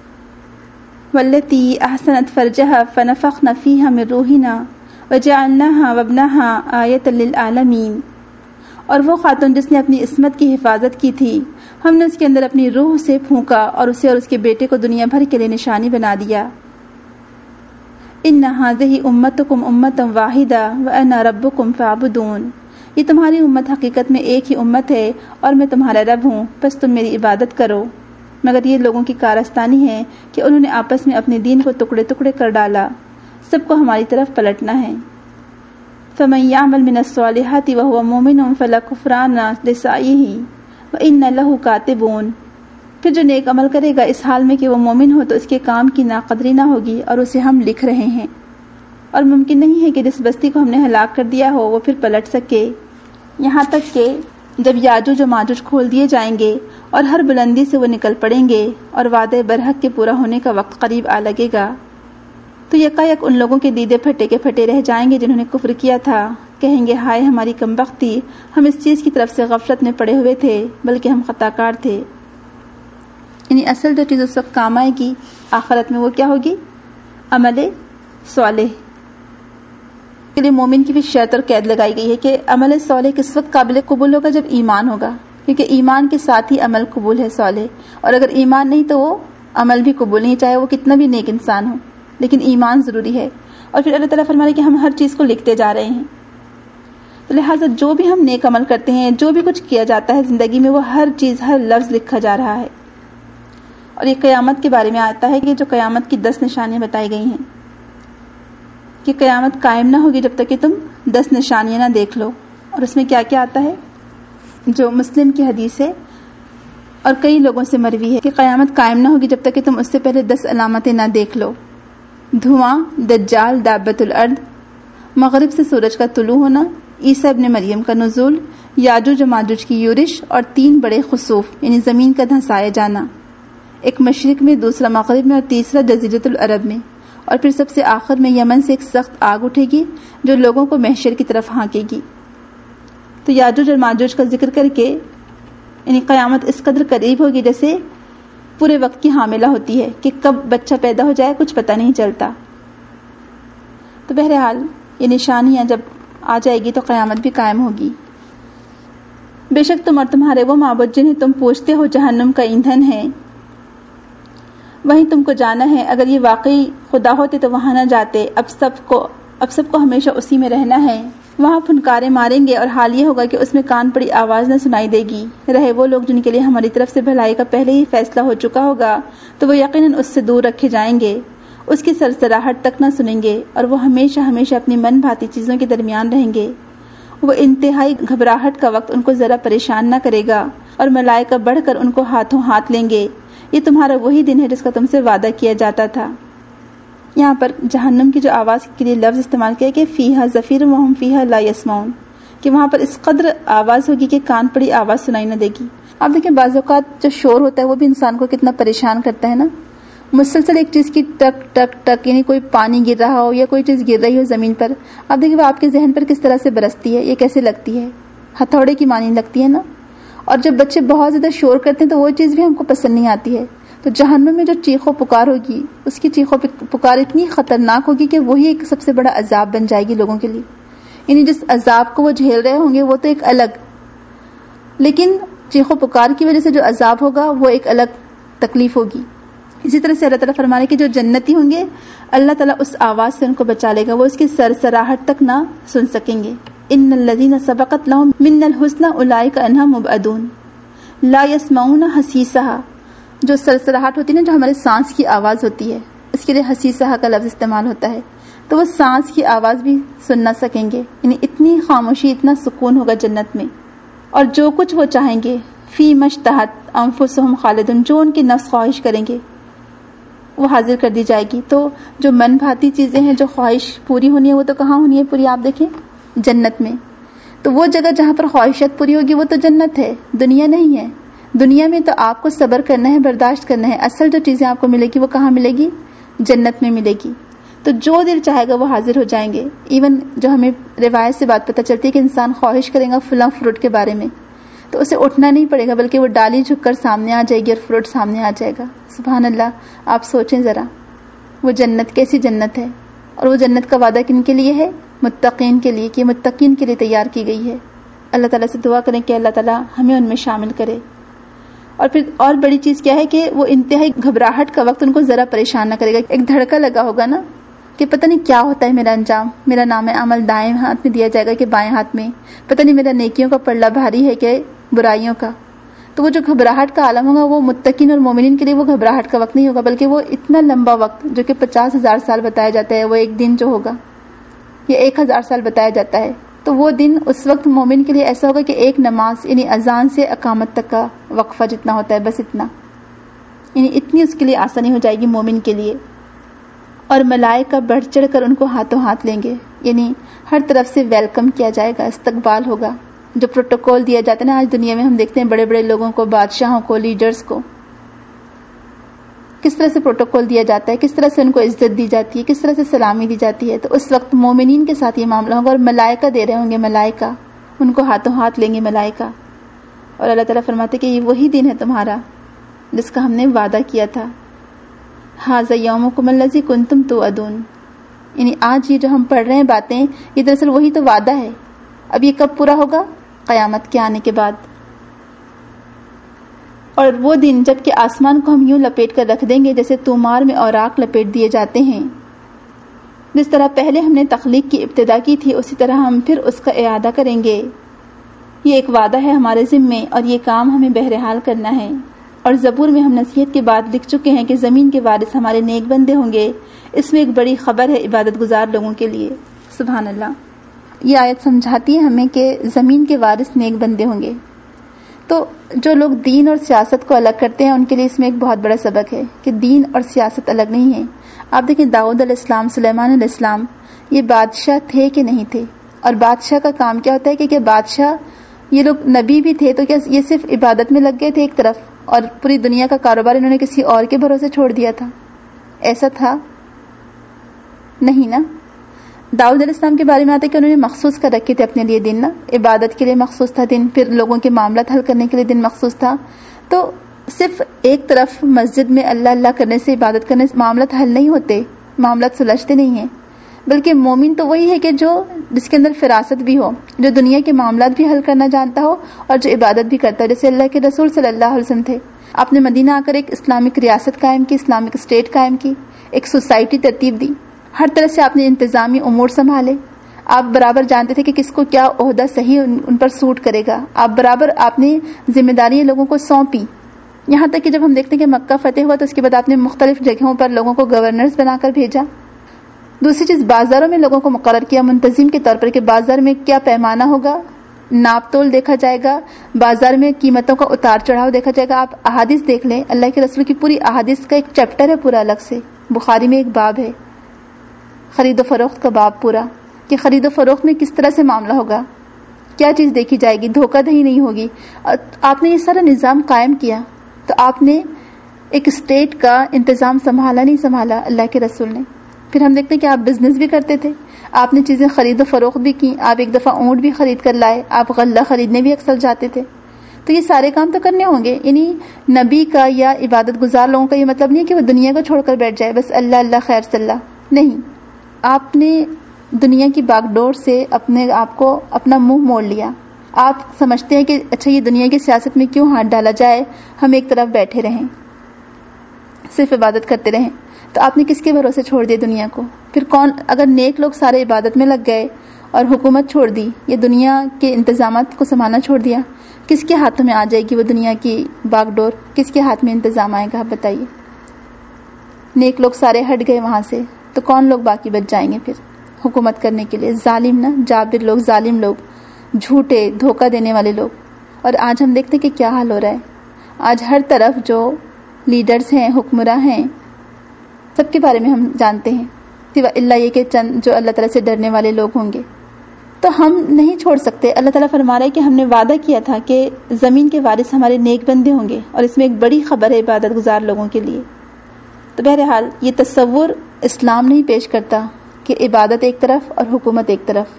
والتی احسنت فرجها فنفخنا فيها من روحنا وجعلناها وابنها آیۃ للعالمین. اور وہ خاتون جس نے اپنی عصمت کی حفاظت کی تھی، ہم نے اس کے اندر اپنی روح سے پھونکا اور اسے اور اس کے بیٹے کو دنیا بھر کے لیے نشانی بنا دیا. ان ھذہ امتکم امۃ واحدہ وانا ربکم فاعبدون، یہ تمہاری امت حقیقت میں ایک ہی امت ہے اور میں تمہارا رب ہوں، بس تم میری عبادت کرو۔ مگر یہ لوگوں کی کارستانی ہے کہ انہوں نے آپس میں اپنے دین کو ٹکڑے ٹکڑے کر ڈالا، سب کو ہماری طرف پلٹنا ہے۔ فمن یعمل من الصالحات وهو مؤمن فلکفران لسعیہ وان لہ کاتبون، پھر جو نیک عمل کرے گا اس حال میں کہ وہ مومن ہو تو اس کے کام کی ناقدری نہ ہوگی اور اسے ہم لکھ رہے ہیں، اور ممکن نہیں ہے کہ جس بستی کو ہم نے ہلاک کر دیا ہو وہ پھر پلٹ سکے، یہاں تک کہ جب یاجوج و ماجوج کھول دیے جائیں گے اور ہر بلندی سے وہ نکل پڑیں گے اور وعدے برحق کے پورا ہونے کا وقت قریب آ لگے گا، تو یکایک ان لوگوں کے دیدے پھٹے کے پھٹے رہ جائیں گے جنہوں نے کفر کیا تھا، کہیں گے ہائے ہماری کمبختی، ہم اس چیز کی طرف سے غفلت میں پڑے ہوئے تھے بلکہ ہم خطا کار تھے۔ یعنی اصل جو چیز اس وقت کام آئے گی آخرت میں وہ کیا ہوگی؟ عمل صالح کے لیے مومن کی بھی شرط اور قید لگائی گئی ہے کہ عمل صالح کس وقت قابل قبول ہوگا؟ جب ایمان ہوگا، کیونکہ ایمان کے ساتھ ہی عمل قبول ہے صالح، اور اگر ایمان نہیں تو وہ عمل بھی قبول نہیں، چاہے وہ کتنا بھی نیک انسان ہو، لیکن ایمان ضروری ہے۔ اور پھر اللہ تعالیٰ فرما رہے کہ ہم ہر چیز کو لکھتے جا رہے ہیں، تو لہٰذا جو بھی ہم نیک عمل کرتے ہیں، جو بھی کچھ کیا جاتا ہے زندگی میں، وہ ہر چیز ہر لفظ لکھا جا رہا ہے۔ اور یہ قیامت کے بارے میں آتا ہے کہ جو قیامت کی دس نشانیاں بتائی گئی ہیں کہ قیامت قائم نہ ہوگی جب تک کہ تم دس نشانیاں نہ دیکھ لو، اور اس میں کیا کیا آتا ہے جو مسلم کی حدیث ہے اور کئی لوگوں سے مروی ہے کہ قیامت قائم نہ ہوگی جب تک کہ تم اس سے پہلے دس علامتیں نہ دیکھ لو: دھواں، دجال، دابت الارض، مغرب سے سورج کا طلوع ہونا، عیسیٰ ابن مریم کا نزول، یاجوج و ماجوج کی یورش، اور تین بڑے خسوف یعنی زمین کا دھنسایا جانا، ایک مشرق میں، دوسرا مغرب میں اور تیسرا جزیرۃ العرب میں، اور پھر سب سے آخر میں یمن سے ایک سخت آگ اٹھے گی جو لوگوں کو محشر کی طرف ہانکے گی۔ تو یاجوج اور ماجوج کا ذکر کر کے یعنی قیامت اس قدر قریب ہوگی جیسے پورے وقت کی حاملہ ہوتی ہے کہ کب بچہ پیدا ہو جائے کچھ پتہ نہیں چلتا۔ تو بہرحال یہ نشانیاں جب آ جائے گی تو قیامت بھی قائم ہوگی۔ بے شک تم اور تمہارے وہ معبود جنہیں تم پوچھتے ہو جہنم کا ایندھن ہے، وہیں تم کو جانا ہے، اگر یہ واقعی خدا ہوتے تو وہاں نہ جاتے، اب سب کو اب سب کو ہمیشہ اسی میں رہنا ہے، وہاں پھنکارے ماریں گے اور حال یہ ہوگا کہ اس میں کان پڑی آواز نہ سنائی دے گی، رہے وہ لوگ جن کے لیے ہماری طرف سے بھلائی کا پہلے ہی فیصلہ ہو چکا ہوگا تو وہ یقیناً اس سے دور رکھے جائیں گے، اس کی سرسراہٹ تک نہ سنیں گے، اور وہ ہمیشہ ہمیشہ اپنی من بھاتی چیزوں کے درمیان رہیں گے۔ وہ انتہائی گھبراہٹ کا وقت ان کو ذرا پریشان نہ کرے گا، اور ملائکہ بڑھ کر ان کو ہاتھوں ہاتھ لیں گے، یہ تمہارا وہی دن ہے جس کا تم سے وعدہ کیا جاتا تھا۔ یہاں پر جہنم کی جو آواز کے لیے لفظ استعمال کیا کہ فیہا زفیر وہم فیہا لا یسمعون، کہ وہاں پر اس قدر آواز ہوگی کہ کان پڑی آواز سنائی نہ دے گی۔ آپ دیکھیں بعض اوقات جو شور ہوتا ہے وہ بھی انسان کو کتنا پریشان کرتا ہے نا، مسلسل ایک چیز کی ٹک ٹک ٹک، یعنی کوئی پانی گر رہا ہو یا کوئی چیز گر رہی ہو زمین پر، آپ دیکھیں وہ آپ کے ذہن پر کس طرح سے برستی ہے، یہ کیسے لگتی ہے، ہتھوڑے کی مانی لگتی ہے نا۔ اور جب بچے بہت زیادہ شور کرتے ہیں تو وہ چیز بھی ہم کو پسند نہیں آتی ہے۔ تو جہنم میں جو چیخ و پکار ہوگی، اس کی چیخ و پکار اتنی خطرناک ہوگی کہ وہی ایک سب سے بڑا عذاب بن جائے گی لوگوں کے لیے، یعنی جس عذاب کو وہ جھیل رہے ہوں گے وہ تو ایک الگ، لیکن چیخ و پکار کی وجہ سے جو عذاب ہوگا وہ ایک الگ تکلیف ہوگی۔ اسی طرح سے اللہ تعالیٰ فرما رہے کہ جو جنتی ہوں گے اللہ تعالیٰ اس آواز سے ان کو بچا لے گا، وہ اس کی سرسراہٹ تک نہ سن سکیں گے۔ ان الذین سبقت لهم من الحسنى اولئک عنہا مبعدون لا يسمعون حسیسها، جو سرسراہٹ ہوتی ہے نا، جو ہمارے سانس کی آواز ہوتی ہے، اس کے لیے حسیسہ کا لفظ استعمال ہوتا ہے، تو وہ سانس کی آواز بھی سن نہ سکیں گے، یعنی اتنی خاموشی، اتنا سکون ہوگا جنت میں، اور جو کچھ وہ چاہیں گے فی مشتہت انفسہم خالدون، جو ان کی نفس خواہش کریں گے وہ حاضر کر دی جائے گی۔ تو جو من بھاتی چیزیں ہیں، جو خواہش پوری ہونی ہے، وہ تو کہاں ہونی ہے پوری؟ آپ دیکھیں جنت میں، تو وہ جگہ جہاں پر خواہشات پوری ہوگی وہ تو جنت ہے، دنیا نہیں ہے۔ دنیا میں تو آپ کو صبر کرنا ہے، برداشت کرنا ہے، اصل جو چیزیں آپ کو ملے گی وہ کہاں ملے گی؟ جنت میں ملے گی۔ تو جو دل چاہے گا وہ حاضر ہو جائیں گے۔ ایون جو ہمیں روایت سے بات پتہ چلتی ہے کہ انسان خواہش کرے گا فلاں فروٹ کے بارے میں تو اسے اٹھنا نہیں پڑے گا، بلکہ وہ ڈالی جھک کر سامنے آ جائے گی اور فروٹ سامنے آ جائے گا۔ سبحان اللہ، آپ سوچیں ذرا وہ جنت کیسی جنت ہے، اور وہ جنت کا وعدہ کن کے لیے ہے؟ متقین کے لیے، کہ متقین کے لیے تیار کی گئی ہے۔ اللہ تعالیٰ سے دعا کریں کہ اللہ تعالیٰ ہمیں ان میں شامل کرے۔ اور پھر اور بڑی چیز کیا ہے کہ وہ انتہائی گھبراہٹ کا وقت ان کو ذرا پریشان نہ کرے گا۔ ایک دھڑکا لگا ہوگا نا کہ پتہ نہیں کیا ہوتا ہے میرا انجام، میرا نام عمل دائیں ہاتھ میں دیا جائے گا کہ بائیں ہاتھ میں، پتہ نہیں میرا نیکیوں کا پلڑا بھاری ہے کہ برائیوں کا. تو وہ جو گھبراہٹ کا عالم ہوگا وہ متقین اور مومنین کے لیے وہ گھبراہٹ کا وقت نہیں ہوگا، بلکہ وہ اتنا لمبا وقت جو کہ پچاس ہزار سال بتایا جاتا ہے، وہ ایک دن جو ہوگا یا ایک ہزار سال بتایا جاتا ہے، تو وہ دن اس وقت مومن کے لیے ایسا ہوگا کہ ایک نماز یعنی اذان سے اقامت تک کا وقفہ جتنا ہوتا ہے، بس اتنا، یعنی اتنی اس کے لیے آسانی ہو جائے گی مومن کے لیے. اور ملائکہ بڑھ چڑھ کر ان کو ہاتھوں ہاتھ لیں گے، یعنی ہر طرف سے ویلکم کیا جائے گا، استقبال ہوگا. جو پروٹوکول دیا جاتا ہے نا آج دنیا میں، ہم دیکھتے ہیں بڑے بڑے لوگوں کو، بادشاہوں کو، لیڈرز کو کس طرح سے پروٹوکول دیا جاتا ہے، کس طرح سے ان کو عزت دی جاتی ہے، کس طرح سے سلامی دی جاتی ہے. تو اس وقت مومنین کے ساتھ یہ معاملہ ہوگا، اور ملائکہ دے رہے ہوں گے، ملائکہ ان کو ہاتھوں ہاتھ لیں گے ملائکہ. اور اللہ تعالیٰ فرماتے کہ یہ وہی دن ہے تمہارا جس کا ہم نے وعدہ کیا تھا. ھذا یومکم الذی کنتم توعدون، یعنی آج یہ جو ہم پڑھ رہے ہیں باتیں، یہ دراصل وہی تو وعدہ ہے. اب یہ کب پورا ہوگا؟ قیامت کے آنے کے بعد. اور وہ دن جب کہ آسمان کو ہم یوں لپیٹ کر رکھ دیں گے جیسے تومار میں اوراق لپیٹ دیے جاتے ہیں. جس طرح پہلے ہم نے تخلیق کی ابتدا کی تھی اسی طرح ہم پھر اس کا اعادہ کریں گے. یہ ایک وعدہ ہے ہمارے ذمے، اور یہ کام ہمیں بہرحال کرنا ہے. اور زبور میں ہم نصیحت کے بعد لکھ چکے ہیں کہ زمین کے وارث ہمارے نیک بندے ہوں گے. اس میں ایک بڑی خبر ہے عبادت گزار لوگوں کے لیے. سبحان اللہ. یہ آیت سمجھاتی ہے ہمیں کہ زمین کے وارث نیک بندے ہوں گے. تو جو لوگ دین اور سیاست کو الگ کرتے ہیں ان کے لیے اس میں ایک بہت بڑا سبق ہے کہ دین اور سیاست الگ نہیں ہے. آپ دیکھیں داؤد علیہ السلام، سلیمان علیہ السلام، یہ بادشاہ تھے کہ نہیں تھے؟ اور بادشاہ کا کام کیا ہوتا ہے کہ کیا بادشاہ، یہ لوگ نبی بھی تھے تو کیا یہ صرف عبادت میں لگ گئے تھے ایک طرف اور پوری دنیا کا کاروبار انہوں نے کسی اور کے بھروسے چھوڑ دیا تھا؟ ایسا تھا نہیں نا. داؤد علیہ السلام کے بارے میں آتا ہے کہ انہوں نے مخصوص کر رکھے تھے اپنے لیے دن، نا عبادت کے لیے مخصوص تھا دن، پھر لوگوں کے معاملات حل کرنے کے لیے دن مخصوص تھا. تو صرف ایک طرف مسجد میں اللہ اللہ کرنے سے، عبادت کرنے سے معاملات حل نہیں ہوتے، معاملات سلجھتے نہیں ہیں. بلکہ مومن تو وہی ہے کہ جو جس کے اندر فراست بھی ہو، جو دنیا کے معاملات بھی حل کرنا جانتا ہو اور جو عبادت بھی کرتا ہے، جیسے اللہ کے رسول صلی اللہ علیہ وسلم تھے. آپ نے مدینہ آ کر ایک اسلامک ریاست قائم کی، اسلامک اسٹیٹ قائم کی، ایک سوسائٹی ترتیب دی، ہر طرح سے آپ نے انتظامی امور سنبھالے. آپ برابر جانتے تھے کہ کس کو کیا عہدہ صحیح ان پر سوٹ کرے گا. آپ برابر آپ نے ذمہ داری لوگوں کو سونپی. یہاں تک کہ جب ہم دیکھتے ہیں کہ مکہ فتح ہوا تو اس کے بعد آپ نے مختلف جگہوں پر لوگوں کو گورنرز بنا کر بھیجا. دوسری چیز، بازاروں میں لوگوں کو مقرر کیا منتظم کے طور پر کہ بازار میں کیا پیمانہ ہوگا، ناپ تول دیکھا جائے گا، بازار میں قیمتوں کا اتار چڑھاؤ دیکھا جائے گا. آپ احادیث دیکھ لیں، اللہ کے رسول کی پوری احادیث کا ایک چیپٹر ہے پورا الگ سے. بخاری میں ایک باب ہے خرید و فروخت کا باب پورا، کہ خرید و فروخت میں کس طرح سے معاملہ ہوگا، کیا چیز دیکھی جائے گی، دھوکہ دہی نہیں ہوگی. آپ نے یہ سارا نظام قائم کیا. تو آپ نے ایک اسٹیٹ کا انتظام سنبھالا نہیں سنبھالا اللہ کے رسول نے. پھر ہم دیکھتے ہیں کہ آپ بزنس بھی کرتے تھے، آپ نے چیزیں خرید و فروخت بھی کی. آپ ایک دفعہ اونٹ بھی خرید کر لائے، آپ غلہ خریدنے بھی اکثر جاتے تھے. تو یہ سارے کام تو کرنے ہوں گے. یعنی نبی کا یا عبادت گزار لوگوں کا یہ مطلب نہیں کہ وہ دنیا کو چھوڑ کر بیٹھ جائے بس اللہ اللہ خیر صلی اللہ، نہیں. آپ نے دنیا کی باغ ڈور سے اپنے آپ کو اپنا منہ موڑ لیا. آپ سمجھتے ہیں کہ اچھا یہ دنیا کی سیاست میں کیوں ہاتھ ڈالا جائے، ہم ایک طرف بیٹھے رہیں صرف عبادت کرتے رہیں. تو آپ نے کس کے بھروسے چھوڑ دیا دنیا کو؟ پھر کون، اگر نیک لوگ سارے عبادت میں لگ گئے اور حکومت چھوڑ دی، یہ دنیا کے انتظامات کو سنبھالنا چھوڑ دیا، کس کے ہاتھوں میں آ جائے گی وہ دنیا کی باغ ڈور؟ کس کے ہاتھ میں انتظام آئے گا آپ بتائیے؟ نیک لوگ سارے ہٹ گئے وہاں سے تو کون لوگ باقی بچ جائیں گے پھر حکومت کرنے کے لیے؟ ظالم نا، جابر لوگ، ظالم لوگ، جھوٹے دھوکہ دینے والے لوگ. اور آج ہم دیکھتے ہیں کہ کیا حال ہو رہا ہے. آج ہر طرف جو لیڈرز ہیں، حکمراں ہیں، سب کے بارے میں ہم جانتے ہیں، سوا اللہ یہ کہ چند جو اللہ تعالیٰ سے ڈرنے والے لوگ ہوں گے. تو ہم نہیں چھوڑ سکتے. اللہ تعالیٰ فرما رہا ہے کہ ہم نے وعدہ کیا تھا کہ زمین کے وارث ہمارے نیک بندے ہوں گے، اور اس میں ایک بڑی خبر ہے عبادت گزار لوگوں کے لیے. تو بہرحال یہ تصور اسلام نہیں پیش کرتا کہ عبادت ایک طرف اور حکومت ایک طرف.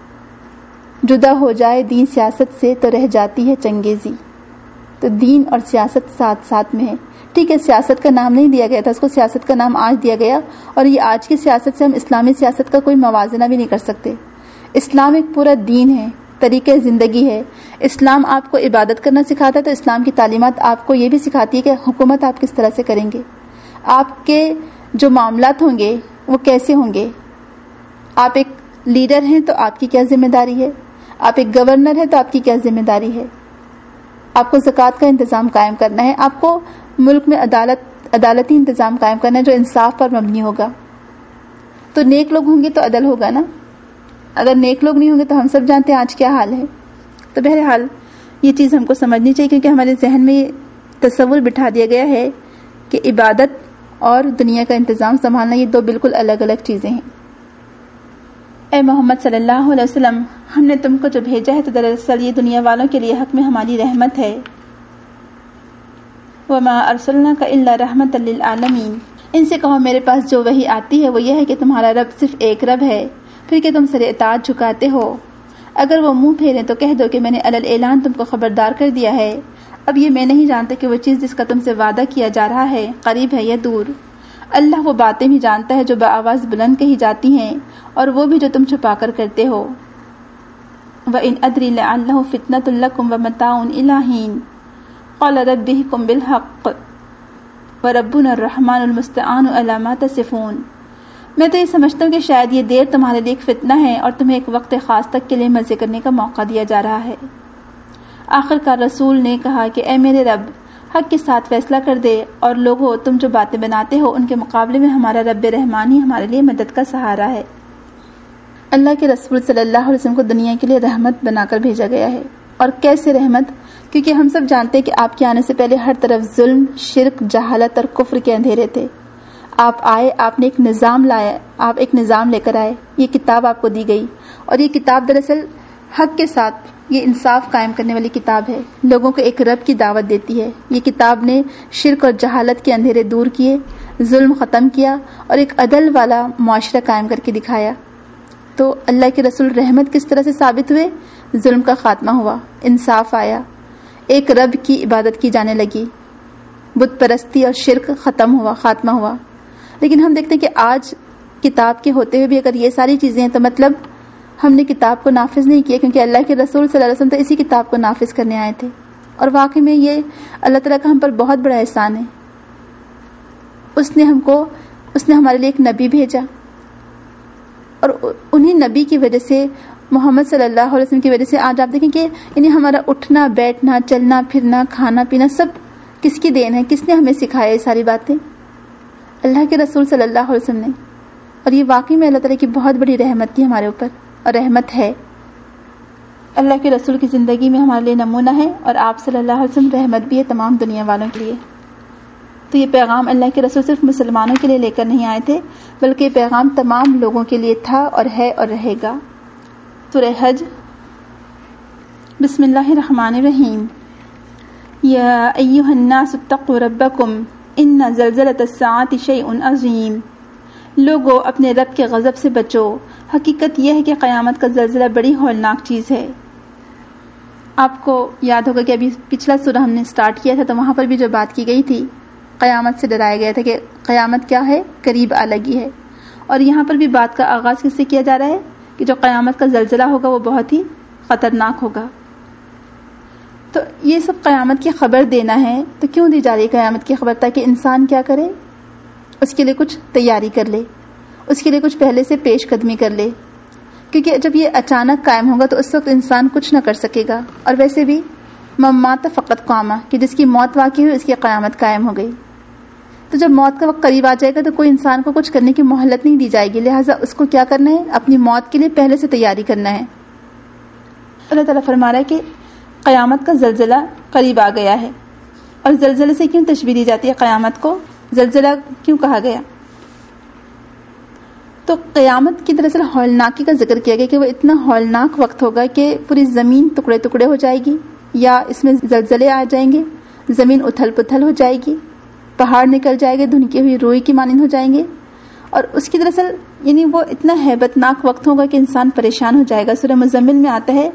جدا ہو جائے دین سیاست سے تو رہ جاتی ہے چنگیزی. تو دین اور سیاست ساتھ ساتھ میں ہے. ٹھیک ہے، سیاست کا نام نہیں دیا گیا تھا، اس کو سیاست کا نام آج دیا گیا، اور یہ آج کی سیاست سے ہم اسلامی سیاست کا کوئی موازنہ بھی نہیں کر سکتے. اسلام ایک پورا دین ہے، طریقہ زندگی ہے. اسلام آپ کو عبادت کرنا سکھاتا ہے تو اسلام کی تعلیمات آپ کو یہ بھی سکھاتی ہے کہ حکومت آپ کس طرح سے کریں گے. آپ کے جو معاملات ہوں گے وہ کیسے ہوں گے. آپ ایک لیڈر ہیں تو آپ کی کیا ذمہ داری ہے, آپ ایک گورنر ہیں تو آپ کی کیا ذمہ داری ہے. آپ کو زکوٰۃ کا انتظام قائم کرنا ہے, آپ کو ملک میں عدالت عدالتی انتظام قائم کرنا ہے جو انصاف پر مبنی ہوگا. تو نیک لوگ ہوں گے تو عدل ہوگا نا, اگر نیک لوگ نہیں ہوں گے تو ہم سب جانتے ہیں آج کیا حال ہے. تو بہرحال یہ چیز ہم کو سمجھنی چاہیے, کیونکہ ہمارے ذہن میں یہ تصور بٹھا دیا گیا ہے کہ عبادت اور دنیا کا انتظام سنبھالنا یہ دو بالکل الگ الگ چیزیں ہیں. اے محمد صلی اللہ علیہ وسلم, ہم نے تم کو جو بھیجا ہے تو دراصل یہ دنیا والوں کے لیے حق میں ہماری رحمت ہے. وما ارسلناک الا رحمۃ للعالمین, ان سے کہو میرے پاس جو وحی آتی ہے وہ یہ ہے کہ تمہارا رب صرف ایک رب ہے, پھر کہ تم سر اطاعت جھکاتے ہو. اگر وہ منہ پھیریں تو کہہ دو کہ میں نے علی الاعلان تم کو خبردار کر دیا ہے. اب یہ میں نہیں جانتا کہ وہ چیز جس کا تم سے وعدہ کیا جا رہا ہے قریب ہے یا دور. اللہ وہ باتیں بھی جانتا ہے جو بآواز بلند کہی جاتی ہیں, اور وہ بھی جو تم چھپا کر کرتے ہو. وَإِنْ أَدْرِ لَعَلَّهُ فِتْنَةٌ لَكُمْ وَمَتَاعٌ إِلَىٰ حِينٍ قَالَ رَبِّ احْكُم بِالْحَقِّ وَرَبُّنَا الرَّحْمَٰنُ الْمُسْتَعَانُ عَلَىٰ مَا تَصِفُونَ. میں تو یہ سمجھتا ہوں کہ شاید یہ دیر تمہارے لیے ایک فتنہ ہے اور تمہیں ایک وقت خاص تک کے لیے مزے کرنے کا موقع دیا جا رہا ہے. آخر کار رسول نے کہا کہ اے میرے رب, حق کے ساتھ فیصلہ کر دے, اور لوگو تم جو باتیں بناتے ہو ان کے مقابلے میں ہمارا رب رحمان ہی ہمارے لیے مدد کا سہارا ہے. اللہ کے رسول صلی اللہ علیہ وسلم کو دنیا کے لیے رحمت بنا کر بھیجا گیا ہے. اور کیسے رحمت؟ کیونکہ ہم سب جانتے ہیں کہ آپ کے آنے سے پہلے ہر طرف ظلم, شرک, جہالت اور کفر کے اندھیرے تھے. آپ آئے, آپ نے ایک نظام لایا, آپ ایک نظام لے کر آئے, یہ کتاب آپ کو دی گئی, اور یہ کتاب دراصل حق کے ساتھ یہ انصاف قائم کرنے والی کتاب ہے, لوگوں کو ایک رب کی دعوت دیتی ہے. یہ کتاب نے شرک اور جہالت کے اندھیرے دور کیے, ظلم ختم کیا, اور ایک عدل والا معاشرہ قائم کر کے دکھایا. تو اللہ کے رسول رحمت کس طرح سے ثابت ہوئے؟ ظلم کا خاتمہ ہوا, انصاف آیا, ایک رب کی عبادت کی جانے لگی, بت پرستی اور شرک ختم ہوا, خاتمہ ہوا. لیکن ہم دیکھتے ہیں کہ آج کتاب کے ہوتے ہوئے بھی اگر یہ ساری چیزیں ہیں تو مطلب ہم نے کتاب کو نافذ نہیں کیا, کیونکہ اللہ کے رسول صلی اللہ علیہ وسلم تو اسی کتاب کو نافذ کرنے آئے تھے. اور واقعی میں یہ اللہ تعالیٰ کا ہم پر بہت بڑا احسان ہے. اس نے ہم کو اس نے ہمارے لیے ایک نبی بھیجا, اور انہی نبی کی وجہ سے, محمد صلی اللہ علیہ وسلم کی وجہ سے آج آپ دیکھیں کہ یعنی ہمارا اٹھنا بیٹھنا, چلنا پھرنا, کھانا پینا سب کس کی دین ہے؟ کس نے ہمیں سکھایا یہ ساری باتیں؟ اللہ کے رسول صلی اللہ علیہ وسلم نے. اور یہ واقعی میں اللہ تعالیٰ کی بہت بڑی رحمت تھی ہمارے اوپر, اور رحمت ہے. اللہ کے رسول کی زندگی میں ہمارے لیے نمونہ ہے, اور آپ صلی اللہ علیہ وسلم رحمت بھی ہے تمام دنیا والوں کے لیے. تو یہ پیغام اللہ کے رسول صرف مسلمانوں کے لیے لے کر نہیں آئے تھے, بلکہ یہ پیغام تمام لوگوں کے لیے تھا اور ہے اور رہے گا. سورہ حج. بسم اللہ الرحمن الرحیم. یا ایھا الناس اتقوا ربکم ان زلزلۃ الساعۃ شیء عظیم. لوگو اپنے رب کے غضب سے بچو, حقیقت یہ ہے کہ قیامت کا زلزلہ بڑی ہولناک چیز ہے. آپ کو یاد ہوگا کہ ابھی پچھلا سورہ ہم نے سٹارٹ کیا تھا, تو وہاں پر بھی جو بات کی گئی تھی قیامت سے ڈرایا گیا تھا کہ قیامت کیا ہے, قریب آ لگی ہے. اور یہاں پر بھی بات کا آغاز کس سے کیا جا رہا ہے کہ جو قیامت کا زلزلہ ہوگا وہ بہت ہی خطرناک ہوگا. تو یہ سب قیامت کی خبر دینا ہے. تو کیوں دی جا رہی ہے قیامت کی خبر؟ تاکہ انسان کیا کرے, اس کے لیے کچھ تیاری کر لے, اس کے لیے کچھ پہلے سے پیش قدمی کر لے. کیونکہ جب یہ اچانک قائم ہوگا تو اس وقت انسان کچھ نہ کر سکے گا. اور ویسے بھی ممات فقط قامہ, کہ جس کی موت واقع ہوئی اس کی قیامت قائم ہو گئی. تو جب موت کا وقت قریب آ جائے گا تو کوئی انسان کو کچھ کرنے کی مہلت نہیں دی جائے گی. لہٰذا اس کو کیا کرنا ہے؟ اپنی موت کے لیے پہلے سے تیاری کرنا ہے. اللہ تعالیٰ فرما رہا ہے کہ قیامت کا زلزلہ قریب آ گیا ہے. اور زلزلے سے کیوں تشبیہ دی جاتی ہے قیامت کو؟ زلزلہ کیوں کہا گیا؟ تو قیامت کی دراصل ہولناکی کا ذکر کیا گیا کہ وہ اتنا ہولناک وقت ہوگا کہ پوری زمین ٹکڑے ٹکڑے ہو جائے گی, یا اس میں زلزلے آ جائیں گے, زمین اتھل پتھل ہو جائے گی, پہاڑ نکل جائے گے, دھنکی ہوئی روئی کی مانند ہو جائیں گے. اور اس کی دراصل یعنی وہ اتنا ہیبت ناک وقت ہوگا کہ انسان پریشان ہو جائے گا. سورہ مزمل میں آتا ہے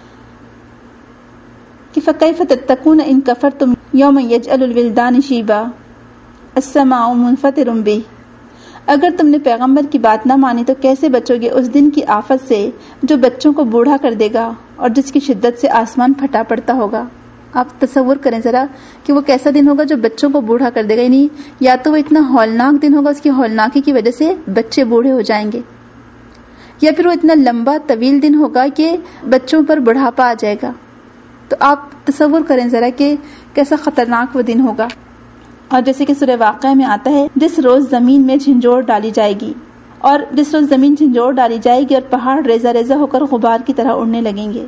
کہ فَكَيْفَ تَتَّقُونَ إِن كَفَرْتُمْ يَوْمًا يَجْعَلُ الْوِلْدَانَ شِيبًا السَّمَاءُ مُنفَطِرٌ بِهِ. اگر تم نے پیغمبر کی بات نہ مانی تو کیسے بچو گے اس دن کی آفت سے جو بچوں کو بوڑھا کر دے گا اور جس کی شدت سے آسمان پھٹا پڑتا ہوگا. آپ تصور کریں ذرا کہ وہ کیسا دن ہوگا جو بچوں کو بوڑھا کر دے گا. یعنی یا تو وہ اتنا ہولناک دن ہوگا، اس کی ہولناکی کی وجہ سے بچے بوڑھے ہو جائیں گے، یا پھر وہ اتنا لمبا طویل دن ہوگا کہ بچوں پر بڑھاپا آ جائے گا. تو آپ تصور کریں ذرا کہ کیسا خطرناک وہ دن ہوگا. اور جیسے کہ سورہ واقعہ میں آتا ہے، جس روز زمین میں جھنجھوڑ ڈالی جائے گی، اور جس روز زمین جھنجھوڑ ڈالی جائے گی اور پہاڑ ریزہ ریزہ ہو کر غبار کی طرح اڑنے لگیں گے.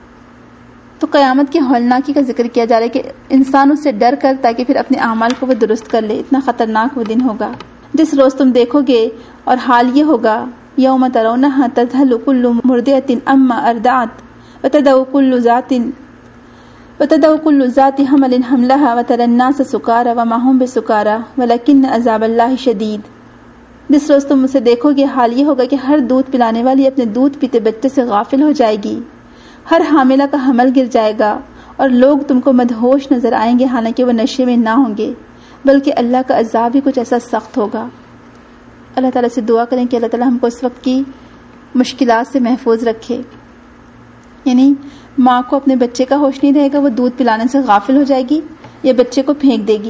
تو قیامت کی ہولناکی کا ذکر کیا جا رہا ہے کہ انسان اس سے ڈر کر تاکہ پھر اپنے اعمال کو وہ درست کر لے. اتنا خطرناک وہ دن ہوگا جس روز تم دیکھو گے، اور حال یہ ہوگا یوم ترونہا تذہل کل مرضعۃ عما ارضعت وتضع کل ذات وتضع كل ذات حمل حملها وترى الناس سكارى وما هم بسكارى ولكن عذاب الله شدید. جس روز تم اسے دیکھو گے، حال یہ ہوگا کہ ہر دودھ پلانے والی اپنے دودھ پیتے بچے سے غافل ہو جائے گی، ہر حاملہ کا حمل گر جائے گا، اور لوگ تم کو مدہوش نظر آئیں گے حالانکہ وہ نشے میں نہ ہوں گے، بلکہ اللہ کا عذاب ہی کچھ ایسا سخت ہوگا. اللہ تعالیٰ سے دعا کریں کہ اللہ تعالیٰ ہم کو اس وقت کی مشکلات سے محفوظ رکھے. یعنی ماں کو اپنے بچے کا ہوش نہیں رہے گا، وہ دودھ پلانے سے غافل ہو جائے گی یا بچے کو پھینک دے گی.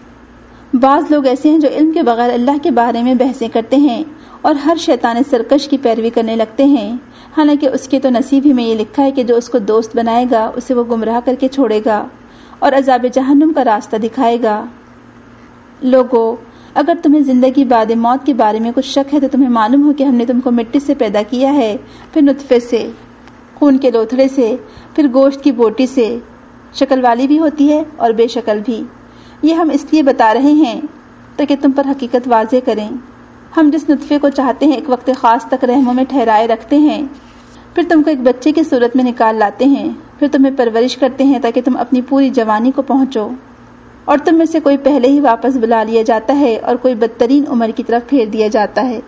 بعض لوگ ایسے ہیں جو علم کے بغیر اللہ کے بارے میں بحثیں کرتے ہیں اور ہر شیطان سرکش کی پیروی کرنے لگتے ہیں، حالانکہ اس کے تو نصیب ہی میں یہ لکھا ہے کہ جو اس کو دوست بنائے گا اسے وہ گمراہ کر کے چھوڑے گا اور عذاب جہنم کا راستہ دکھائے گا. لوگو، اگر تمہیں زندگی بعد موت کے بارے میں کچھ شک ہے تو تمہیں معلوم ہو کہ ہم نے تم کو مٹی سے پیدا کیا ہے، پھر نطفے سے، خون کے لوتھڑے سے، پھر گوشت کی بوٹی سے. شکل والی بھی ہوتی ہے اور بے شکل بھی. یہ ہم اس لیے بتا رہے ہیں تاکہ تم پر حقیقت واضح کریں. ہم جس نطفے کو چاہتے ہیں ایک وقت خاص تک رحموں میں ٹھہرائے رکھتے ہیں، پھر تم کو ایک بچے کی صورت میں نکال لاتے ہیں، پھر تمہیں پرورش کرتے ہیں تاکہ تم اپنی پوری جوانی کو پہنچو، اور تم میں سے کوئی پہلے ہی واپس بلا لیا جاتا ہے اور کوئی بدترین عمر کی طرف پھیر دیا جاتا ہے،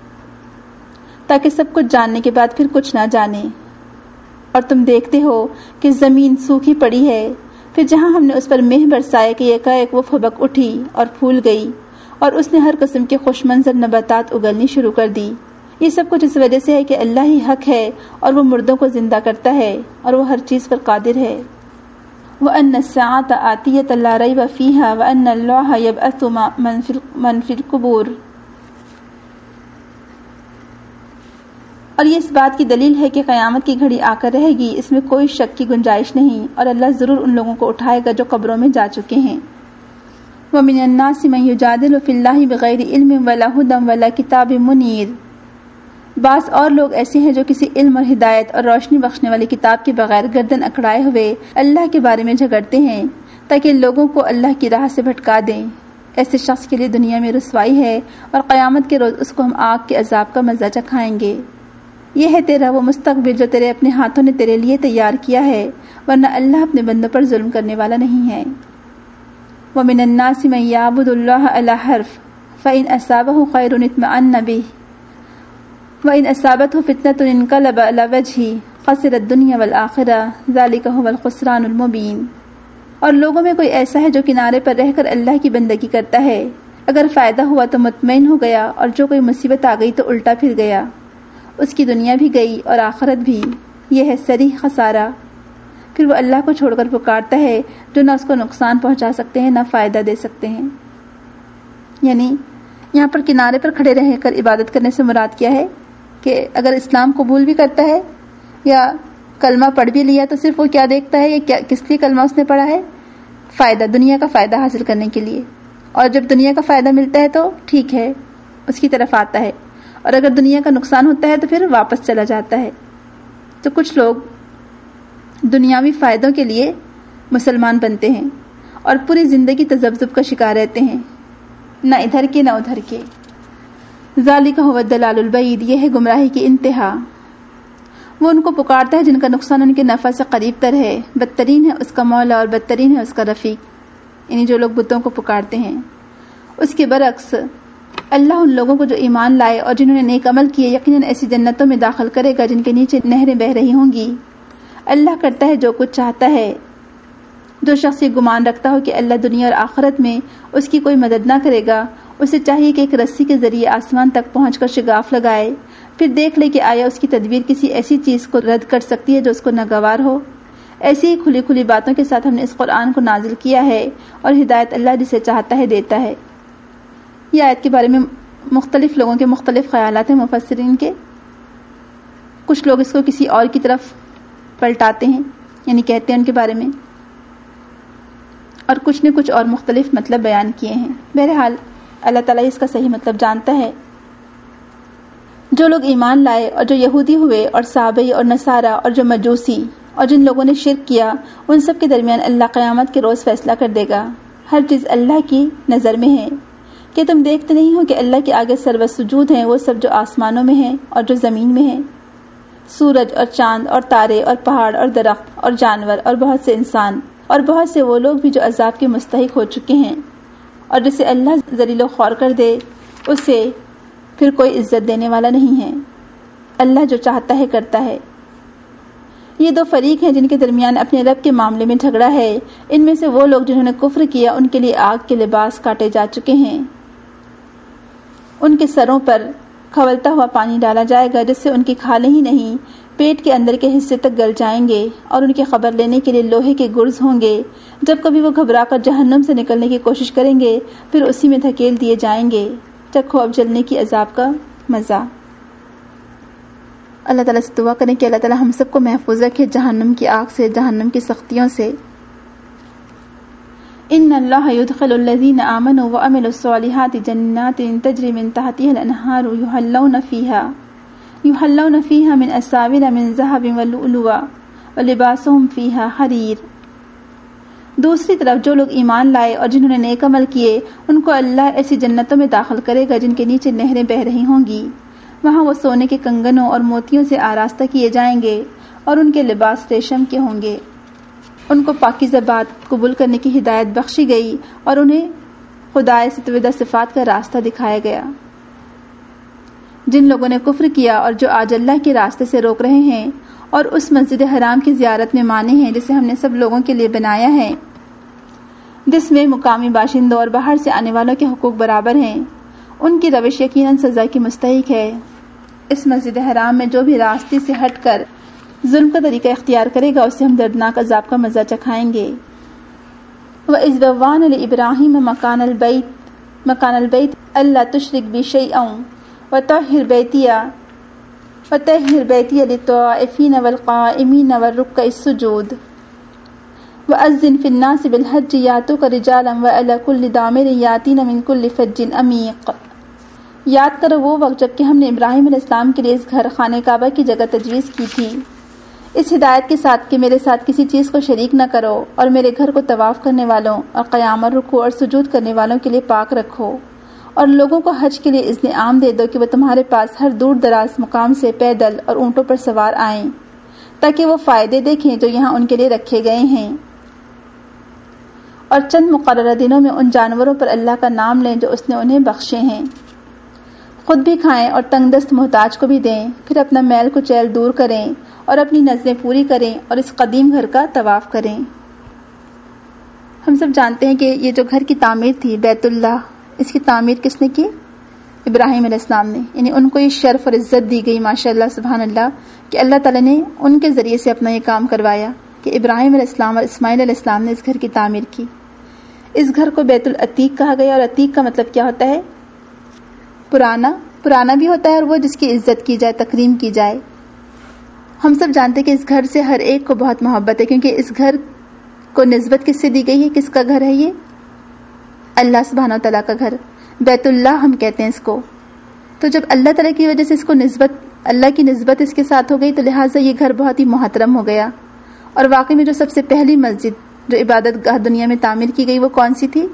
تاکہ سب کچھ جاننے کے بعد پھر کچھ نہ جانے. اور تم دیکھتے ہو کہ زمین سوکھی پڑی ہے، پھر جہاں ہم نے اس پر مہ برسایا کہ یکایک وہ پھبک اٹھی اور پھول گئی، اور اس نے ہر قسم کے خوش منظر نباتات اگلنی شروع کر دی. یہ سب کچھ اس وجہ سے ہے کہ اللہ ہی حق ہے اور وہ مردوں کو زندہ کرتا ہے اور وہ ہر چیز پر قادر ہے. وَأَنَّ السَّاعَةَ آتِيَةٌ لَا رَيْبَ فِيهَا وَأَنَّ اللَّهَ يَبْعَثُ مَن فِي الْقُبُورِ. اور یہ اس بات کی دلیل ہے کہ قیامت کی گھڑی آ کر رہے گی، اس میں کوئی شک کی گنجائش نہیں، اور اللہ ضرور ان لوگوں کو اٹھائے گا جو قبروں میں جا چکے ہیں. وَمِنَ النَّاسِ مَن يُجَادِلُ فِي اللَّهِ بِغَيْرِ عِلْمٍ وَلَا هُدًى وَلَا كِتَابٍ مُنِيرٍ. بعض اور لوگ ایسے ہیں جو کسی علم اور ہدایت اور روشنی بخشنے والی کتاب کے بغیر گردن اکڑائے ہوئے اللہ کے بارے میں جھگڑتے ہیں تاکہ لوگوں کو اللہ کی راہ سے بھٹکا دیں. ایسے شخص کے لیے دنیا میں رسوائی ہے اور قیامت کے روز اس کو ہم آگ کے عذاب کا مزہ چکھائیں گے. یہ ہے تیرا وہ مستقبل جو تیرے اپنے ہاتھوں نے تیرے لیے تیار کیا ہے، ورنہ اللہ اپنے بندوں پر ظلم کرنے والا نہیں ہے. وَمِنَ النَّاسِ مَن يَعْبُدُ اللَّهَ عَلَى حَرْفٍ فَإِنْ أَصَابَهُ خَيْرٌ اطْمَأَنَّ بِهِ وَإِنْ أَصَابَتْهُ فِتْنَةٌ انقلب عَلَى وَجْهِهِ خَسِرَ الدُّنْيَا وَالْآخِرَةَ ذَلِكَ هُوَ الْخُسْرَانُ الْمُبِينُ. اور لوگوں میں کوئی ایسا ہے جو کنارے پر رہ کر اللہ کی بندگی کرتا ہے، اگر فائدہ ہوا تو مطمئن ہو گیا، اور جو کوئی مصیبت آ گئی تو الٹا پھر گیا. اس کی دنیا بھی گئی اور آخرت بھی. یہ ہے صریح خسارہ. پھر وہ اللہ کو چھوڑ کر پکارتا ہے جو نہ اس کو نقصان پہنچا سکتے ہیں نہ فائدہ دے سکتے ہیں. یعنی یہاں پر کنارے پر کھڑے رہ کر عبادت کرنے سے مراد کیا ہے کہ اگر اسلام قبول بھی کرتا ہے یا کلمہ پڑھ بھی لیا تو صرف وہ کیا دیکھتا ہے، یہ کیا کس لیے کلمہ اس نے پڑھا ہے؟ فائدہ، دنیا کا فائدہ حاصل کرنے کے لیے. اور جب دنیا کا فائدہ ملتا ہے تو ٹھیک ہے، اس کی طرف آتا ہے، اور اگر دنیا کا نقصان ہوتا ہے تو پھر واپس چلا جاتا ہے. تو کچھ لوگ دنیاوی فائدوں کے لیے مسلمان بنتے ہیں اور پوری زندگی تذبذب کا شکار رہتے ہیں، نہ ادھر کے نہ ادھر کے. ذالک هو الضلال البعید. یہ ہے گمراہی کی انتہا. وہ ان کو پکارتا ہے جن کا نقصان ان کے نفع سے قریب تر ہے. بدترین ہے اس کا مولا اور بدترین ہے اس کا رفیق. یعنی جو لوگ بتوں کو پکارتے ہیں. اس کے برعکس اللہ ان لوگوں کو جو ایمان لائے اور جنہوں نے نیک عمل کیے یقیناً ایسی جنتوں میں داخل کرے گا جن کے نیچے نہریں بہہ رہی ہوں گی. اللہ کرتا ہے جو کچھ چاہتا ہے. جو شخص یہ گمان رکھتا ہو کہ اللہ دنیا اور آخرت میں اس کی کوئی مدد نہ کرے گا، اسے چاہیے کہ ایک رسی کے ذریعے آسمان تک پہنچ کر شگاف لگائے، پھر دیکھ لے کہ آیا اس کی تدبیر کسی ایسی چیز کو رد کر سکتی ہے جو اس کو ناگوار ہو. ایسی ہی کھلی کھلی باتوں کے ساتھ ہم نے اس قرآن کو نازل کیا ہے اور ہدایت اللہ جسے چاہتا ہے دیتا ہے۔ یہ آیت کے بارے میں مختلف لوگوں کے مختلف خیالات ہیں مفسرین کے۔ کچھ لوگ اس کو کسی اور کی طرف پلٹاتے ہیں، یعنی کہتے ہیں ان کے بارے میں، اور کچھ نے کچھ اور مختلف مطلب بیان کیے ہیں۔ بہرحال اللہ تعالیٰ اس کا صحیح مطلب جانتا ہے۔ جو لوگ ایمان لائے اور جو یہودی ہوئے اور صابئی اور نصارہ اور جو مجوسی اور جن لوگوں نے شرک کیا، ان سب کے درمیان اللہ قیامت کے روز فیصلہ کر دے گا۔ ہر چیز اللہ کی نظر میں ہے۔ کہ تم دیکھتے نہیں ہو کہ اللہ کے آگے سرو سجود ہیں وہ سب جو آسمانوں میں ہیں اور جو زمین میں ہیں، سورج اور چاند اور تارے اور پہاڑ اور درخت اور جانور اور بہت سے انسان اور بہت سے وہ لوگ بھی جو عذاب کے مستحق ہو چکے ہیں، اور جسے اللہ ذلیل و خوار کر دے اسے پھر کوئی عزت دینے والا نہیں ہے۔ اللہ جو چاہتا ہے کرتا ہے۔ یہ دو فریق ہیں جن کے درمیان اپنے رب کے معاملے میں جھگڑا ہے۔ ان میں سے وہ لوگ جنہوں نے کفر کیا ان کے لیے آگ کے لباس کاٹے جا چکے ہیں، ان کے سروں پر کھولتا ہوا پانی ڈالا جائے گا جس سے ان کی کھالیں ہی نہیں پیٹ کے اندر کے حصے تک گل جائیں گے، اور ان کی خبر لینے کے لیے لوہے کے گرز ہوں گے۔ جب کبھی وہ گھبرا کر جہنم سے نکلنے کی کوشش کریں گے پھر اسی میں دھکیل دیے جائیں گے۔ چکھو اب جلنے کی عذاب کا مزہ۔ اللہ تعالیٰ سے دعا کریں کہ اللہ تعالیٰ ہم سب کو محفوظ رکھے جہنم کی آگ سے، جہنم کی سختیوں سے۔ ان اللہ يدخل الذين آمنوا وعملوا الصالحات جنات تجری من تحتها الانہار يحلون فيها يحلون فيها من اساور من ذهب ولؤلؤا ولباسهم فيها حریر۔ دوسری طرف جو لوگ ایمان لائے اور جنہوں نے نیک عمل کیے ان کو اللہ ایسی جنتوں میں داخل کرے گا جن کے نیچے نہریں بہہ رہی ہوں گی، وہاں وہ سونے کے کنگنوں اور موتیوں سے آراستہ کیے جائیں گے اور ان کے لباس ریشم کے ہوں گے۔ ان کو پاکیزہ بات قبول کرنے کی ہدایت بخشی گئی اور انہیں خدائے ستودہ صفات کا راستہ دکھایا گیا۔ جن لوگوں نے کفر کیا اور جو آج اللہ کے راستے سے روک رہے ہیں اور اس مسجد حرام کی زیارت میں مانے ہیں جسے ہم نے سب لوگوں کے لیے بنایا ہے، جس میں مقامی باشندوں اور باہر سے آنے والوں کے حقوق برابر ہیں، ان کی روش یقیناً سزا کی مستحق ہے۔ اس مسجد حرام میں جو بھی راستے سے ہٹ کر ظلم کا طریقہ اختیار کرے گا اسے ہم دردناک عذاب کا مزہ چکھائیں گے۔ وَإِذْ بَوَّأْنَا لِإِبْرَاهِيمَ مَكَانَ الْبَيْتِ مَكَانَ الْبَيْتِ أَلَّا تُشْرِكْ بِي شَيْئًا وَطَهِّرْ بَيْتِيَ وَطَهِّرْ بَيْتِيَ لِلطَّائِفِينَ وَالْقَائِمِينَ وَالرُّكَّعِ السُّجُودِ وَأَذِّنْ فِي النَّاسِ بِالْحَجِّ يَأْتُوكَ رِجَالًا وَعَلَى كُلِّ ضَامِرٍ يَأْتِينَ مِنْ كُلِّ فَجٍّ عَمِيقٍ۔ یاد کرو وہ وقت جب کہ ہم نے ابراہیم علیہ السلام کے لیے اس گھر خانہ کعبہ کی جگہ تجویز کی تھی، اس ہدایت کے ساتھ کہ میرے ساتھ کسی چیز کو شریک نہ کرو، اور میرے گھر کو طواف کرنے والوں اور قیام اور رکوع اور سجود کرنے والوں کے لیے پاک رکھو، اور لوگوں کو حج کے لیے اذن عام دے دو کہ وہ تمہارے پاس ہر دور دراز مقام سے پیدل اور اونٹوں پر سوار آئیں تاکہ وہ فائدے دیکھیں جو یہاں ان کے لیے رکھے گئے ہیں، اور چند مقررہ دنوں میں ان جانوروں پر اللہ کا نام لیں جو اس نے انہیں بخشے ہیں، خود بھی کھائیں اور تنگ دست محتاج کو بھی دیں، پھر اپنا میل کچیل دور کریں اور اپنی نظریں پوری کریں اور اس قدیم گھر کا طواف کریں۔ ہم سب جانتے ہیں کہ یہ جو گھر کی تعمیر تھی بیت اللہ، اس کی تعمیر کس نے کی؟ ابراہیم علیہ السلام نے، یعنی ان کو یہ شرف اور عزت دی گئی، ماشاء اللہ سبحان اللہ، کہ اللہ تعالیٰ نے ان کے ذریعے سے اپنا یہ کام کروایا کہ ابراہیم علیہ السلام اور اسماعیل علیہ السلام نے اس گھر کی تعمیر کی۔ اس گھر کو بیت العتیق کہا گیا، اور عتیق کا مطلب کیا ہوتا ہے؟ پرانا۔ پرانا بھی ہوتا ہے اور وہ جس کی عزت کی جائے، تکریم کی جائے۔ ہم سب جانتے ہیں کہ اس گھر سے ہر ایک کو بہت محبت ہے، کیونکہ اس گھر کو نسبت کس سے دی گئی ہے؟ کس کا گھر ہے یہ؟ اللہ سبحانہ و تعالیٰ کا گھر، بیت اللہ ہم کہتے ہیں اس کو۔ تو جب اللہ تعالیٰ کی وجہ سے اس کو نسبت، اللہ کی نسبت اس کے ساتھ ہو گئی، تو لہٰذا یہ گھر بہت ہی محترم ہو گیا۔ اور واقعی میں جو سب سے پہلی مسجد جو عبادت گاہ دنیا میں تعمیر کی گئی وہ کون سی تھی؟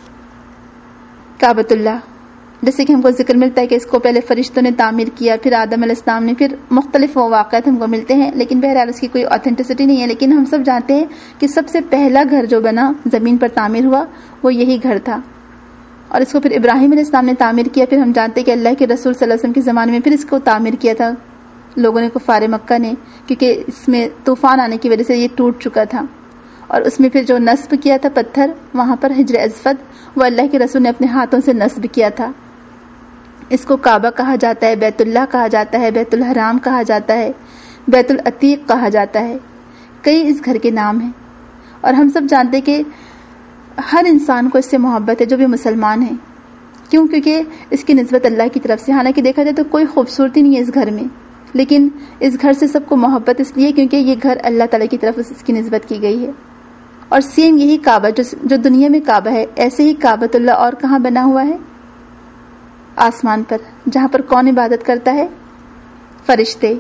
کعبۃ اللہ۔ جیسے کہ ہم کو ذکر ملتا ہے کہ اس کو پہلے فرشتوں نے تعمیر کیا، پھر آدم علیہ السلام نے، پھر مختلف واقعات ہم کو ملتے ہیں، لیکن بہرحال اس کی کوئی آتھینٹسٹی نہیں ہے۔ لیکن ہم سب جانتے ہیں کہ سب سے پہلا گھر جو بنا زمین پر تعمیر ہوا وہ یہی گھر تھا، اور اس کو پھر ابراہیم علیہ السلام نے تعمیر کیا۔ پھر ہم جانتے ہیں کہ اللہ کے رسول صلی اللہ علیہ وسلم کے زمانے میں پھر اس کو تعمیر کیا تھا لوگوں نے، کفار مکہ نے، کیونکہ اس میں طوفان آنے کی وجہ سے یہ ٹوٹ چکا تھا، اور اس میں پھر جو نصب کیا تھا پتھر وہاں پر حجر اسود، وہ اللہ کے رسول نے اپنے ہاتھوں سے نصب کیا تھا۔ اس کو کعبہ کہا جاتا ہے، بیت اللہ کہا جاتا ہے، بیت الحرام کہا جاتا ہے، بیت العتیق کہا جاتا ہے۔ کئی اس گھر کے نام ہیں، اور ہم سب جانتے ہیں کہ ہر انسان کو اس سے محبت ہے جو بھی مسلمان ہے. کیوں؟ کیونکہ اس کی نسبت اللہ کی طرف سے. حالانکہ دیکھا جائے تو کوئی خوبصورتی نہیں ہے اس گھر میں، لیکن اس گھر سے سب کو محبت اس لیے کیونکہ یہ گھر اللہ تعالیٰ کی طرف اس کی نسبت کی گئی ہے. اور سیم یہی کعبہ جو, جو دنیا میں کعبہ ہے، ایسے ہی کعبۃ اللہ اور کہاں بنا ہوا ہے؟ آسمان پر، جہاں پر کون عبادت کرتا ہے؟ فرشتے.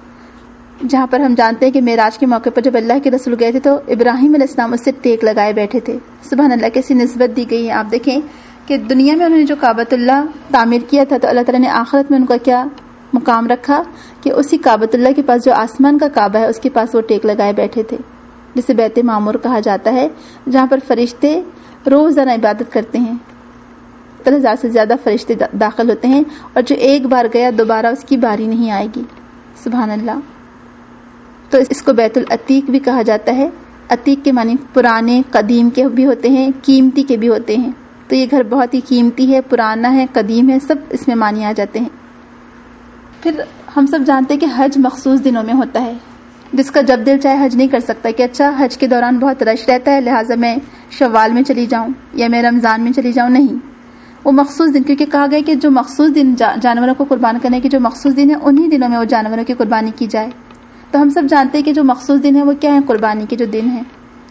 جہاں پر ہم جانتے ہیں کہ معراج کے موقع پر جب اللہ کے رسول گئے تھے تو ابراہیم علیہ السلام اس سے ٹیک لگائے بیٹھے تھے. سبحان اللہ، کیسی نسبت دی گئی ہے. آپ دیکھیں کہ دنیا میں انہوں نے جو کعبۃ اللہ تعمیر کیا تھا تو اللہ تعالیٰ نے آخرت میں ان کا کیا مقام رکھا کہ اسی کعبۃ اللہ کے پاس جو آسمان کا کعبہ ہے اس کے پاس وہ ٹیک لگائے بیٹھے تھے، جسے بیت معمور کہا جاتا ہے، جہاں پر فرشتے روزانہ عبادت کرتے ہیں. ستر ہزار سے زیادہ فرشتے داخل ہوتے ہیں، اور جو ایک بار گیا دوبارہ اس کی باری نہیں آئے گی. سبحان اللہ. تو اس کو بیت العتیق بھی کہا جاتا ہے. عتیق کے معنی پرانے، قدیم کے بھی ہوتے ہیں، قیمتی کے بھی ہوتے ہیں. تو یہ گھر بہت ہی قیمتی ہے، پرانا ہے، قدیم ہے، سب اس میں معنی آ جاتے ہیں. پھر ہم سب جانتے ہیں کہ حج مخصوص دنوں میں ہوتا ہے، جس کا جب دل چاہے حج نہیں کر سکتا کہ اچھا حج کے دوران بہت رش رہتا ہے لہٰذا میں شوال میں چلی جاؤں یا میں رمضان میں چلی جاؤں. نہیں، وہ مخصوص دن، کیونکہ کہا گیا کہ جو مخصوص دن جانوروں کو قربان کرنے کے جو مخصوص دن ہے انہی دنوں میں وہ جانوروں کی قربانی کی جائے. تو ہم سب جانتے ہیں کہ جو مخصوص دن ہے وہ کیا ہے؟ قربانی کے جو دن ہیں.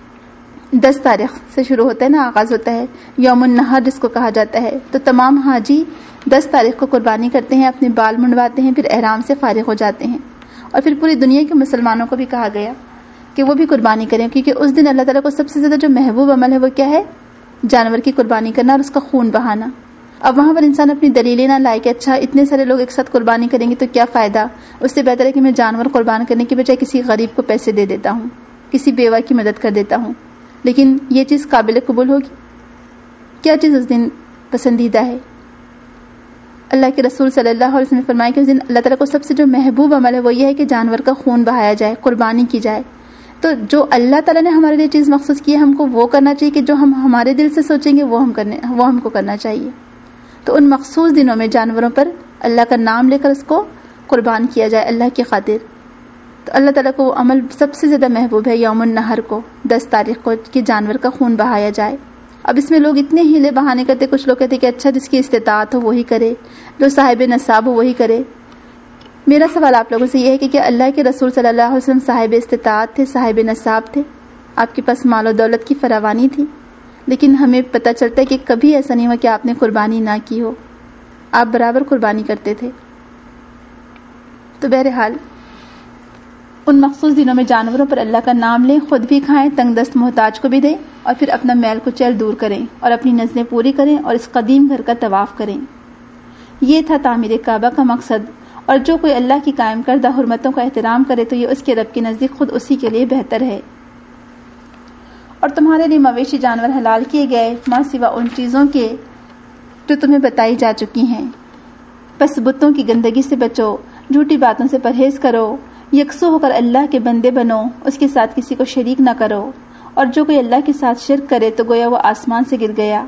دس تاریخ سے شروع ہوتا ہے نا، آغاز ہوتا ہے یوم النحر جس کو کہا جاتا ہے. تو تمام حاجی دس تاریخ کو قربانی کرتے ہیں، اپنے بال منڈواتے ہیں، پھر احرام سے فارغ ہو جاتے ہیں. اور پھر پوری دنیا کے مسلمانوں کو بھی کہا گیا کہ وہ بھی قربانی کریں، کیونکہ اس دن اللہ تعالیٰ کو سب سے زیادہ جو محبوب عمل ہے وہ کیا ہے؟ جانور کی قربانی کرنا اور اس کا خون بہانا. اب وہاں پر انسان اپنی دلیلیں نہ لائے کہ اچھا اتنے سارے لوگ ایک ساتھ قربانی کریں گے تو کیا فائدہ، اس سے بہتر ہے کہ میں جانور قربان کرنے کی بجائے کسی غریب کو پیسے دے دیتا ہوں، کسی بیوہ کی مدد کر دیتا ہوں. لیکن یہ چیز قابل قبول ہوگی؟ کیا چیز اس دن پسندیدہ ہے؟ اللہ کے رسول صلی اللہ علیہ وسلم نے فرمایا کہ اس دن اللہ تعالیٰ کو سب سے جو محبوب عمل ہے وہ یہ ہے کہ جانور کا خون بہایا جائے، قربانی کی جائے. تو جو اللہ تعالیٰ نے ہمارے لیے چیز مخصوص کی ہے ہم کو وہ کرنا چاہیے کہ جو ہم ہمارے دل سے سوچیں گے وہ ہم کرنے وہ ہم کو کرنا چاہیے. تو ان مخصوص دنوں میں جانوروں پر اللہ کا نام لے کر اس کو قربان کیا جائے اللہ کی خاطر. تو اللہ تعالیٰ کو وہ عمل سب سے زیادہ محبوب ہے یوم النحر کو، دس تاریخ کو، کہ جانور کا خون بہایا جائے. اب اس میں لوگ اتنے ہیلے بہانے کرتے، کچھ لوگ کہتے کہ اچھا جس کی استطاعت ہو وہی کرے، جو صاحب نصاب ہو وہی کرے. میرا سوال آپ لوگوں سے یہ ہے کہ کیا اللہ کے رسول صلی اللہ علیہ وسلم صاحب استطاعت تھے، صاحب نصاب تھے، آپ کے پاس مال و دولت کی فراوانی تھی، لیکن ہمیں پتہ چلتا ہے کہ کبھی ایسا نہیں ہوا کہ آپ نے قربانی نہ کی ہو، آپ برابر قربانی کرتے تھے. تو بہرحال ان مخصوص دنوں میں جانوروں پر اللہ کا نام لیں، خود بھی کھائیں، تنگ دست محتاج کو بھی دیں، اور پھر اپنا میل کچیل دور کریں اور اپنی نظریں پوری کریں اور اس قدیم گھر کا طواف کریں. یہ تھا تعمیر کعبہ کا مقصد. اور جو کوئی اللہ کی قائم کردہ حرمتوں کا احترام کرے تو یہ اس کے رب کے نزدیک خود اسی کے لیے بہتر ہے. اور تمہارے لیے مویشی جانور حلال کیے گئے ماں سوا ان چیزوں کے جو تمہیں بتائی جا چکی ہیں. بس بتوں کی گندگی سے بچو، جھوٹی باتوں سے پرہیز کرو، یکسو ہو کر اللہ کے بندے بنو، اس کے ساتھ کسی کو شریک نہ کرو. اور جو کوئی اللہ کے ساتھ شرک کرے تو گویا وہ آسمان سے گر گیا.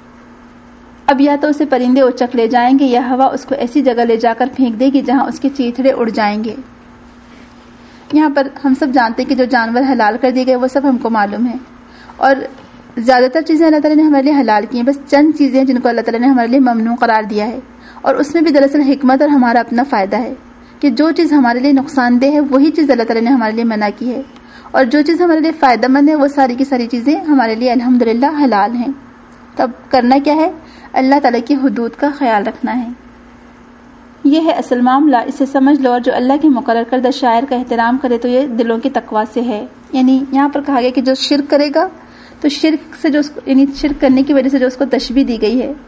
اب یا تو اسے پرندے اچک لے جائیں گے یا ہوا اس کو ایسی جگہ لے جا کر پھینک دے گی جہاں اس کے چیتڑے اڑ جائیں گے. یہاں پر ہم سب جانتے ہیں کہ جو جانور حلال کر دیے گئے وہ سب ہم کو معلوم ہے، اور زیادہ تر چیزیں اللہ تعالیٰ نے ہمارے لیے حلال کی ہیں. بس چند چیزیں جن کو اللہ تعالیٰ نے ہمارے لیے ممنوع قرار دیا ہے، اور اس میں بھی دراصل حکمت اور ہمارا اپنا فائدہ ہے کہ جو چیز ہمارے لیے نقصان دہ ہے وہی چیز اللہ تعالیٰ نے ہمارے لیے منع کی ہے، اور جو چیز ہمارے لیے فائدہ مند ہے وہ ساری کی ساری چیزیں ہمارے لیے الحمدللہ حلال ہیں. تب کرنا کیا ہے؟ اللہ تعالیٰ کی حدود کا خیال رکھنا ہے. یہ ہے اصل معاملہ، اسے سمجھ لو. اور جو اللہ کے مقرر کردہ شاعر کا احترام کرے تو یہ دلوں کے تقویٰ سے ہے. یعنی یہاں پر کہا گیا کہ جو شرک کرے گا تو شرک سے جو اس کو یعنی شرک کرنے کی وجہ سے جو اس کو تشبیہ دی گئی ہے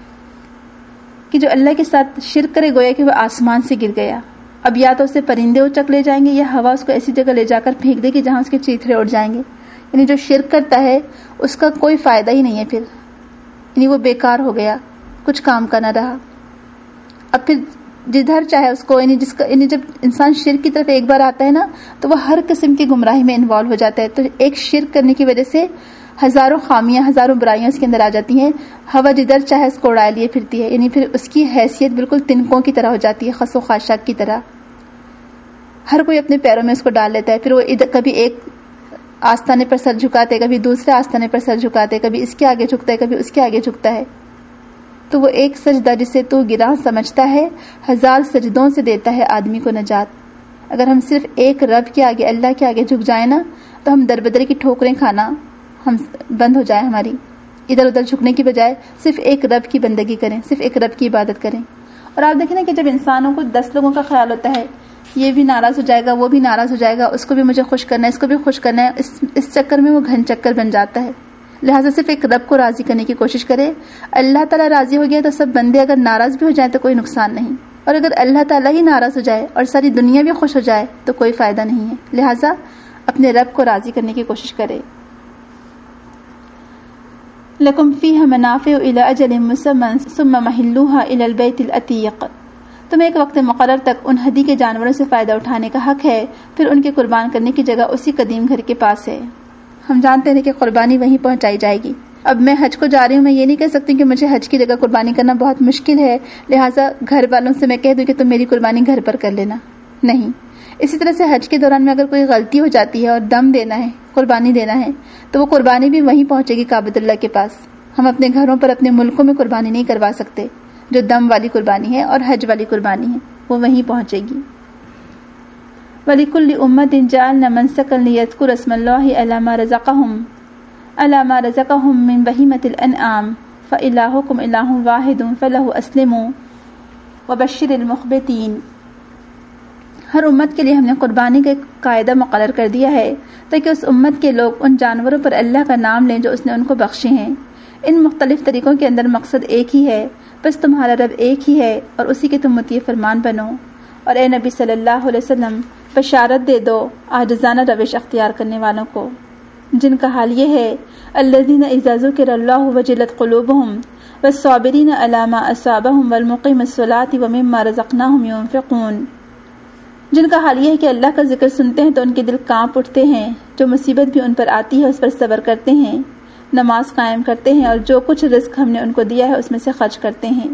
کہ جو اللہ کے ساتھ شرک کرے گویا کہ وہ آسمان سے گر گیا. اب یا تو اسے پرندے اچک لے جائیں گے یا ہوا اس کو ایسی جگہ لے جا کر پھینک دے گی جہاں اس کے چیتڑے اڑ جائیں گے. یعنی جو شرک کرتا ہے اس کا کوئی فائدہ ہی نہیں ہے، پھر یعنی وہ بیکار ہو گیا، کچھ کام کا نہ رہا. اب پھر جدھر چاہے اس کو یعنی جس کا یعنی جب انسان شرک کی طرف ایک بار آتا ہے نا تو وہ ہر قسم کی گمراہی میں انوالو ہو جاتا ہے. تو ایک شرک کرنے کی وجہ سے ہزاروں خامیاں، ہزاروں برائیاں اس کے اندر آ جاتی ہیں. ہوا جدھر چاہے اس کو اڑائے لیے پھرتی ہے، یعنی پھر اس کی حیثیت بالکل تنکوں کی طرح ہو جاتی ہے، خس و خاشاک کی طرح. ہر کوئی اپنے پیروں میں اس کو ڈال لیتا ہے. پھر وہ ادھر کبھی ایک آستانے پر سر جھکاتے، کبھی دوسرے آستانے پر سر جھکاتے، کبھی اس کے آگے جھکتا ہے، کبھی اس کے آگے جھکتا ہے، تو وہ ایک سجدہ جسے تو گراں سمجھتا ہے ہزار سجدوں سے دیتا ہے آدمی کو نجات۔ اگر ہم صرف ایک رب کے آگے، اللہ کے آگے جھک جائیں نا، تو ہم در بدر کی ٹھوکریں کھانا ہم بند ہو جائے ہماری، ادھر ادھر جھکنے کی بجائے صرف ایک رب کی بندگی کریں، صرف ایک رب کی عبادت کریں۔ اور آپ دیکھیں نا کہ جب انسانوں کو دس لوگوں کا خیال ہوتا ہے، یہ بھی ناراض ہو جائے گا، وہ بھی ناراض ہو جائے گا، اس کو بھی مجھے خوش کرنا ہے، اس کو بھی خوش کرنا ہے، اس اس چکر میں وہ گھن چکر بن جاتا ہے۔ لہٰذا صرف ایک رب کو راضی کرنے کی کوشش کرے۔ اللہ تعالیٰ راضی ہو گیا تو سب بندے اگر ناراض بھی ہو جائیں تو کوئی نقصان نہیں، اور اگر اللہ تعالیٰ ہی ناراض ہو جائے اور ساری دنیا بھی خوش ہو جائے تو کوئی فائدہ نہیں ہے۔ لہٰذا اپنے رب کو راضی کرنے کی کوشش کرے۔ لَكُمْ فِيهَا مَنَافِعُ إِلَىٰ أَجَلٍ مُّسَمًّى ثُمَّ مَحِلُّهَا إِلَى الْبَيْتِ الْعَتِيقِ۔ تمہیں ایک وقت مقرر تک ان ہدی کے جانوروں سے فائدہ اٹھانے کا حق ہے، پھر ان کے قربان کرنے کی جگہ اسی قدیم گھر کے پاس ہے۔ ہم جانتے ہیں کہ قربانی وہیں پہنچائی جائے گی۔ اب میں حج کو جا رہی ہوں، میں یہ نہیں کہہ سکتی کہ مجھے حج کی جگہ قربانی کرنا بہت مشکل ہے، لہٰذا گھر والوں سے میں کہہ دوں کہ تم میری قربانی گھر پر کر لینا، نہیں۔ اسی طرح سے حج کے دوران میں اگر کوئی غلطی ہو جاتی ہے اور دم دینا ہے، قربانی دینا ہے، تو وہ قربانی بھی وہیں پہنچے گی کعبۃ اللہ کے پاس۔ ہم اپنے گھروں پر، اپنے ملکوں میں قربانی نہیں کروا سکتے۔ جو دم والی قربانی ہے اور حج والی قربانی ہے وہ وہیں پہنچے گی۔ وَلِكُلِّ أُمَّةٍ جَعَلْنَا مَنسَكًا لِيَذْكُرُوا اسْمَ اللَّهِ عَلَىٰ مَا رَزَقَهُمْ عَلَىٰ مَا رَزَقَهُمْ مِنْ بَهِيمَةِ الْأَنْعَامِ فَإِلَٰهُكُمْ إِلَٰهٌ وَاحِدٌ فَلَهُ أَسْلِمُوا وَبَشِّرِ الْمُخْبِتِينَ۔ ہر امت کے لیے ہم نے قربانی کا ایک قاعدہ مقرر کر دیا ہے تاکہ اس امت کے لوگ ان جانوروں پر اللہ کا نام لیں جو اس نے ان کو بخشے ہیں۔ ان مختلف طریقوں کے اندر مقصد ایک ہی ہے، بس تمہارا رب ایک ہی ہے اور اسی کے تم مطیع فرمان بنو۔ اور اے نبی صلی اللہ علیہ وسلم، بشارت دے دو عاجزانہ روش اختیار کرنے والوں کو، جن کا حال یہ ہے الذین اذا ذکر اللہ وجلت قلوبہم والصابرین علی ما اصابہم والمقیم الصلاۃ ومما رزقناہم ينفقون۔ جن کا حال یہ ہے کہ اللہ کا ذکر سنتے ہیں تو ان کے دل کانپ اٹھتے ہیں، جو مصیبت بھی ان پر آتی ہے اس پر صبر کرتے ہیں، نماز قائم کرتے ہیں، اور جو کچھ رزق ہم نے ان کو دیا ہے اس میں سے خرچ کرتے ہیں۔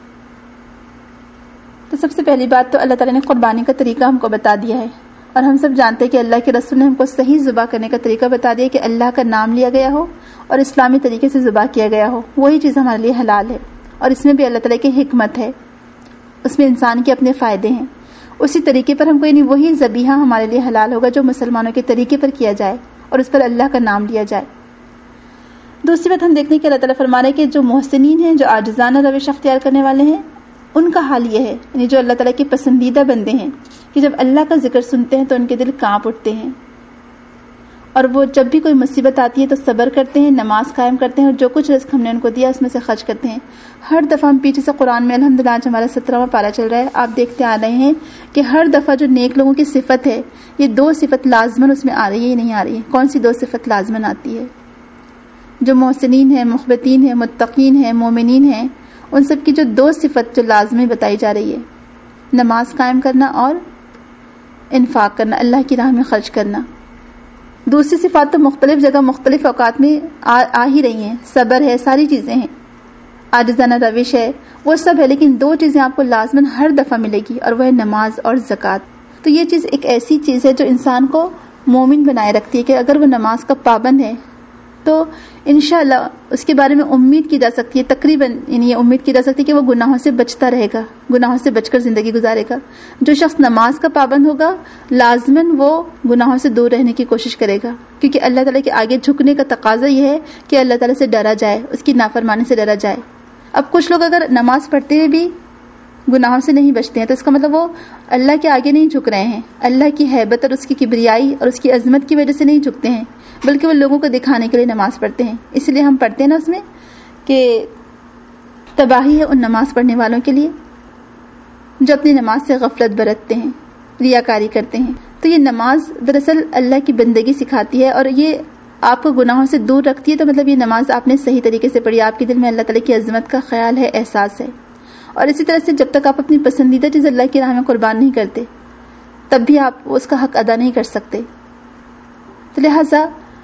تو سب سے پہلی بات تو اللہ تعالیٰ نے قربانی کا طریقہ ہم کو بتا دیا ہے، اور ہم سب جانتے ہیں کہ اللہ کے رسول نے ہم کو صحیح ذبح کرنے کا طریقہ بتا دیا کہ اللہ کا نام لیا گیا ہو اور اسلامی طریقے سے ذبح کیا گیا ہو، وہی چیز ہمارے لیے حلال ہے۔ اور اس میں بھی اللہ تعالیٰ کی حکمت ہے، اس میں انسان کے اپنے فائدے ہیں۔ اسی طریقے پر ہم کو یعنی وہی ذبیحہ ہمارے لیے حلال ہوگا جو مسلمانوں کے طریقے پر کیا جائے اور اس پر اللہ کا نام لیا جائے۔ دوسری بات ہم دیکھنے کہ اللہ تعالیٰ فرما رہے ہیں کہ جو محسنین ہیں، جو عاجزانہ روش اختیار کرنے والے ہیں، ان کا حال یہ ہے، یعنی جو اللہ تعالیٰ کے پسندیدہ بندے ہیں، کہ جب اللہ کا ذکر سنتے ہیں تو ان کے دل کانپ اٹھتے ہیں، اور وہ جب بھی کوئی مصیبت آتی ہے تو صبر کرتے ہیں، نماز قائم کرتے ہیں، اور جو کچھ رزق ہم نے ان کو دیا اس میں سے خرچ کرتے ہیں۔ ہر دفعہ ہم پیچھے سے قرآن میں الحمدللہ آج ہمارا سترہواں پارہ چل رہا ہے، آپ دیکھتے آ رہے ہیں کہ ہر دفعہ جو نیک لوگوں کی صفت ہے، یہ دو صفت لازمن اس میں آ رہی ہے، یہ نہیں آ رہی ہے۔ کون سی دو صفت لازمن آتی ہے؟ جو محسنین ہیں، مخبتین ہیں، متقین ہیں، مومنین ہیں، ان سب کی جو دو صفت جو لازمی بتائی جا رہی ہے، نماز قائم کرنا اور انفاق کرنا، اللہ کی راہ میں خرچ کرنا۔ دوسری صفات تو مختلف جگہ مختلف اوقات میں آ, آ ہی رہی ہیں، صبر ہے، ساری چیزیں ہیں، عاجزانہ روش ہے، وہ سب ہے، لیکن دو چیزیں آپ کو لازماً ہر دفعہ ملے گی، اور وہ ہے نماز اور زکوٰۃ۔ تو یہ چیز ایک ایسی چیز ہے جو انسان کو مومن بنائے رکھتی ہے کہ اگر وہ نماز کا پابند ہے تو انشاءاللہ اس کے بارے میں امید کی جا سکتی ہے، تقریباً یعنی یہ امید کی جا سکتی ہے کہ وہ گناہوں سے بچتا رہے گا، گناہوں سے بچ کر زندگی گزارے گا۔ جو شخص نماز کا پابند ہوگا لازماً وہ گناہوں سے دور رہنے کی کوشش کرے گا، کیونکہ اللہ تعالیٰ کے آگے جھکنے کا تقاضا یہ ہے کہ اللہ تعالیٰ سے ڈرا جائے، اس کی نافرمانی سے ڈرا جائے۔ اب کچھ لوگ اگر نماز پڑھتے ہوئے بھی گناہوں سے نہیں بچتے ہیں تو اس کا مطلب وہ اللہ کے آگے نہیں جھک رہے ہیں، اللہ کی ہیبت اور اس کی کبریائی اور اس کی عظمت کی وجہ سے نہیں جھکتے ہیں، بلکہ وہ لوگوں کو دکھانے کے لیے نماز پڑھتے ہیں۔ اس لیے ہم پڑھتے ہیں نا اس میں کہ تباہی ہے ان نماز پڑھنے والوں کے لیے جو اپنی نماز سے غفلت برتتے ہیں، ریاکاری کرتے ہیں۔ تو یہ نماز دراصل اللہ کی بندگی سکھاتی ہے اور یہ آپ کو گناہوں سے دور رکھتی ہے، تو مطلب یہ نماز آپ نے صحیح طریقے سے پڑھی، آپ کے دل میں اللہ تعالیٰ کی عظمت کا خیال ہے، احساس ہے۔ اور اسی طرح سے جب تک آپ اپنی پسندیدہ چیز اللہ کی راہ میں قربان نہیں کرتے تب بھی آپ اس کا حق ادا نہیں کر سکتے۔ تو لہٰذا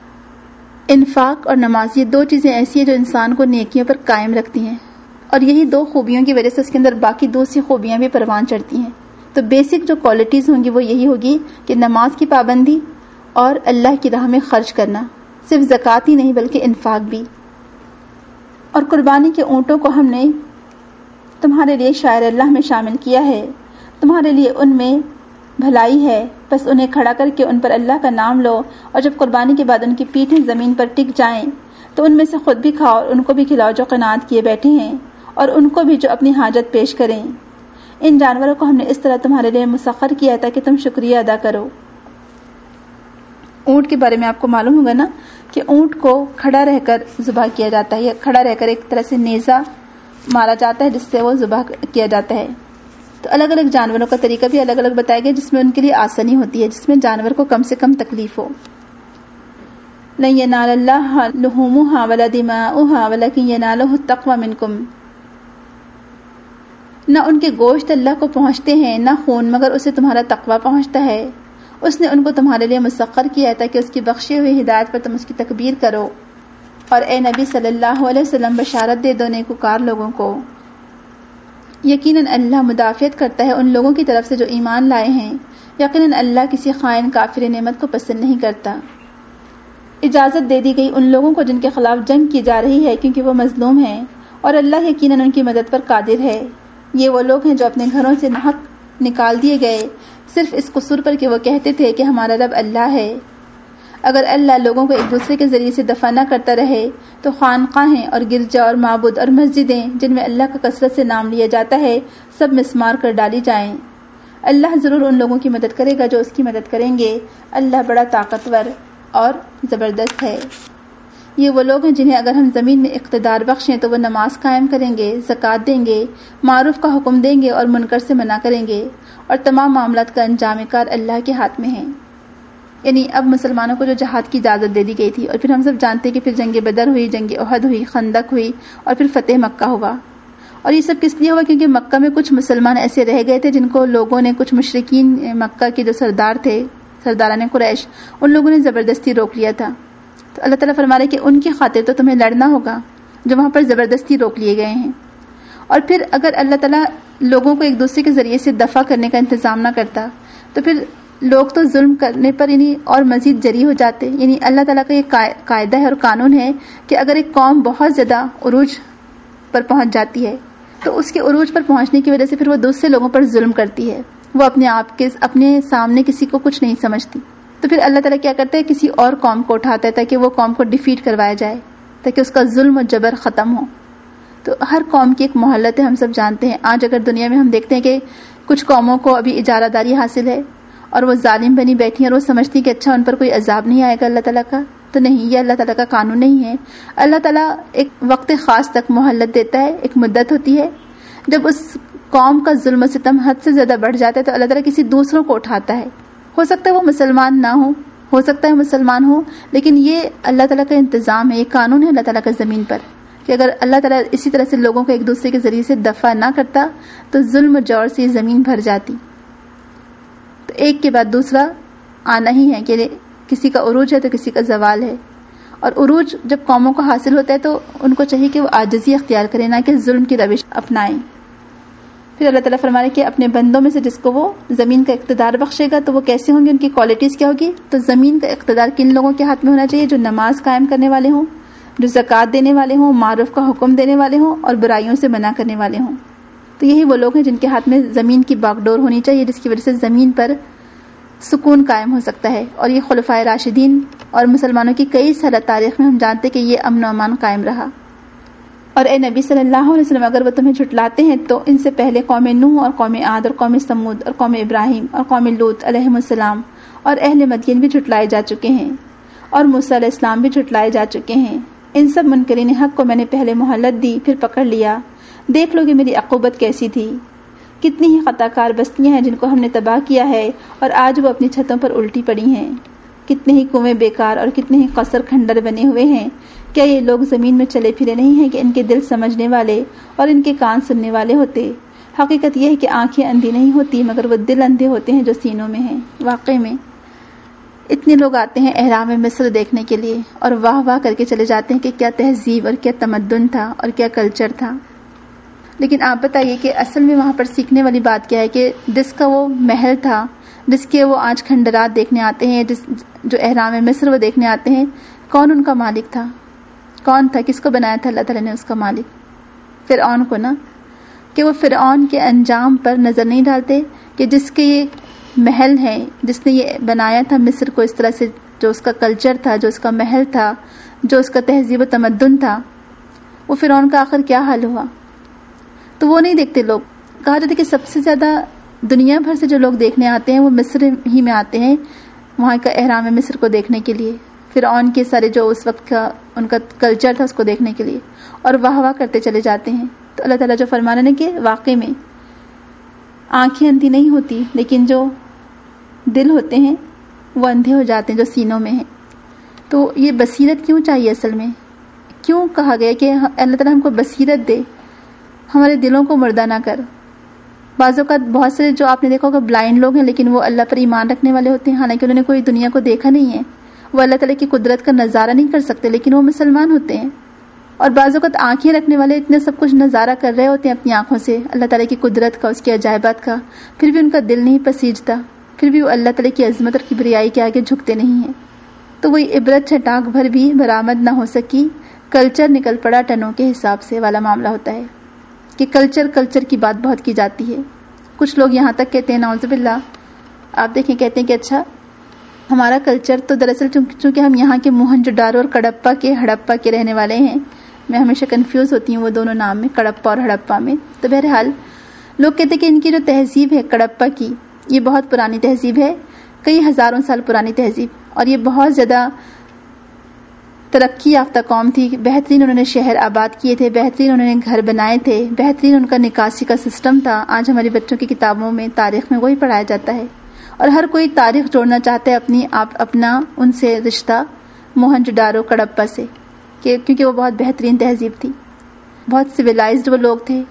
انفاق اور نماز یہ دو چیزیں ایسی ہیں جو انسان کو نیکیوں پر قائم رکھتی ہیں، اور یہی دو خوبیوں کی وجہ سے اس کے اندر باقی دوسری خوبیاں بھی پروان چڑھتی ہیں۔ تو بیسک جو کوالٹیز ہوں گی وہ یہی ہوگی کہ نماز کی پابندی اور اللہ کی راہ میں خرچ کرنا، صرف زکوٰۃ ہی نہیں بلکہ انفاق بھی۔ اور قربانی کے اونٹوں کو ہم نے تمہارے لیے شاعر اللہ میں شامل کیا ہے، تمہارے لیے ان میں بھلائی ہے، بس انہیں کھڑا کر کے ان پر اللہ کا نام لو، اور جب قربانی کے بعد ان کی پیٹھیں زمین پر ٹک جائیں تو ان میں سے خود بھی کھاؤ اور ان کو بھی کھلاؤ جو قناعت کیے بیٹھے ہیں، اور ان کو بھی جو اپنی حاجت پیش کریں۔ ان جانوروں کو ہم نے اس طرح تمہارے لیے مسخر کیا ہے تاکہ تم شکریہ ادا کرو۔ اونٹ کے بارے میں آپ کو معلوم ہوگا نا کہ اونٹ کو کھڑا رہ کر ذبح کیا جاتا ہے، یا کھڑا رہ کر ایک طرح سے نیزہ مارا جاتا ہے جس سے وہ ذبح کیا جاتا ہے۔ تو الگ الگ جانوروں کا طریقہ بھی الگ الگ بتایا گیا جس میں ان کے لیے آسانی ہوتی ہے، جس میں جانور کو کم سے کم تکلیف ہو۔ لن ینال اللہ لحومها ولا دماؤها ولکن ینالہ التقوی منکم، نہ ان کے گوشت اللہ کو پہنچتے ہیں نہ خون، مگر اسے تمہارا تقوی پہنچتا ہے۔ اس نے ان کو تمہارے لیے مسخر کیا ہے تاکہ اس کی بخشی ہوئی ہدایت پر تم اس کی تکبیر کرو، اور اے نبی صلی اللہ علیہ وسلم بشارت دے دو نیکوکار لوگوں کو۔ یقیناً اللہ مدافعت کرتا ہے ان لوگوں کی طرف سے جو ایمان لائے ہیں، یقیناً اللہ کسی خائن کافر نعمت کو پسند نہیں کرتا۔ اجازت دے دی گئی ان لوگوں کو جن کے خلاف جنگ کی جا رہی ہے کیونکہ وہ مظلوم ہیں، اور اللہ یقیناً ان کی مدد پر قادر ہے۔ یہ وہ لوگ ہیں جو اپنے گھروں سے ناحق نکال دیے گئے صرف اس قصور پر کہ وہ کہتے تھے کہ ہمارا رب اللہ ہے۔ اگر اللہ لوگوں کو ایک دوسرے کے ذریعے سے دفع نہ کرتا رہے تو خانقاہیں اور گرجا اور معبود اور مسجدیں جن میں اللہ کا کثرت سے نام لیا جاتا ہے سب مسمار کر ڈالی جائیں۔ اللہ ضرور ان لوگوں کی مدد کرے گا جو اس کی مدد کریں گے، اللہ بڑا طاقتور اور زبردست ہے۔ یہ وہ لوگ ہیں جنہیں اگر ہم زمین میں اقتدار بخشیں تو وہ نماز قائم کریں گے، زکوٰۃ دیں گے، معروف کا حکم دیں گے اور منکر سے منع کریں گے، اور تمام معاملات کا انجام کار اللہ کے ہاتھ میں ہے۔ یعنی اب مسلمانوں کو جو جہاد کی اجازت دے دی گئی تھی، اور پھر ہم سب جانتے ہیں کہ پھر جنگ بدر ہوئی، جنگ احد ہوئی، خندق ہوئی، اور پھر فتح مکہ ہوا۔ اور یہ سب کس لیے ہوا؟ کیونکہ مکہ میں کچھ مسلمان ایسے رہ گئے تھے جن کو لوگوں نے، کچھ مشرکین مکہ کے جو سردار تھے، سرداران قریش، ان لوگوں نے زبردستی روک لیا تھا۔ تو اللہ تعالیٰ فرما رہے کہ ان کی خاطر تو تمہیں لڑنا ہوگا جو وہاں پر زبردستی روک لیے گئے ہیں۔ اور پھر اگر اللہ تعالیٰ لوگوں کو ایک دوسرے کے ذریعے سے دفع کرنے کا انتظام نہ کرتا تو پھر لوگ تو ظلم کرنے پر یعنی اور مزید جری ہو جاتے۔ یعنی اللہ تعالیٰ کا یہ قاعدہ ہے اور قانون ہے کہ اگر ایک قوم بہت زیادہ عروج پر پہنچ جاتی ہے تو اس کے عروج پر پہنچنے کی وجہ سے پھر وہ دوسرے لوگوں پر ظلم کرتی ہے، وہ اپنے آپ کے اپنے سامنے کسی کو کچھ نہیں سمجھتی۔ تو پھر اللہ تعالیٰ کیا کرتا ہے، کسی اور قوم کو اٹھاتا ہے تاکہ وہ قوم کو ڈیفیٹ کروایا جائے، تاکہ اس کا ظلم و جبر ختم ہو۔ تو ہر قوم کی ایک مہلت ہے، ہم سب جانتے ہیں۔ آج اگر دنیا میں ہم دیکھتے ہیں کہ کچھ قوموں کو ابھی اجارہ داری حاصل ہے اور وہ ظالم بنی بیٹھی ہیں اور وہ سمجھتی کہ اچھا ان پر کوئی عذاب نہیں آئے گا اللہ تعالیٰ کا، تو نہیں، یہ اللہ تعالیٰ کا قانون نہیں ہے۔ اللہ تعالیٰ ایک وقت خاص تک مہلت دیتا ہے، ایک مدت ہوتی ہے، جب اس قوم کا ظلم و ستم حد سے زیادہ بڑھ جاتا ہے تو اللہ تعالیٰ کسی دوسروں کو اٹھاتا ہے۔ ہو سکتا ہے وہ مسلمان نہ ہو، ہو سکتا ہے مسلمان ہو، لیکن یہ اللہ تعالیٰ کا انتظام ہے، یہ قانون ہے اللہ تعالیٰ کا زمین پر کہ اگر اللہ تعالیٰ اسی طرح سے لوگوں کو ایک دوسرے کے ذریعے سے دفع نہ کرتا تو ظلم و جور سے یہ زمین بھر جاتی۔ تو ایک کے بعد دوسرا آنا ہی ہے کہ کسی کا عروج ہے تو کسی کا زوال ہے، اور عروج جب قوموں کو حاصل ہوتا ہے تو ان کو چاہیے کہ وہ عاجزی اختیار کریں، نہ کہ ظلم کی روش اپنائیں۔ پھر اللہ تعالیٰ فرمانے کہ اپنے بندوں میں سے جس کو وہ زمین کا اقتدار بخشے گا تو وہ کیسے ہوں گے، ان کی کوالٹیز کیا ہوگی؟ تو زمین کا اقتدار کن لوگوں کے ہاتھ میں ہونا چاہیے؟ جو نماز قائم کرنے والے ہوں، جو زکوٰۃ دینے والے ہوں، معروف کا حکم دینے والے ہوں، اور برائیوں سے منع کرنے والے ہوں۔ تو یہی وہ لوگ ہیں جن کے ہاتھ میں زمین کی باغڈور ہونی چاہیے، جس کی وجہ سے زمین پر سکون قائم ہو سکتا ہے۔ اور یہ خلفائے راشدین اور مسلمانوں کی کئی سالہ تاریخ میں ہم جانتے کہ یہ امن و امان قائم رہا۔ اور اے نبی صلی اللہ علیہ وسلم، اگر وہ تمہیں جھٹلاتے ہیں تو ان سے پہلے قوم نوح اور قوم عاد اور قوم سمود اور قوم ابراہیم اور قوم لوط علیہم السلام اور اہل مدین بھی جھٹلائے جا چکے ہیں، اور موسیٰ علیہ السلام بھی جھٹلائے جا چکے ہیں۔ ان سب منکرین حق کو میں نے پہلے مہلت دی، پھر پکڑ لیا۔ دیکھ لو کہ میری عقوبت کیسی تھی۔ کتنی ہی خطا کار بستیاں ہیں جن کو ہم نے تباہ کیا ہے اور آج وہ اپنی چھتوں پر الٹی پڑی ہیں۔ کتنے ہی کنویں بیکار اور کتنے ہی قصر کھنڈر بنے ہوئے ہیں۔ کیا یہ لوگ زمین میں چلے پھرے نہیں ہیں کہ ان کے دل سمجھنے والے اور ان کے کان سننے والے ہوتے؟ حقیقت یہ ہے کہ آنکھیں اندھی نہیں ہوتی مگر وہ دل اندھے ہوتے ہیں جو سینوں میں ہیں۔ واقعی میں اتنے لوگ آتے ہیں احرام مصر دیکھنے کے لیے اور واہ واہ کر کے چلے جاتے ہیں کہ کیا تہذیب اور کیا تمدن تھا اور کیا کلچر تھا، لیکن آپ بتائیے کہ اصل میں وہاں پر سیکھنے والی بات کیا ہے کہ جس کا وہ محل تھا، جس کے وہ آج کھنڈرات دیکھنے آتے ہیں، جس جو احرام مصر وہ دیکھنے آتے ہیں، کون ان کا مالک تھا؟ کون تھا؟ کس کو بنایا تھا اللہ تعالیٰ نے اس کا مالک؟ فرعون کو نا. کہ وہ فرعون کے انجام پر نظر نہیں ڈالتے کہ جس کے یہ محل ہیں، جس نے یہ بنایا تھا مصر کو اس طرح سے، جو اس کا کلچر تھا، جو اس کا محل تھا، جو اس کا تہذیب و تمدن تھا، وہ فرعون کا آخر کیا حال ہوا؟ تو وہ نہیں دیکھتے لوگ. کہا جاتا ہے کہ سب سے زیادہ دنیا بھر سے جو لوگ دیکھنے آتے ہیں وہ مصر ہی میں آتے ہیں، وہاں کا احرام مصر کو دیکھنے کے لیے، فرعون کے سارے جو اس وقت کا ان کا کلچر تھا اس کو دیکھنے کے لیے، اور واہ واہ کرتے چلے جاتے ہیں. تو اللہ تعالیٰ جو فرما رہے ہیں کہ واقعی میں آنکھیں اندھی نہیں ہوتی، لیکن جو دل ہوتے ہیں وہ اندھے ہو جاتے ہیں جو سینوں میں ہیں. تو یہ بصیرت کیوں چاہیے؟ اصل میں کیوں کہا گیا کہ اللہ تعالیٰ ہم کو بصیرت دے، ہمارے دلوں کو مردہ نہ کر. بعض اوقات بہت سے جو آپ نے دیکھا ہوگا بلائنڈ لوگ ہیں، لیکن وہ اللہ پر ایمان رکھنے والے ہوتے ہیں، حالانکہ انہوں نے کوئی دنیا کو دیکھا نہیں ہے، وہ اللہ تعالیٰ کی قدرت کا نظارہ نہیں کر سکتے، لیکن وہ مسلمان ہوتے ہیں. اور بعض اوقات آنکھیں رکھنے والے اتنے سب کچھ نظارہ کر رہے ہوتے ہیں اپنی آنکھوں سے اللہ تعالیٰ کی قدرت کا، اس کے عجائبات کا، پھر بھی ان کا دل نہیں پسیجتا، پھر بھی وہ اللہ تعالیٰ کی عظمت اور کبریائی کے آگے جھکتے نہیں ہیں. تو وہی عبرت چھٹاک بھر بھی برآمد نہ ہو سکی، کلچر نکل پڑا ٹنوں کے حساب سے والا معاملہ ہوتا ہے کہ کلچر کلچر کی بات بہت کی جاتی ہے. کچھ لوگ یہاں تک کہتے ہیں نعوذ باللہ، آپ دیکھیں کہتے ہیں کہ اچھا ہمارا کلچر تو دراصل چونکہ ہم یہاں کے موہنجو-ڈارو اور کڑپا کے ہڑپا کے رہنے والے ہیں، میں ہمیشہ کنفیوز ہوتی ہوں وہ دونوں نام میں، کڑپا اور ہڑپا میں. تو بہرحال لوگ کہتے ہیں کہ ان کی جو تہذیب ہے کڑپا کی، یہ بہت پرانی تہذیب ہے، کئی ہزاروں سال پرانی تہذیب، اور یہ بہت زیادہ ترقی یافتہ قوم تھی. بہترین انہوں نے شہر آباد کیے تھے، بہترین انہوں نے گھر بنائے تھے، بہترین ان کا نکاسی کا سسٹم تھا. آج ہماری بچوں کی کتابوں میں تاریخ میں وہی پڑھایا جاتا ہے، اور ہر کوئی تاریخ جوڑنا چاہتا ہے اپنی آپ اپنا ان سے رشتہ موہنجو-ڈارو کڑپا سے، کہ کیونکہ وہ بہت بہترین تہذیب تھی، بہت سویلائزڈ وہ لوگ تھے،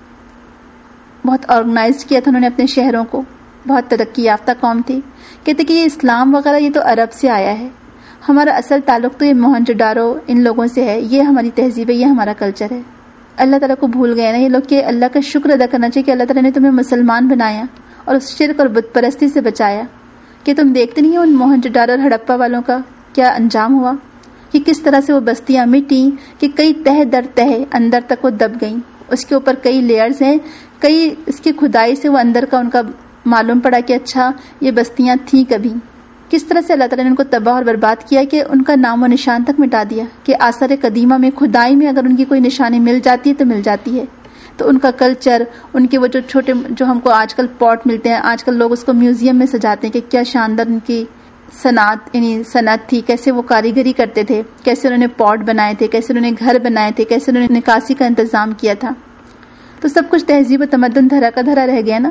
بہت آرگنائزڈ کیا تھا انہوں نے اپنے شہروں کو، بہت ترقی یافتہ قوم تھی. کہتے کہ یہ اسلام وغیرہ یہ تو عرب سے آیا ہے، ہمارا اصل تعلق تو یہ موہنجو-ڈارو ان لوگوں سے ہے، یہ ہماری تہذیب ہے، یہ ہمارا کلچر ہے. اللہ تعالیٰ کو بھول گئے نا یہ لوگ کہ اللہ کا شکر ادا کرنا چاہیے کہ اللہ تعالیٰ نے تمہیں مسلمان بنایا اور اس شرک اور بت پرستی سے بچایا. کہ تم دیکھتے نہیں ہو ان موہنجو-ڈارو اور ہڑپا والوں کا کیا انجام ہوا، کہ کس طرح سے وہ بستیاں مٹی، کہ کئی تہ در تہ اندر تک وہ دب گئیں، اس کے اوپر کئی لیئرز ہیں، کئی اس کی کھدائی سے وہ اندر کا ان کا معلوم پڑا کہ اچھا یہ بستیاں تھیں کبھی. کس طرح سے اللہ تعالیٰ نے ان کو تباہ اور برباد کیا کہ ان کا نام و نشان تک مٹا دیا، کہ آثار قدیمہ میں کھدائی میں اگر ان کی کوئی نشانی مل جاتی ہے تو مل جاتی ہے. تو ان کا کلچر، ان کے وہ جو چھوٹے جو ہم کو آج کل پاٹ ملتے ہیں، آج کل لوگ اس کو میوزیم میں سجاتے ہیں کہ کیا شاندار ان کی صنعت یعنی صنعت تھی، کیسے وہ کاریگری کرتے تھے، کیسے انہوں نے پاٹ بنائے تھے، کیسے انہوں نے گھر بنائے تھے، کیسے انہوں نے نکاسی کا انتظام کیا تھا. تو سب کچھ تہذیب و تمدن دھرا کا دھرا رہ گیا نا.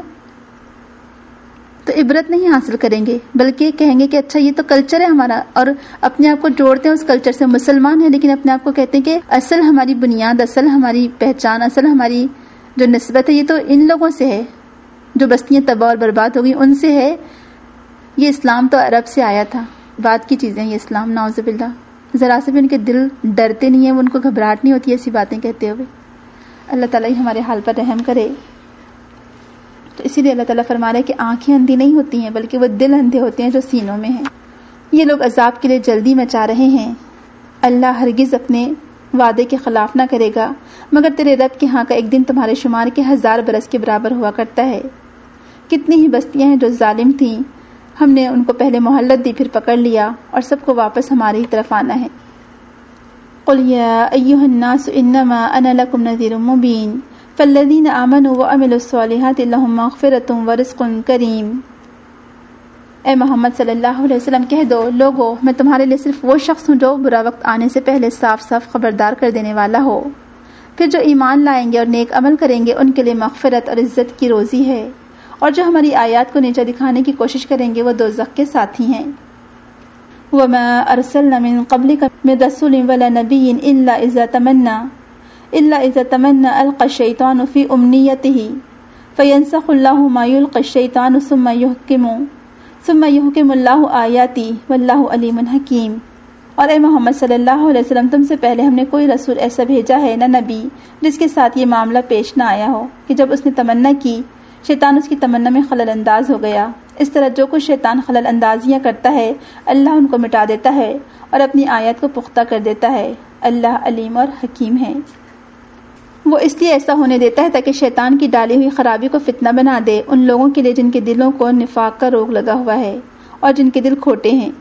تو عبرت نہیں حاصل کریں گے، بلکہ کہیں گے کہ اچھا یہ تو کلچر ہے ہمارا، اور اپنے آپ کو جوڑتے ہیں اس کلچر سے، مسلمان ہیں لیکن اپنے آپ کو کہتے ہیں کہ اصل ہماری بنیاد، اصل ہماری پہچان، اصل ہماری جو نسبت ہے یہ تو ان لوگوں سے ہے جو بستیاں تباہ اور برباد ہو گئی، ان سے ہے. یہ اسلام تو عرب سے آیا تھا، بعد کی چیزیں یہ اسلام، نعوذ باللہ. ذرا سے بھی ان کے دل ڈرتے نہیں ہیں، ان کو گھبراہٹ نہیں ہوتی ایسی باتیں کہتے ہوئے. اللہ تعالیٰ ہمارے حال پر رحم کرے. تو اسی لیے اللہ تعالیٰ فرما رہا ہے کہ آنکھیں اندھی نہیں ہوتی ہیں بلکہ وہ دل اندھے ہوتے ہیں جو سینوں میں ہیں. یہ لوگ عذاب کے لیے جلدی مچا رہے ہیں. اللہ ہرگز اپنے وعدے کے خلاف نہ کرے گا، مگر تیرے رب کے ہاں کا ایک دن تمہارے شمار کے ہزار برس کے برابر ہوا کرتا ہے. کتنی ہی بستیاں ہیں جو ظالم تھیں، ہم نے ان کو پہلے مہلت دی پھر پکڑ لیا، اور سب کو واپس ہماری ہی طرف آنا ہے. قل یا ایھا الناس انما انا لکم نذیر مبین فالذین آمنوا وعملوا الصالحات لهم مغفرۃ ورزق کریم. اے محمد صلی اللہ علیہ وسلم کہہ دو، لوگو میں تمہارے لیے صرف وہ شخص ہوں جو برا وقت آنے سے پہلے صاف صاف خبردار کر دینے والا ہو. پھر جو ایمان لائیں گے اور نیک عمل کریں گے ان کے لیے مغفرت اور عزت کی روزی ہے، اور جو ہماری آیات کو نیچا دکھانے کی کوشش کریں گے وہ دوزخ کے ساتھی ہیں. وما ارسلنا من قبلك من رسول ولا نبی الا اذا تمنى الا اذا تمنى القى الشیطان في امنیته فینسخ اللہ ما یلقی الشیطان ثم یحکم ثم یحکم اللہ آیاتی واللہ علیم حکیم. اور اے محمد صلی اللہ علیہ وسلم تم سے پہلے ہم نے کوئی رسول ایسا بھیجا ہے نہ نبی جس کے ساتھ یہ معاملہ پیش نہ آیا ہو کہ جب اس نے تمنا کی شیطان اس کی تمنا میں خلل انداز ہو گیا۔ اس طرح جو کچھ شیطان خلل اندازیاں کرتا ہے اللہ ان کو مٹا دیتا ہے اور اپنی آیت کو پختہ کر دیتا ہے۔ اللہ علیم اور حکیم ہے۔ وہ اس لیے ایسا ہونے دیتا ہے تاکہ شیطان کی ڈالی ہوئی خرابی کو فتنہ بنا دے ان لوگوں کے لیے جن کے دلوں کو نفاق کا روگ لگا ہوا ہے اور جن کے دل کھوٹے ہیں۔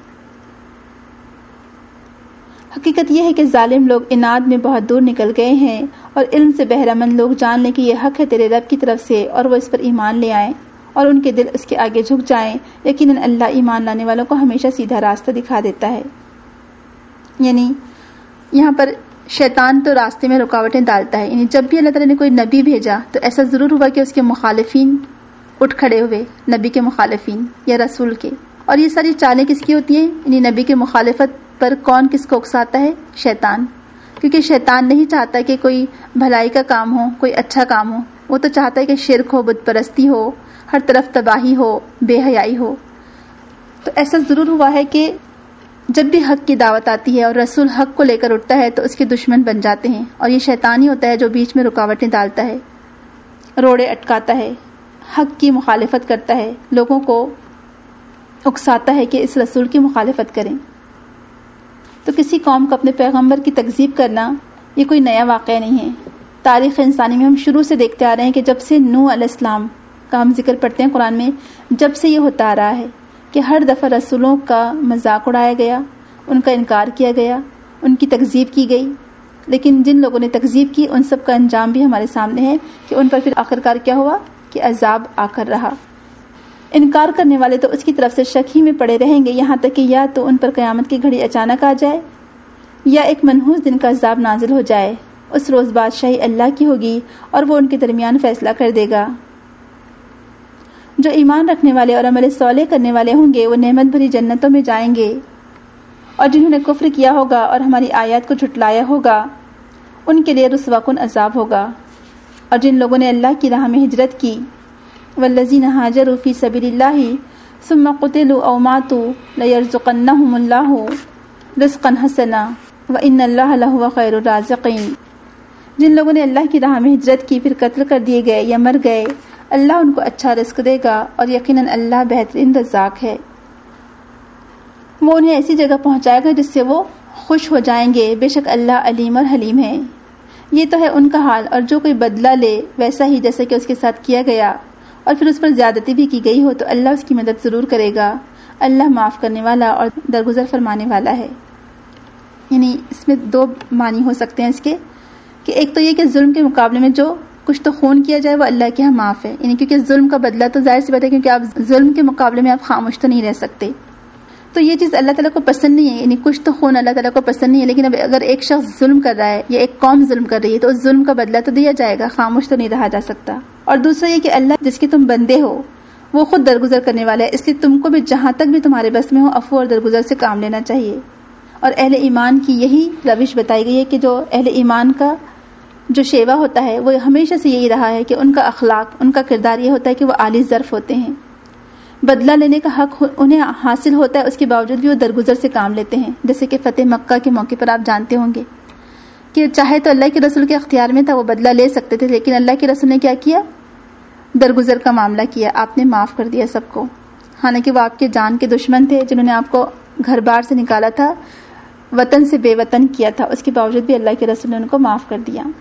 حقیقت یہ ہے کہ ظالم لوگ اناد میں بہت دور نکل گئے ہیں، اور علم سے بہرہ مند لوگ جان لیں کہ یہ حق ہے تیرے رب کی طرف سے اور وہ اس پر ایمان لے آئیں اور ان کے دل اس کے آگے جھک جائیں۔ یقیناً اللہ ایمان لانے والوں کو ہمیشہ سیدھا راستہ دکھا دیتا ہے۔ یعنی یہاں پر شیطان تو راستے میں رکاوٹیں ڈالتا ہے، یعنی جب بھی اللہ تعالیٰ نے کوئی نبی بھیجا تو ایسا ضرور ہوا کہ اس کے مخالفین اٹھ کھڑے ہوئے، نبی کے مخالفین یا رسول کے۔ اور یہ ساری چالیں کس کی ہوتی ہیں؟ یعنی نبی کے مخالفت پر کون کس کو اکساتا ہے؟ شیطان، کیونکہ شیطان نہیں چاہتا کہ کوئی بھلائی کا کام ہو، کوئی اچھا کام ہو، وہ تو چاہتا ہے کہ شرک ہو، بت پرستی ہو، ہر طرف تباہی ہو، بے حیائی ہو۔ تو ایسا ضرور ہوا ہے کہ جب بھی حق کی دعوت آتی ہے اور رسول حق کو لے کر اٹھتا ہے تو اس کے دشمن بن جاتے ہیں، اور یہ شیطان ہی ہوتا ہے جو بیچ میں رکاوٹیں ڈالتا ہے، روڑے اٹکاتا ہے، حق کی مخالفت کرتا ہے، لوگوں کو اکساتا ہے کہ اس رسول کی مخالفت کریں۔ تو کسی قوم کو اپنے پیغمبر کی تکذیب کرنا یہ کوئی نیا واقعہ نہیں ہے۔ تاریخ انسانی میں ہم شروع سے دیکھتے آ رہے ہیں کہ جب سے نوح علیہ السلام کا ہم ذکر پڑھتے ہیں قرآن میں، جب سے یہ ہوتا آ رہا ہے کہ ہر دفعہ رسولوں کا مذاق اڑایا گیا، ان کا انکار کیا گیا، ان کی تکذیب کی گئی، لیکن جن لوگوں نے تکذیب کی ان سب کا انجام بھی ہمارے سامنے ہے کہ ان پر پھر آخرکار کیا ہوا کہ عذاب آ کر رہا۔ انکار کرنے والے تو اس کی طرف سے شک ہی میں پڑے رہیں گے، یہاں تک کہ یا تو ان پر قیامت کی گھڑی اچانک آ جائے یا ایک منحوس دن کا عذاب نازل ہو جائے۔ اس روز بادشاہی اللہ کی ہوگی اور وہ ان کے درمیان فیصلہ کر دے گا۔ جو ایمان رکھنے والے اور عمل صالح کرنے والے ہوں گے وہ نعمت بھری جنتوں میں جائیں گے، اور جنہوں نے کفر کیا ہوگا اور ہماری آیات کو جھٹلایا ہوگا ان کے لیے رسوا کن عذاب ہوگا۔ اور جن لوگوں نے اللہ کی راہ میں ہجرت کی، والذین ہاجروا فی سبیل اللہ ثم قتلوا او ماتوا لیرزقنہم اللہ رزقا حسنا وان اللہ لہو خیر الرازقین۔ جن لوگوں نے اللہ کی راہ میں ہجرت کی پھر قتل کر دیے گئے یا مر گئے، اللہ ان کو اچھا رزق دے گا اور یقیناً اللہ بہترین رزاق ہے۔ وہ انہیں ایسی جگہ پہنچائے گا جس سے وہ خوش ہو جائیں گے، بے شک اللہ علیم اور حلیم ہے۔ یہ تو ہے ان کا حال، اور جو کوئی بدلہ لے ویسا ہی جیسا کہ اس کے ساتھ کیا گیا اور پھر اس پر زیادتی بھی کی گئی ہو تو اللہ اس کی مدد ضرور کرے گا۔ اللہ معاف کرنے والا اور درگزر فرمانے والا ہے۔ یعنی اس میں دو معنی ہو سکتے ہیں اس کے، کہ ایک تو یہ کہ ظلم کے مقابلے میں جو کچھ تو خون کیا جائے وہ اللہ کے ہاں معاف ہے، یعنی کیونکہ ظلم کا بدلہ تو ظاہر سی بات ہے، کیونکہ آپ ظلم کے مقابلے میں آپ خاموش تو نہیں رہ سکتے، تو یہ چیز اللہ تعالیٰ کو پسند نہیں ہے، یعنی کچھ تو خون اللہ تعالیٰ کو پسند نہیں ہے، لیکن اب اگر ایک شخص ظلم کر رہا ہے یا ایک قوم ظلم کر رہی ہے تو اس ظلم کا بدلہ تو دیا جائے گا، خاموش تو نہیں رہا جا سکتا۔ اور دوسرا یہ کہ اللہ جس کے تم بندے ہو وہ خود درگزر کرنے والا ہے، اس لیے تم کو بھی جہاں تک بھی تمہارے بس میں ہو عفو اور درگزر سے کام لینا چاہیے۔ اور اہل ایمان کی یہی روش بتائی گئی ہے کہ جو اہل ایمان کا جو شیوا ہوتا ہے وہ ہمیشہ سے یہی رہا ہے کہ ان کا اخلاق، ان کا کردار یہ ہوتا ہے کہ وہ عالی ظرف ہوتے ہیں، بدلہ لینے کا حق انہیں حاصل ہوتا ہے، اس کے باوجود بھی وہ درگزر سے کام لیتے ہیں۔ جیسے کہ فتح مکہ کے موقع پر آپ جانتے ہوں گے کہ چاہے تو اللہ کے رسول کے اختیار میں تھا، وہ بدلہ لے سکتے تھے، لیکن اللہ کے رسول نے کیا کیا؟ درگزر کا معاملہ کیا، آپ نے معاف کر دیا سب کو، حالانکہ وہ آپ کے جان کے دشمن تھے جنہوں نے آپ کو گھر بار سے نکالا تھا، وطن سے بے وطن کیا تھا، اس کے باوجود بھی اللہ کے رسول نے ان کو معاف کر دیا۔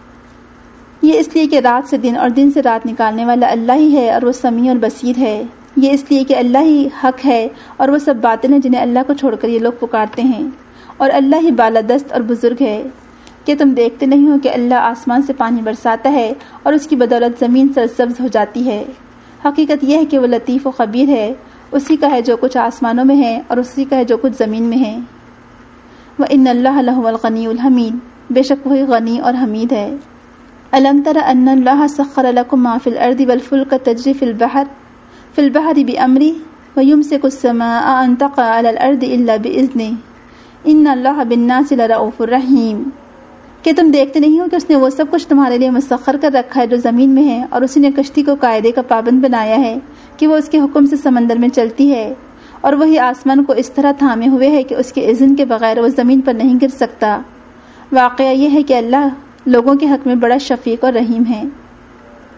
یہ اس لیے کہ رات سے دن اور دن سے رات نکالنے والا اللہ ہی ہے اور وہ سمیع اور بصیر ہے۔ یہ اس لیے کہ اللہ ہی حق ہے اور وہ سب باطل ہیں جنہیں اللہ کو چھوڑ کر یہ لوگ پکارتے ہیں، اور اللہ ہی بالادست اور بزرگ ہے۔ کہ تم دیکھتے نہیں ہو کہ اللہ آسمان سے پانی برساتا ہے اور اس کی بدولت زمین سرسبز ہو جاتی ہے۔ حقیقت یہ ہے کہ وہ لطیف و خبیر ہے، اسی کا ہے جو کچھ آسمانوں میں ہے اور اسی کا ہے جو کچھ زمین میں ہے۔ وَإِنَّ اللَّهَ لَهُوَ الْغَنِيُّ الْحَمِيدُ، بے شک وہی غنی اور حمید ہے۔ أَلَمْ تَرَ أَنَّ اللَّهَ سَخَّرَ لَكُم مَّا فِي الْأَرْضِ وَالْفُلْكَ تَجْرِي فِي الْبَحْرِ فِي الْبَحْرِ بِأَمْرِهِ وَيُمْسِكُ السَّمَاءَ أَن تَقَعَ عَلَى الْأَرْضِ إِلَّا بِإِذْنِهِ إِنَّ اللَّهَ بِالنَّاسِ لَرَءُوفٌ رَحِيمٌ۔ کہ تم دیکھتے نہیں ہو کہ اس نے وہ سب کچھ تمہارے لیے مسخر کر رکھا ہے جو زمین میں ہے، اور اسی نے کشتی کو قاعدے کا پابند بنایا ہے کہ وہ اس کے حکم سے سمندر میں چلتی ہے، اور وہی آسمان کو اس طرح تھامے ہوئے ہے کہ اس کے اذن کے بغیر وہ زمین پر نہیں گر سکتا۔ واقعہ یہ ہے کہ اللہ لوگوں کے حق میں بڑا شفیق اور رحیم ہے۔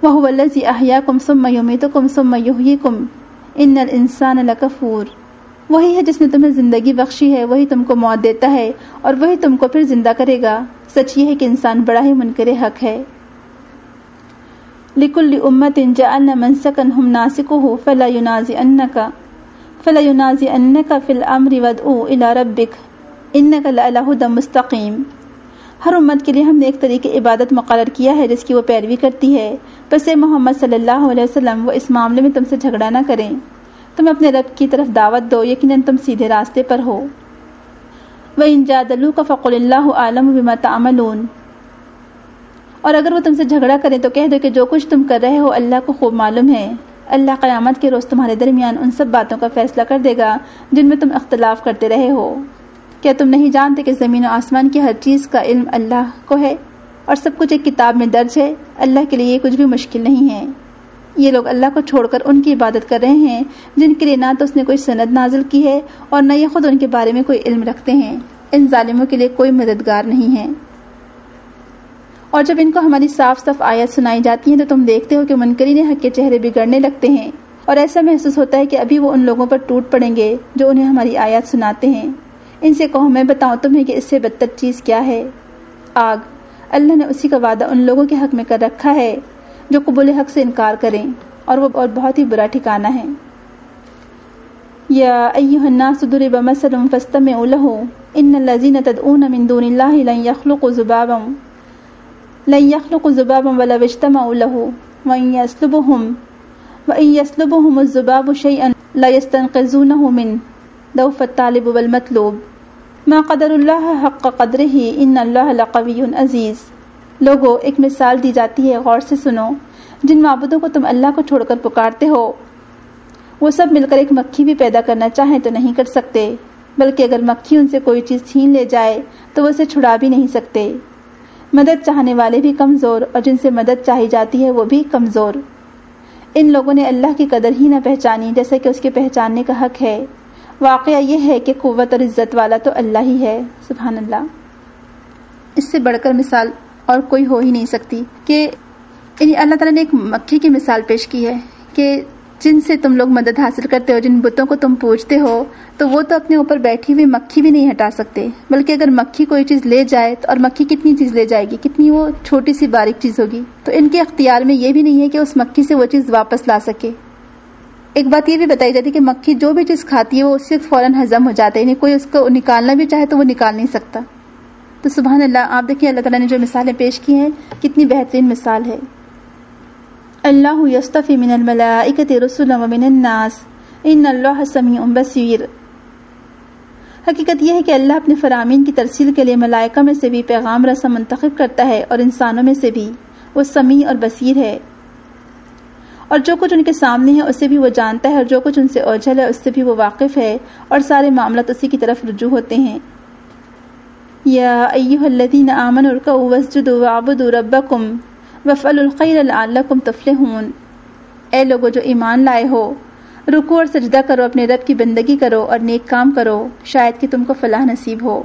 وَهُوَ الَّذِي أَحْيَاكُمْ ثُمَّ يُمِيتُكُمْ ثُمَّ يُحْيِيكُمْ إِنَّ الْإِنسَانَ لَكَفُورٌ۔ وہی ہے جس نے تمہیں زندگی بخشی ہے، وہی تم کو موت دیتا ہے اور وہی تم کو پھر زندہ کرے گا، سچ یہ ہے کہ انسان بڑا ہی منکر حق ہے۔ لِكُلِّ أُمَّةٍ جَعَلْنَا مَنسَكًا هُمْ نَاسِكُوهُ فَلَا يُنَازِعَنَّكَ فَلَا يُنَازِعَنَّكَ فِي الْأَمْرِ وَادْعُ إِلَى رَبِّكَ إِنَّكَ لَعَلَى هُدًى مُسْتَقِيمٍ۔ ہر امت کے لیے ہم نے ایک طریقے عبادت مقرر کیا ہے جس کی وہ پیروی کرتی ہے، بس اے محمد صلی اللہ علیہ وسلم وہ اس معاملے میں تم سے جھگڑا نہ کریں، تم اپنے رب کی طرف دعوت دو، یقیناً تم سیدھے راستے پر ہو۔ وَإِن جَادَلُوكَ فَقُلِ اللَّهُ أَعْلَمُ بِمَا تَعْمَلُونَ۔ اور اگر وہ تم سے جھگڑا کریں تو کہہ دو کہ جو کچھ تم کر رہے ہو اللہ کو خوب معلوم ہے، اللہ قیامت کے روز تمہارے درمیان ان سب باتوں کا فیصلہ کر دے گا جن میں تم اختلاف کرتے رہے ہو۔ کیا تم نہیں جانتے کہ زمین و آسمان کی ہر چیز کا علم اللہ کو ہے اور سب کچھ ایک کتاب میں درج ہے؟ اللہ کے لیے یہ کچھ بھی مشکل نہیں ہے۔ یہ لوگ اللہ کو چھوڑ کر ان کی عبادت کر رہے ہیں جن کے لیے نہ تو اس نے کوئی سند نازل کی ہے اور نہ یہ خود ان کے بارے میں کوئی علم رکھتے ہیں۔ ان ظالموں کے لیے کوئی مددگار نہیں ہے۔ اور جب ان کو ہماری صاف صاف آیت سنائی جاتی ہیں تو تم دیکھتے ہو کہ منکرین حق کے چہرے بگڑنے لگتے ہیں اور ایسا محسوس ہوتا ہے کہ ابھی وہ ان لوگوں پر ٹوٹ پڑیں گے جو انہیں ہماری آیات سناتے ہیں۔ ان سے کہو میں بتاؤں تمہیں کہ اس سے بدتر چیز کیا ہے؟ آگ۔ اللہ نے اسی کا وعدہ ان لوگوں کے حق میں کر رکھا ہے جو قبول حق سے انکار کریں، اور وہ اور بہت ہی برا ٹھکانہ ہے۔ یا ایھا الناس ضرب مثل فاستمعوا له ان الذين تدعون من دون الله لن يخلقوا ذبابا لن يخلقوا ذبابا ولو اجتمعوا له وان يسلبهم وان يسلبهم الذباب شيئا لا يستنقذونه منه ضعف الطالب والمطلوب ما قدر الله حق قدره ان الله لقوي عزيز۔ لوگو ایک مثال دی جاتی ہے، غور سے سنو۔ جن معبودوں کو تم اللہ کو چھوڑ کر پکارتے ہو وہ سب مل کر ایک مکھی بھی پیدا کرنا چاہیں تو نہیں کر سکتے، بلکہ اگر مکھی ان سے کوئی چیز چھین لے جائے تو وہ اسے چھڑا بھی نہیں سکتے۔ مدد چاہنے والے بھی کمزور اور جن سے مدد چاہی جاتی ہے وہ بھی کمزور۔ ان لوگوں نے اللہ کی قدر ہی نہ پہچانی جیسا کہ اس کے پہچاننے کا حق ہے۔ واقعہ یہ ہے کہ قوت اور عزت والا تو اللہ ہی ہے۔ سبحان اللہ۔ اس سے بڑھ کر مثال اور کوئی ہو ہی نہیں سکتی کہ یعنی اللہ تعالیٰ نے ایک مکھی کی مثال پیش کی ہے کہ جن سے تم لوگ مدد حاصل کرتے ہو، جن بتوں کو تم پوجتے ہو، تو وہ تو اپنے اوپر بیٹھی ہوئی مکھی بھی نہیں ہٹا سکتے، بلکہ اگر مکھی کوئی چیز لے جائے تو اور مکھی کتنی چیز لے جائے گی، کتنی وہ چھوٹی سی باریک چیز ہوگی، تو ان کے اختیار میں یہ بھی نہیں ہے کہ اس مکھی سے وہ چیز واپس لا سکے۔ ایک بات یہ بھی بتائی جاتی ہے کہ مکھی جو بھی چیز کھاتی ہے وہ اس سے فوراً ہضم ہو جاتا ہے، یعنی کوئی اس کو نکالنا بھی چاہے تو وہ نکال نہیں سکتا۔ تو سبحان اللہ، آپ دیکھیں اللہ تعالیٰ نے جو مثالیں پیش کی ہیں کتنی بہترین مثال ہے۔ اللہ یصطفی من الملائکۃ رسلا ومن الناس ان اللہ سمیع بصیر۔ حقیقت یہ ہے کہ اللہ اپنے فرامین کی ترسیل کے لیے ملائکہ میں سے بھی پیغام رساں منتخب کرتا ہے اور انسانوں میں سے بھی، وہ سمیع اور بصیر ہے، اور جو کچھ ان کے سامنے ہے اسے بھی وہ جانتا ہے، اور جو کچھ ان سے اوجھل ہے اس سے بھی وہ واقف ہے، اور سارے معاملات اسی کی طرف رجوع ہوتے ہیں۔ یا ایھا الذین آمنوا ارکعوا واسجدوا واعبدوا ربکم وافعلوا الخیر لعلکم تفلحون۔ اے لوگو جو ایمان لائے ہو، رکوع اور سجدہ کرو، اپنے رب کی بندگی کرو اور نیک کام کرو، شاید کہ تم کو فلاح نصیب ہو۔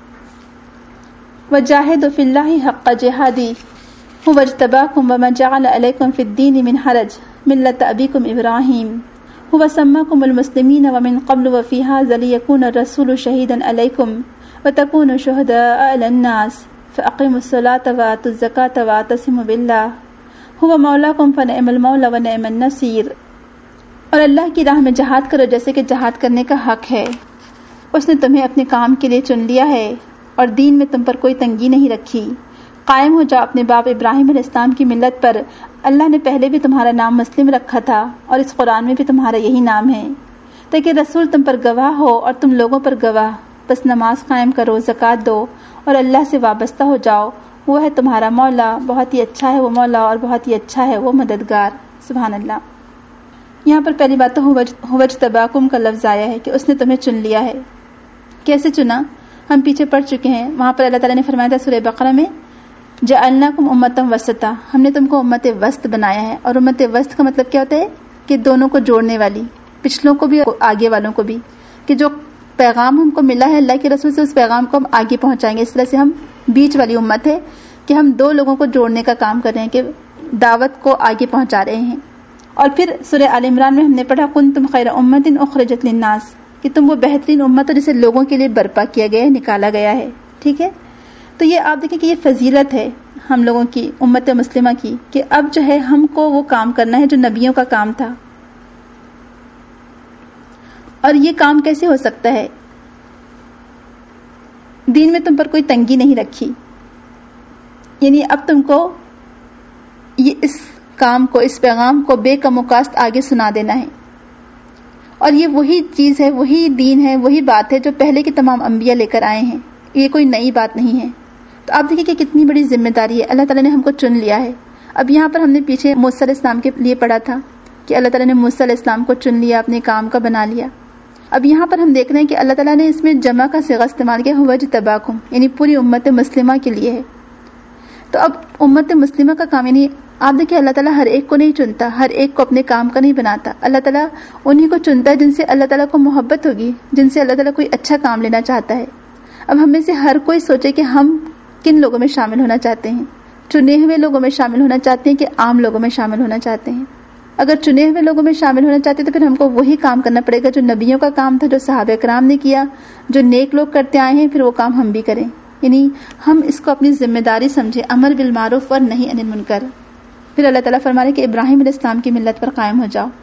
وجاہدوا فی اللہ حق جہادہ هو اجتباکم وما جعل علیکم فی الدین من حرج ملۃ ابیکم ابراہیم هو سماکم المسلمین ومن قبل وفی ھذا لیکون الرسول شہیدا علیکم وتکونوا شہداء علی الناس فاقیموا الصلاۃ وآتوا الزکاۃ واعتصموا باللہ هو مولاکم فنعم المولا ونعم النصیر۔ اور اللہ کی راہ میں جہاد کرو جیسے کہ جہاد کرنے کا حق ہے، اس نے تمہیں اپنے کام کے لیے چن لیا ہے اور دین میں تم پر کوئی تنگی نہیں رکھی۔ قائم ہو جاؤ اپنے باپ ابراہیم علیہ السلام کی ملت پر، اللہ نے پہلے بھی تمہارا نام مسلم رکھا تھا اور اس قرآن میں بھی تمہارا یہی نام ہے، تاکہ رسول تم پر گواہ ہو اور تم لوگوں پر گواہ۔ بس نماز قائم کرو، زکوٰۃ دو اور اللہ سے وابستہ ہو جاؤ، وہ ہے تمہارا مولا، بہت ہی اچھا ہے وہ مولا اور بہت ہی اچھا ہے وہ مددگار۔ سبحان اللہ۔ یہاں پر پہلی بات تو ہوجتباکم کا لفظ آیا ہے کہ اس نے تمہیں چن لیا ہے۔ کیسے چنا ہم پیچھے پڑھ چکے ہیں، وہاں پر اللہ تعالیٰ نے فرمایا تھا سورہ بقرہ میں جعلناکم امۃ وسطا، ہم نے تم کو امت وسط بنایا ہے، اور امت وسط کا مطلب کیا ہوتا ہے کہ دونوں کو جوڑنے والی، پچھلوں کو بھی اور آگے والوں کو بھی، کہ جو پیغام ہم کو ملا ہے اللہ کے رسول سے اس پیغام کو ہم آگے پہنچائیں گے۔ اس طرح سے ہم بیچ والی امت ہے کہ ہم دو لوگوں کو جوڑنے کا کام کر رہے ہیں کہ دعوت کو آگے پہنچا رہے ہیں. اور پھر سورہ آل عمران میں ہم نے پڑھا کنتم خیر امۃ اخرجت للناس کہ تم وہ بہترین امت ہو جسے لوگوں کے لیے برپا کیا گیا ہے, نکالا گیا ہے. ٹھیک ہے, تو یہ آپ دیکھیں کہ یہ فضیلت ہے ہم لوگوں کی امت مسلمہ کی کہ اب جو ہے ہم کو وہ کام کرنا ہے جو نبیوں کا کام تھا. اور یہ کام کیسے ہو سکتا ہے؟ دین میں تم پر کوئی تنگی نہیں رکھی, یعنی اب تم کو یہ اس کام کو, اس پیغام کو بے کم و کاست آگے سنا دینا ہے. اور یہ وہی چیز ہے, وہی دین ہے, وہی بات ہے جو پہلے کے تمام انبیاء لے کر آئے ہیں. یہ کوئی نئی بات نہیں ہے. تو آپ دیکھیں کہ کتنی بڑی ذمہ داری ہے. اللہ تعالیٰ نے ہم کو چن لیا ہے. اب یہاں پر ہم نے پیچھے موسیٰ علیہ السلام کے لیے پڑھا تھا کہ اللہ تعالیٰ نے موسیٰ علیہ السلام کو چن لیا, اپنے کام کا بنا لیا. اب یہاں پر ہم دیکھ رہے ہیں کہ اللہ تعالیٰ نے اس میں جمع کا صیغہ استعمال کیا, ہوا جتباکم, یعنی پوری امت مسلمہ کے لیے ہے. تو اب امت مسلمہ کا کام, یعنی آپ دیکھیں اللہ تعالیٰ ہر ایک کو نہیں چنتا, ہر ایک کو اپنے کام کا نہیں بناتا. اللہ تعالیٰ انہی کو چنتا ہے جن سے اللہ تعالیٰ کو محبت ہوگی, جن سے اللہ تعالیٰ کوئی اچھا کام لینا چاہتا ہے. اب ہم میں سے ہر کوئی سوچے کہ ہم کن لوگوں میں شامل ہونا چاہتے ہیں. چنے ہوئے لوگوں میں شامل ہونا چاہتے ہیں کہ عام لوگوں میں شامل ہونا چاہتے ہیں؟ اگر چنے ہوئے لوگوں میں شامل ہونا چاہتے ہیں تو پھر ہم کو وہی کام کرنا پڑے گا جو نبیوں کا کام تھا, جو صحابہ کرام نے کیا, جو نیک لوگ کرتے آئے ہیں, پھر وہ کام ہم بھی کریں. یعنی ہم اس کو اپنی ذمہ داری سمجھے, امر بالمعروف اور نہی عن المنکر. پھر اللہ تعالیٰ فرما رہے کہ ابراہیم علیہ السلام کی ملت پر قائم ہو جاؤ.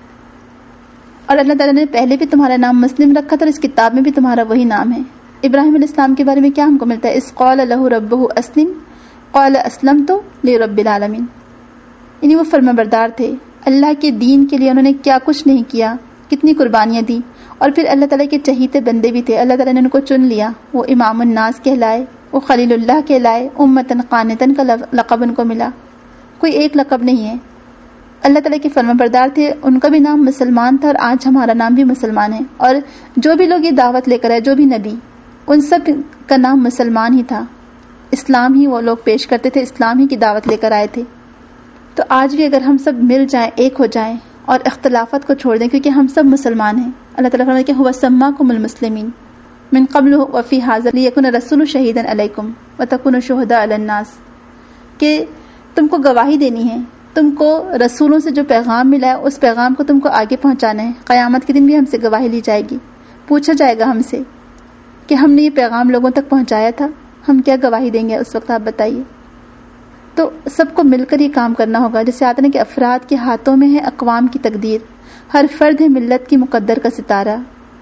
اور اللہ تعالیٰ نے پہلے بھی تمہارا نام مسلم رکھا تھا, اور اس کتاب میں بھی تمہارا وہی نام ہے. ابراہیم علیہ السلام کے بارے میں کیا ہم کو ملتا ہے؟ اس قال لہ ربہ اسلم قال اسلمت لرب العالمین, یعنی وہ فرما بردار تھے اللہ کے دین کے لیے. انہوں نے کیا کچھ نہیں کیا, کتنی قربانیاں دی. اور پھر اللہ تعالیٰ کے چہیتے بندے بھی تھے, اللہ تعالیٰ نے ان کو چن لیا. وہ امام الناس کہلائے, وہ خلیل اللہ کہلائے, امتن قانتن کا لقب ان کو ملا. کوئی ایک لقب نہیں ہے. اللہ تعالیٰ کے فرما بردار تھے, ان کا بھی نام مسلمان تھا, اور آج ہمارا نام بھی مسلمان ہے. اور جو بھی لوگ یہ دعوت لے کر آئے, جو بھی نبی, ان سب کا نام مسلمان ہی تھا. اسلام ہی وہ لوگ پیش کرتے تھے, اسلام ہی کی دعوت لے کر آئے تھے. تو آج بھی اگر ہم سب مل جائیں, ایک ہو جائیں, اور اختلافات کو چھوڑ دیں, کیونکہ ہم سب مسلمان ہیں. اللہ تعالیٰ فرماتے کہ هو سماکم المسلمین من قبل وفی ھذا لیکن الرسول شہیدا علیکم وتکونوا شہداء علی الناس, کہ تم کو گواہی دینی ہے, تم کو رسولوں سے جو پیغام ملا ہے اس پیغام کو تم کو آگے پہنچانا ہے. قیامت کے دن بھی ہم سے گواہی لی جائے گی, پوچھا جائے گا ہم سے کہ ہم نے یہ پیغام لوگوں تک پہنچایا تھا, ہم کیا گواہی دیں گے اس وقت, آپ بتائیے. تو سب کو مل کر یہ کام کرنا ہوگا. جیسے آتا ہے کہ افراد کے ہاتھوں میں ہے اقوام کی تقدیر, ہر فرد ہے ملت کی مقدر کا ستارہ.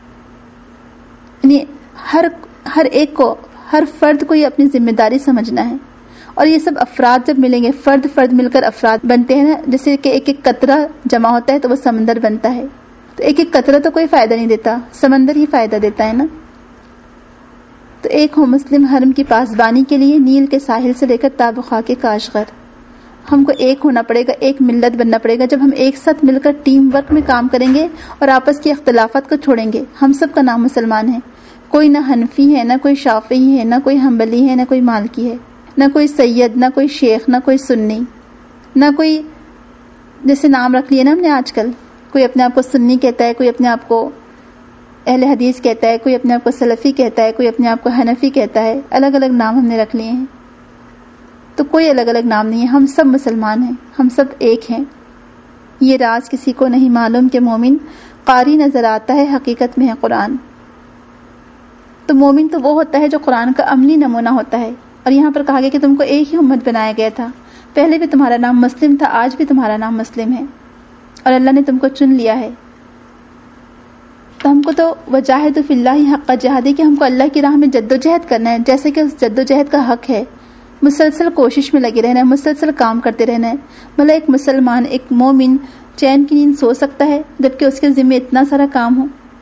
یعنی ہر ہر ایک کو, ہر فرد کو یہ اپنی ذمہ داری سمجھنا ہے. اور یہ سب افراد جب ملیں گے, فرد فرد مل کر افراد بنتے ہیں نا, جیسے کہ ایک ایک قطرہ جمع ہوتا ہے تو وہ سمندر بنتا ہے. تو ایک ایک قطرہ تو کوئی فائدہ نہیں دیتا, سمندر ہی فائدہ دیتا ہے نا. تو ایک ہو مسلم حرم کی پاسبانی کے لیے نیل کے ساحل سے لے کر تاب خاک کے کاشغر. ہم کو ایک ہونا پڑے گا, ایک ملت بننا پڑے گا. جب ہم ایک ساتھ مل کر ٹیم ورک میں کام کریں گے اور آپس کے اختلافات کو چھوڑیں گے, ہم سب کا نام مسلمان ہے. کوئی نہ حنفی ہے, نہ کوئی شافعی ہے, نہ کوئی حنبلی ہے, نہ کوئی مالکی ہے, نہ کوئی سید, نہ کوئی شیخ, نہ کوئی سنی, نہ کوئی جیسے نام رکھ لیے نا ہم نے آج کل, کوئی اپنے آپ کو سنی کہتا ہے, کوئی اپنے آپ کو اہل حدیث کہتا ہے, کوئی اپنے آپ کو سلفی کہتا ہے, کوئی اپنے آپ کو حنفی کہتا ہے. الگ الگ نام ہم نے رکھ لیے ہیں. تو کوئی الگ الگ نام نہیں ہے, ہم سب مسلمان ہیں, ہم سب ایک ہیں. یہ راز کسی کو نہیں معلوم کہ مومن قاری نظر آتا ہے, حقیقت میں ہے قرآن. تو مومن تو وہ ہوتا ہے جو قرآن کا عملی نمونہ ہوتا ہے. اور یہاں پر کہا گیا کہ تم کو ایک ہی امت بنایا گیا تھا, پہلے بھی تمہارا نام مسلم تھا, آج بھی تمہارا نام مسلم ہے, اور اللہ نے تم کو چن لیا ہے. تو ہم کو تو وجاہد فی اللہ حق جہادی, کہ ہم کو اللہ کی راہ میں جد و جہد کرنا ہے, جیسے کہ اس جد و جہد کا حق ہے. مسلسل کوشش میں لگے رہنا ہے, مسلسل کام کرتے رہنا ہے. مطلب ایک مسلمان, ایک مومن چین کی نیند سو سکتا ہے جبکہ اس کے ذمہ اتنا سارا کام ہو؟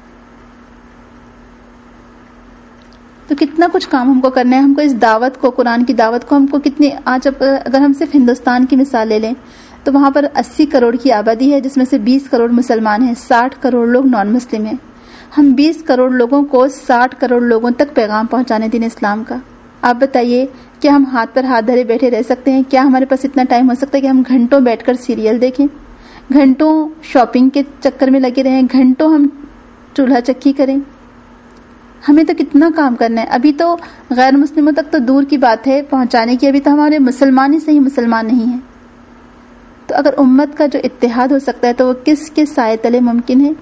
تو کتنا کچھ کام ہم کو کرنا ہے. ہم کو اس دعوت کو, قرآن کی دعوت کو, ہم کو کتنی, آج اگر ہم صرف ہندوستان کی مثال لے لیں تو وہاں پر اسی کروڑ کی آبادی ہے, جس میں سے بیس کروڑ مسلمان ہیں, ساٹھ کروڑ لوگ نان مسلم ہیں. ہم بیس کروڑ لوگوں کو ساٹھ کروڑ لوگوں تک پیغام پہنچانے دین اسلام کا. آپ بتائیے, کیا ہم ہاتھ پر ہاتھ دھرے بیٹھے رہ سکتے ہیں؟ کیا ہمارے پاس اتنا ٹائم ہو سکتا ہے کہ ہم گھنٹوں بیٹھ کر سیریل دیکھیں, گھنٹوں شاپنگ کے چکر میں لگے رہیں, گھنٹوں ہم چولہا چکی کریں؟ ہمیں تو کتنا کام کرنا ہے. ابھی تو غیر مسلموں تک تو دور کی بات ہے پہنچانے کی, ابھی تو ہمارے مسلمان ہی صحیح مسلمان نہیں ہیں. تو اگر امت کا جو اتحاد ہو سکتا ہے تو وہ کس کے سائے تلے ممکن ہے؟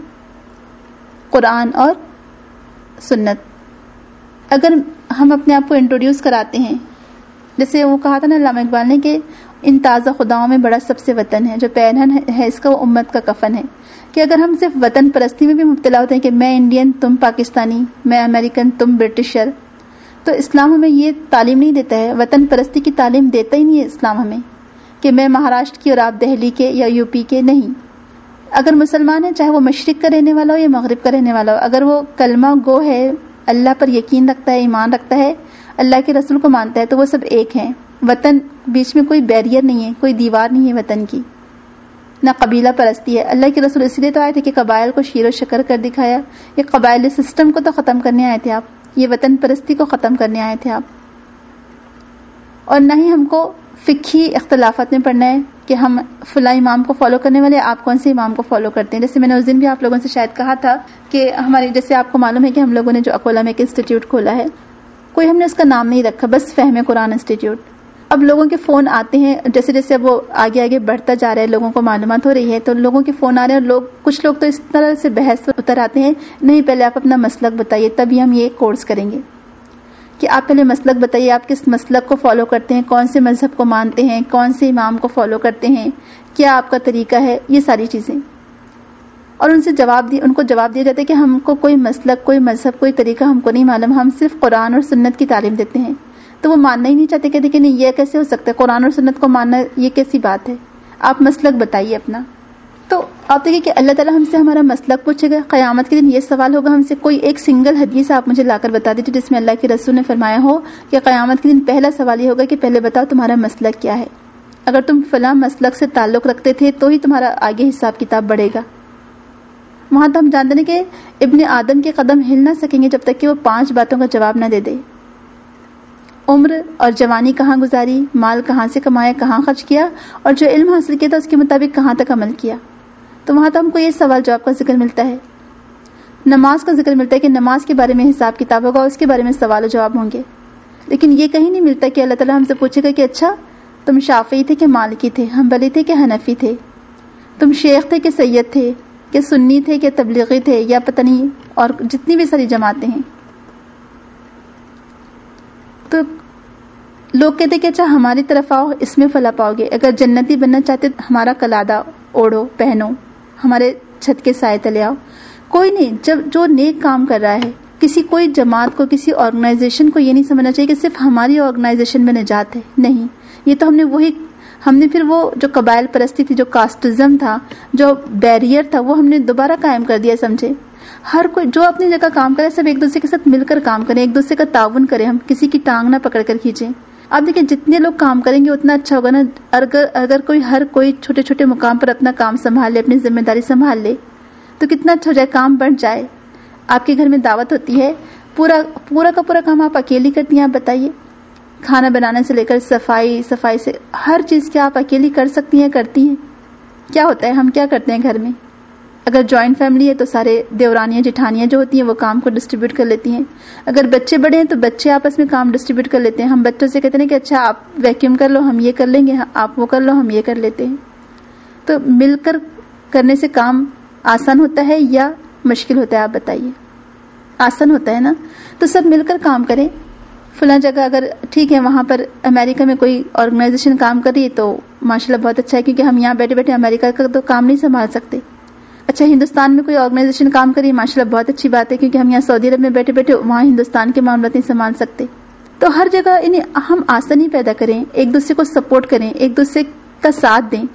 قرآن اور سنت. اگر ہم اپنے آپ کو انٹروڈیوس کراتے ہیں، جیسے وہ کہا تھا نا علامہ اقبال نے کہ ان تازہ خداؤں میں بڑا سب سے وطن ہے، جو پیرہن ہے اس کا وہ امت کا کفن ہے، کہ اگر ہم صرف وطن پرستی میں بھی مبتلا ہوتے ہیں کہ میں انڈین تم پاکستانی، میں امریکن تم برٹشر، تو اسلام ہمیں یہ تعلیم نہیں دیتا ہے، وطن پرستی کی تعلیم دیتا ہی نہیں ہے اسلام ہمیں کہ میں مہاراشٹر کی اور آپ دہلی کے یا یو پی کے. نہیں، اگر مسلمان ہے چاہے وہ مشرق کا رہنے والا ہو یا مغرب کا رہنے والا ہو، اگر وہ کلمہ گو ہے، اللہ پر یقین رکھتا ہے، ایمان رکھتا ہے، اللہ کے رسول کو مانتا ہے، تو وہ سب ایک ہیں. وطن بیچ میں کوئی بیریئر نہیں ہے، کوئی دیوار نہیں ہے وطن کی، نہ قبیلہ پرستی ہے. اللہ کے رسول اس لیے تو آئے تھے کہ قبائل کو شیر و شکر کر دکھایا. یہ قبائلی سسٹم کو تو ختم کرنے آئے تھے آپ، یہ وطن پرستی کو ختم کرنے آئے تھے آپ. اور نہ ہی ہم کو فقہی اختلافات میں پڑھنا ہے کہ ہم فلاں امام کو فالو کرنے والے، آپ کون سے امام کو فالو کرتے ہیں. جیسے میں نے اس دن بھی آپ لوگوں سے شاید کہا تھا کہ ہماری، جیسے آپ کو معلوم ہے کہ ہم لوگوں نے جو اکولا میں ایک انسٹیٹیوٹ کھولا ہے، کوئی ہم نے اس کا نام نہیں رکھا، بس فہم قرآن انسٹیٹیوٹ. اب لوگوں کے فون آتے ہیں، جیسے جیسے اب وہ آگے آگے بڑھتا جا رہا ہے، لوگوں کو معلومات ہو رہی ہے، تو لوگوں کے فون آ رہے ہیں، اور لوگ کچھ لوگ تو اس طرح سے بحث اتر آتے ہیں، نہیں پہلے آپ اپنا مسلک بتائیے تبھی ہم یہ کورس کریں گے. کہ آپ پہلے مسلک بتائیے، آپ کس مسلک کو فالو کرتے ہیں، کون سے مذہب کو مانتے ہیں، کون سے امام کو فالو کرتے ہیں، کیا آپ کا طریقہ ہے، یہ ساری چیزیں. اور ان سے جواب دی ان کو جواب دیا جاتا ہے کہ ہم کو کوئی مسلک، کوئی مذہب، کوئی طریقہ ہم کو نہیں معلوم، ہم صرف قرآن اور سنت کی تعلیم دیتے ہیں. تو وہ ماننا ہی نہیں چاہتے، کہتے کہ نہیں یہ کیسے ہو سکتا ہے، قرآن اور سنت کو ماننا یہ کیسی بات ہے، آپ مسلک بتائیے اپنا. تو آپ دیکھیے کہ اللہ تعالیٰ ہم سے ہمارا مسلک پوچھے گا. قیامت کے دن یہ سوال ہوگا ہم سے، کوئی ایک سنگل حدیث آپ مجھے لا کر بتا دیجیے جس میں اللہ کے رسول نے فرمایا ہو کہ قیامت کے دن پہلا سوال یہ ہوگا کہ پہلے بتاؤ تمہارا مسلک کیا ہے، اگر تم فلاں مسلک سے تعلق رکھتے تھے تو ہی تمہارا آگے حساب کتاب بڑھے گا. وہاں تو ہم جانتے ہیں کہ ابن آدم کے قدم ہل نہ سکیں گے جب تک کہ وہ پانچ باتوں کا جواب نہ دے دے. عمر اور جوانی کہاں گزاری، مال کہاں سے کمایا، کہاں خرچ کیا، اور جو علم حاصل کیا تھا اس کے مطابق کہاں تک عمل کیا. تو وہاں تو ہم کو یہ سوال جواب کا ذکر ملتا ہے. نماز کا ذکر ملتا ہے کہ نماز کے بارے میں حساب کتاب ہوگا، اس کے بارے میں سوال و جواب ہوں گے. لیکن یہ کہیں نہیں ملتا کہ اللہ تعالیٰ ہم سے پوچھے گا کہ اچھا تم شافعی تھے کہ مالکی تھے، حنبلی تھے کہ حنفی تھے، تم شیخ تھے کہ سید تھے، کہ سنی تھے کہ تبلیغی تھے، یا پتہ نہیں اور جتنی بھی ساری جماعتیں ہیں. تو لوگ کہتے کہ اچھا ہماری طرف آؤ، اس میں فلاح پاؤ گے، اگر جنتی بننا چاہتے ہمارا کلادہ اوڑھو پہنو، ہمارے چھت کے سائے تلے آؤ. کوئی نہیں، جب جو نیک کام کر رہا ہے، کسی کوئی جماعت کو، کسی آرگنائزیشن کو یہ نہیں سمجھنا چاہیے کہ صرف ہماری آرگنائزیشن میں نجات ہے. نہیں، یہ تو ہم نے وہی ہم نے پھر وہ جو قبائل پرستی تھی، جو کاسٹزم تھا، جو بیریئر تھا، وہ ہم نے دوبارہ قائم کر دیا. سمجھے، ہر کوئی جو اپنی جگہ کام کرے سب ایک دوسرے کے ساتھ مل کر کام کریں، ایک دوسرے کا تعاون کریں، ہم کسی کی ٹانگ نہ پکڑ کر کھینچیں. آپ دیکھیں جتنے لوگ کام کریں گے اتنا اچھا ہوگا نا. اگر اگر کوئی ہر کوئی چھوٹے چھوٹے مقام پر اپنا کام سنبھال لے، اپنی ذمہ داری سنبھال لے، تو کتنا اچھا ہو جائے، کام بڑھ جائے. آپ کے گھر میں دعوت ہوتی ہے، پورا پورا کا پورا کام آپ اکیلی کرتی ہیں. آپ بتائیے، کھانا بنانے سے لے کر صفائی صفائی سے ہر چیز کیا آپ اکیلی کر سکتی ہیں، کرتی ہیں؟ کیا ہوتا ہے، ہم کیا کرتے ہیں گھر میں؟ اگر جوائنٹ فیملی ہے تو سارے دیورانیاں جٹھانیاں جو ہوتی ہیں وہ کام کو ڈسٹریبیوٹ کر لیتی ہیں. اگر بچے بڑے ہیں تو بچے آپس میں کام ڈسٹریبیوٹ کر لیتے ہیں. ہم بچوں سے کہتے ہیں کہ اچھا آپ ویکیوم کر لو، ہم یہ کر لیں گے، آپ وہ کر لو، ہم یہ کر لیتے ہیں. تو مل کر کرنے سے کام آسان ہوتا ہے یا مشکل ہوتا ہے؟ آپ بتائیے. آسان ہوتا ہے نا. تو سب مل کر کام کریں. فلاں جگہ اگر ٹھیک ہے وہاں پر امریکہ میں کوئی آرگنائزیشن کام کر رہی ہے تو ماشاءاللہ بہت اچھا ہے، کیونکہ ہم یہاں بیٹھے بیٹھے امریکہ کا تو کام نہیں سنبھال سکتے. اچھا ہندوستان میں کوئی آرگنائزیشن کام کری، ماشاءاللہ بہت اچھی بات ہے، کیونکہ ہم یہاں سعودی عرب میں بیٹھے بیٹھے وہاں ہندوستان کے معاملات نہیں سنبھال سکتے. تو ہر جگہ یعنی ہم آسانی پیدا کریں، ایک دوسرے کو سپورٹ کریں، ایک دوسرے کا ساتھ دیں،